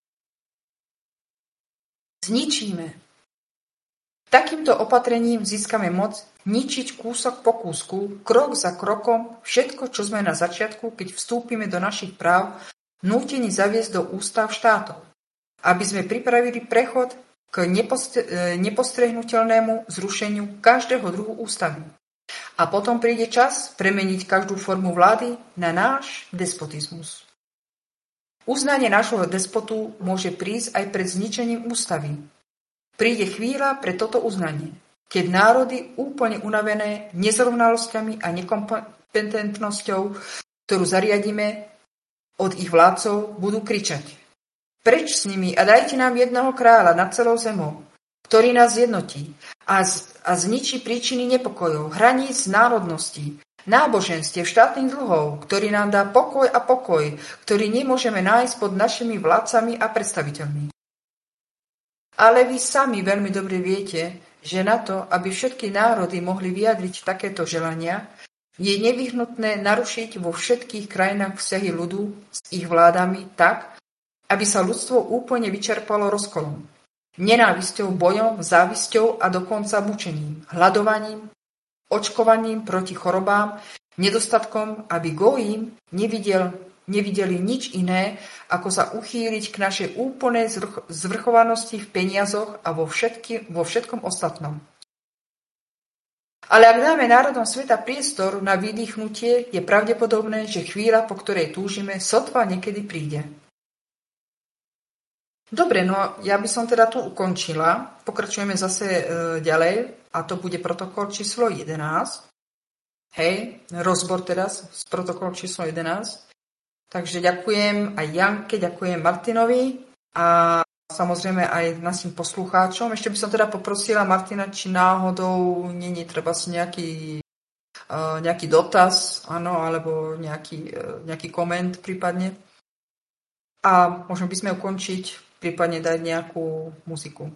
B: Zničíme. Takýmto opatrením získame moc ničiť kúsok po kúsku, krok za krokom všetko, čo sme na začiatku, keď vstúpime do našich práv, nútení zaviesť do ústav štátov, aby sme pripravili prechod k nepostrehnuteľnému zrušeniu každého druhu ústavy. A potom príde čas premeniť každú formu vlády na náš despotizmus. Uznanie nášho despotu môže prísť aj pred zničením ústavy. Príde chvíľa pre toto uznanie, keď národy úplne unavené nezrovnalosťami a nekompetentnosťou, ktorú zariadíme od ich vládcov, budú kričať: Preč s nimi a dajte nám jedného kráľa nad celou zemou, ktorý nás zjednotí a zničí príčiny nepokojov, hraníc národností, náboženstiev, štátnych dlhov, ktorý nám dá pokoj, ktorý nemôžeme nájsť pod našimi vládcami a predstaviteľmi. Ale vy sami veľmi dobre viete, že na to, aby všetky národy mohli vyjadriť takéto želania, je nevyhnutné narušiť vo všetkých krajinách vzťahy ľudu s ich vládami tak, aby sa ľudstvo úplne vyčerpalo rozkolom, nenávisťou, bojom, závisťou a dokonca mučením, hladovaním, očkovaním proti chorobám, nedostatkom, aby Goím nevideli nič iné, ako sa uchýliť k našej úplnej zvrchovanosti v peniazoch a vo všetkom ostatnom. Ale ak dáme národom sveta priestor na vydýchnutie, je pravdepodobné, že chvíľa, po ktorej túžime, sotva niekedy príde. Dobre, no ja by som teda tu ukončila. Pokračujeme zase ďalej a to bude protokol číslo 11. Hej, rozbor teraz z protokolu číslo 11. Takže ďakujem aj Janke, ďakujem Martinovi a samozrejme aj našim poslucháčom. Ešte by som teda poprosila Martina, či náhodou nie treba si nejaký dotaz, áno, alebo nejaký koment prípadne. A možno by sme ukončiť, prípadne dať nejakú muziku.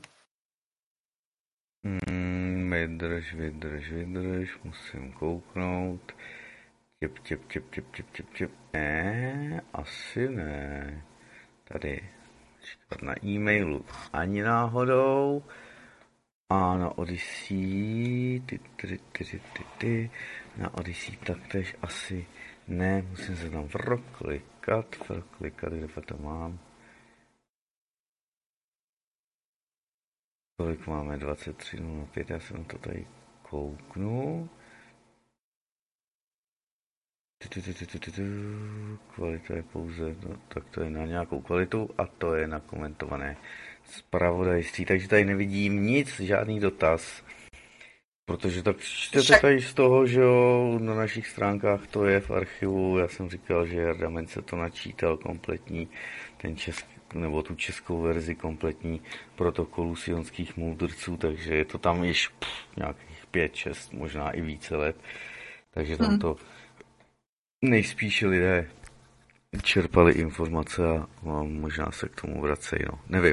A: Vydrž, musím kouknout. Těp. Ne, asi ne. Tady. Čekat na e-mailu ani náhodou. A na Odyssey. Na Odyssey taktéž asi ne. Musím se tam proklikat, kde to mám. Kolik máme? 23.05. Já se na to tady kouknu. Kvalita je pouze, no, tak to je na nějakou kvalitu a to je na komentované zpravodajství, takže tady nevidím nic, žádný dotaz, protože tak čtete tady z toho, že jo, na našich stránkách to je v archivu. Já jsem říkal, že Jarda Mence to načítal kompletní, ten nebo tu českou verzi kompletní protokolu sionských moudrců, takže je to tam již nějakých 5-6, možná i více let, takže tam to nejspíše lidé čerpali informace a možná se k tomu vracejí, no. Nevím.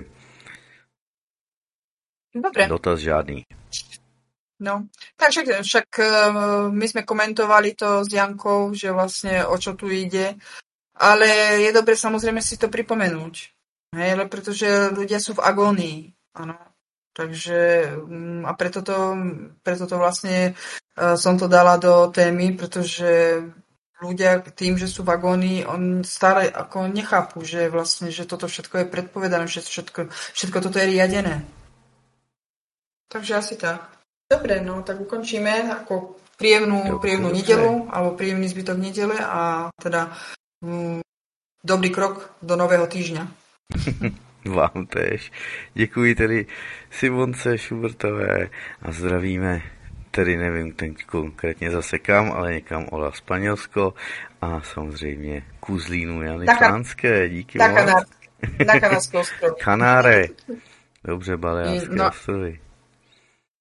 B: Dobre.
A: Dotaz žádný.
B: No, takže však my sme komentovali to s Jankou, že vlastne o čo tu ide, ale je dobre samozrejme si to pripomenúť, hej, pretože ľudia sú v agónii, áno. Takže a preto to vlastne som to dala do témy, pretože ľudia tým, že sú v agónii, on stále ako nechápu, že vlastne, že toto všetko je predpovedané, že všetko toto je riadené. Takže asi tak. Dobre, no tak ukončíme ako príjemnú nedeľu, alebo príjemný zbytok nedele a teda dobrý krok do nového týždňa.
A: Vám též. Děkuji tedy Simonce Šubertové a zdravíme, tedy nevím teď konkrétně zase kam, ale někam Ola Španělsko a samozřejmě Kuzlínu Jany Článské. Díky moc.
B: Na Kanárské ostrovy.
A: Kanáre. Dobře, Baleárské ostrovy.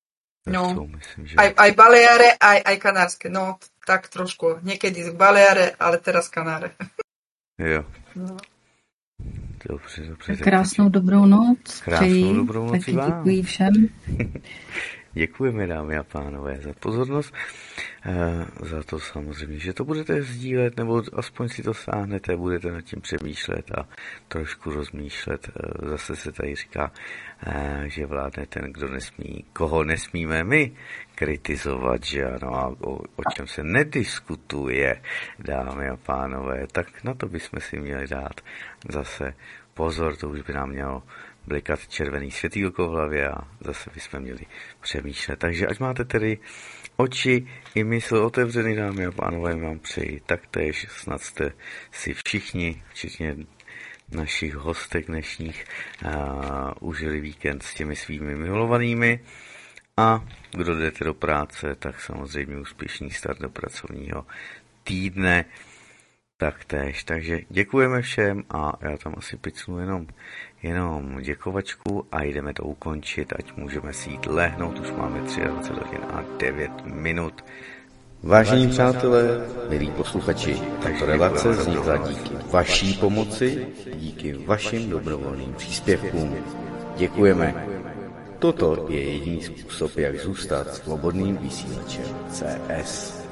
B: No,
A: myslím, že...
B: aj Baleare, aj Kanárske. No, tak trošku. Niekedy z Baleare, ale teraz Kanáre.
A: Jo.
B: No.
A: Dobře.
C: Krásnou dobrou noc.
A: Krásnou dobrou noc
C: taky děkuji všem.
A: Děkujeme, dámy a pánové, za pozornost, za to samozřejmě, že to budete sdílet, nebo aspoň si to sáhnete, budete nad tím přemýšlet a trošku rozmýšlet. Zase se tady říká, že vládne ten, kdo nesmí, koho nesmíme my kritizovat, že ano, a o čem se nediskutuje, dámy a pánové, tak na to bychom si měli dát zase pozor, to už by nám mělo blikat červený světýlko v hlavě a zase bychom měli přemýšlet. Takže ať máte tedy oči i mysl otevřený, dámy a pánové, vám přeji taktéž, snad jste si všichni, včetně našich hostek dnešních, užili víkend s těmi svými milovanými a kdo jdete do práce, tak samozřejmě úspěšný start do pracovního týdne taktéž. Takže děkujeme všem a já tam asi picnu jenom děkovačku a jdeme to ukončit, ať můžeme si jít lehnout, už máme 23 hodin a 9 minut.
D: Vážení přátelé, milí posluchači, tato relace vznikla díky vaší pomoci, díky vašim dobrovolným příspěvkům. Děkujeme. Toto je jediný způsob, jak zůstat svobodným vysílačem CS.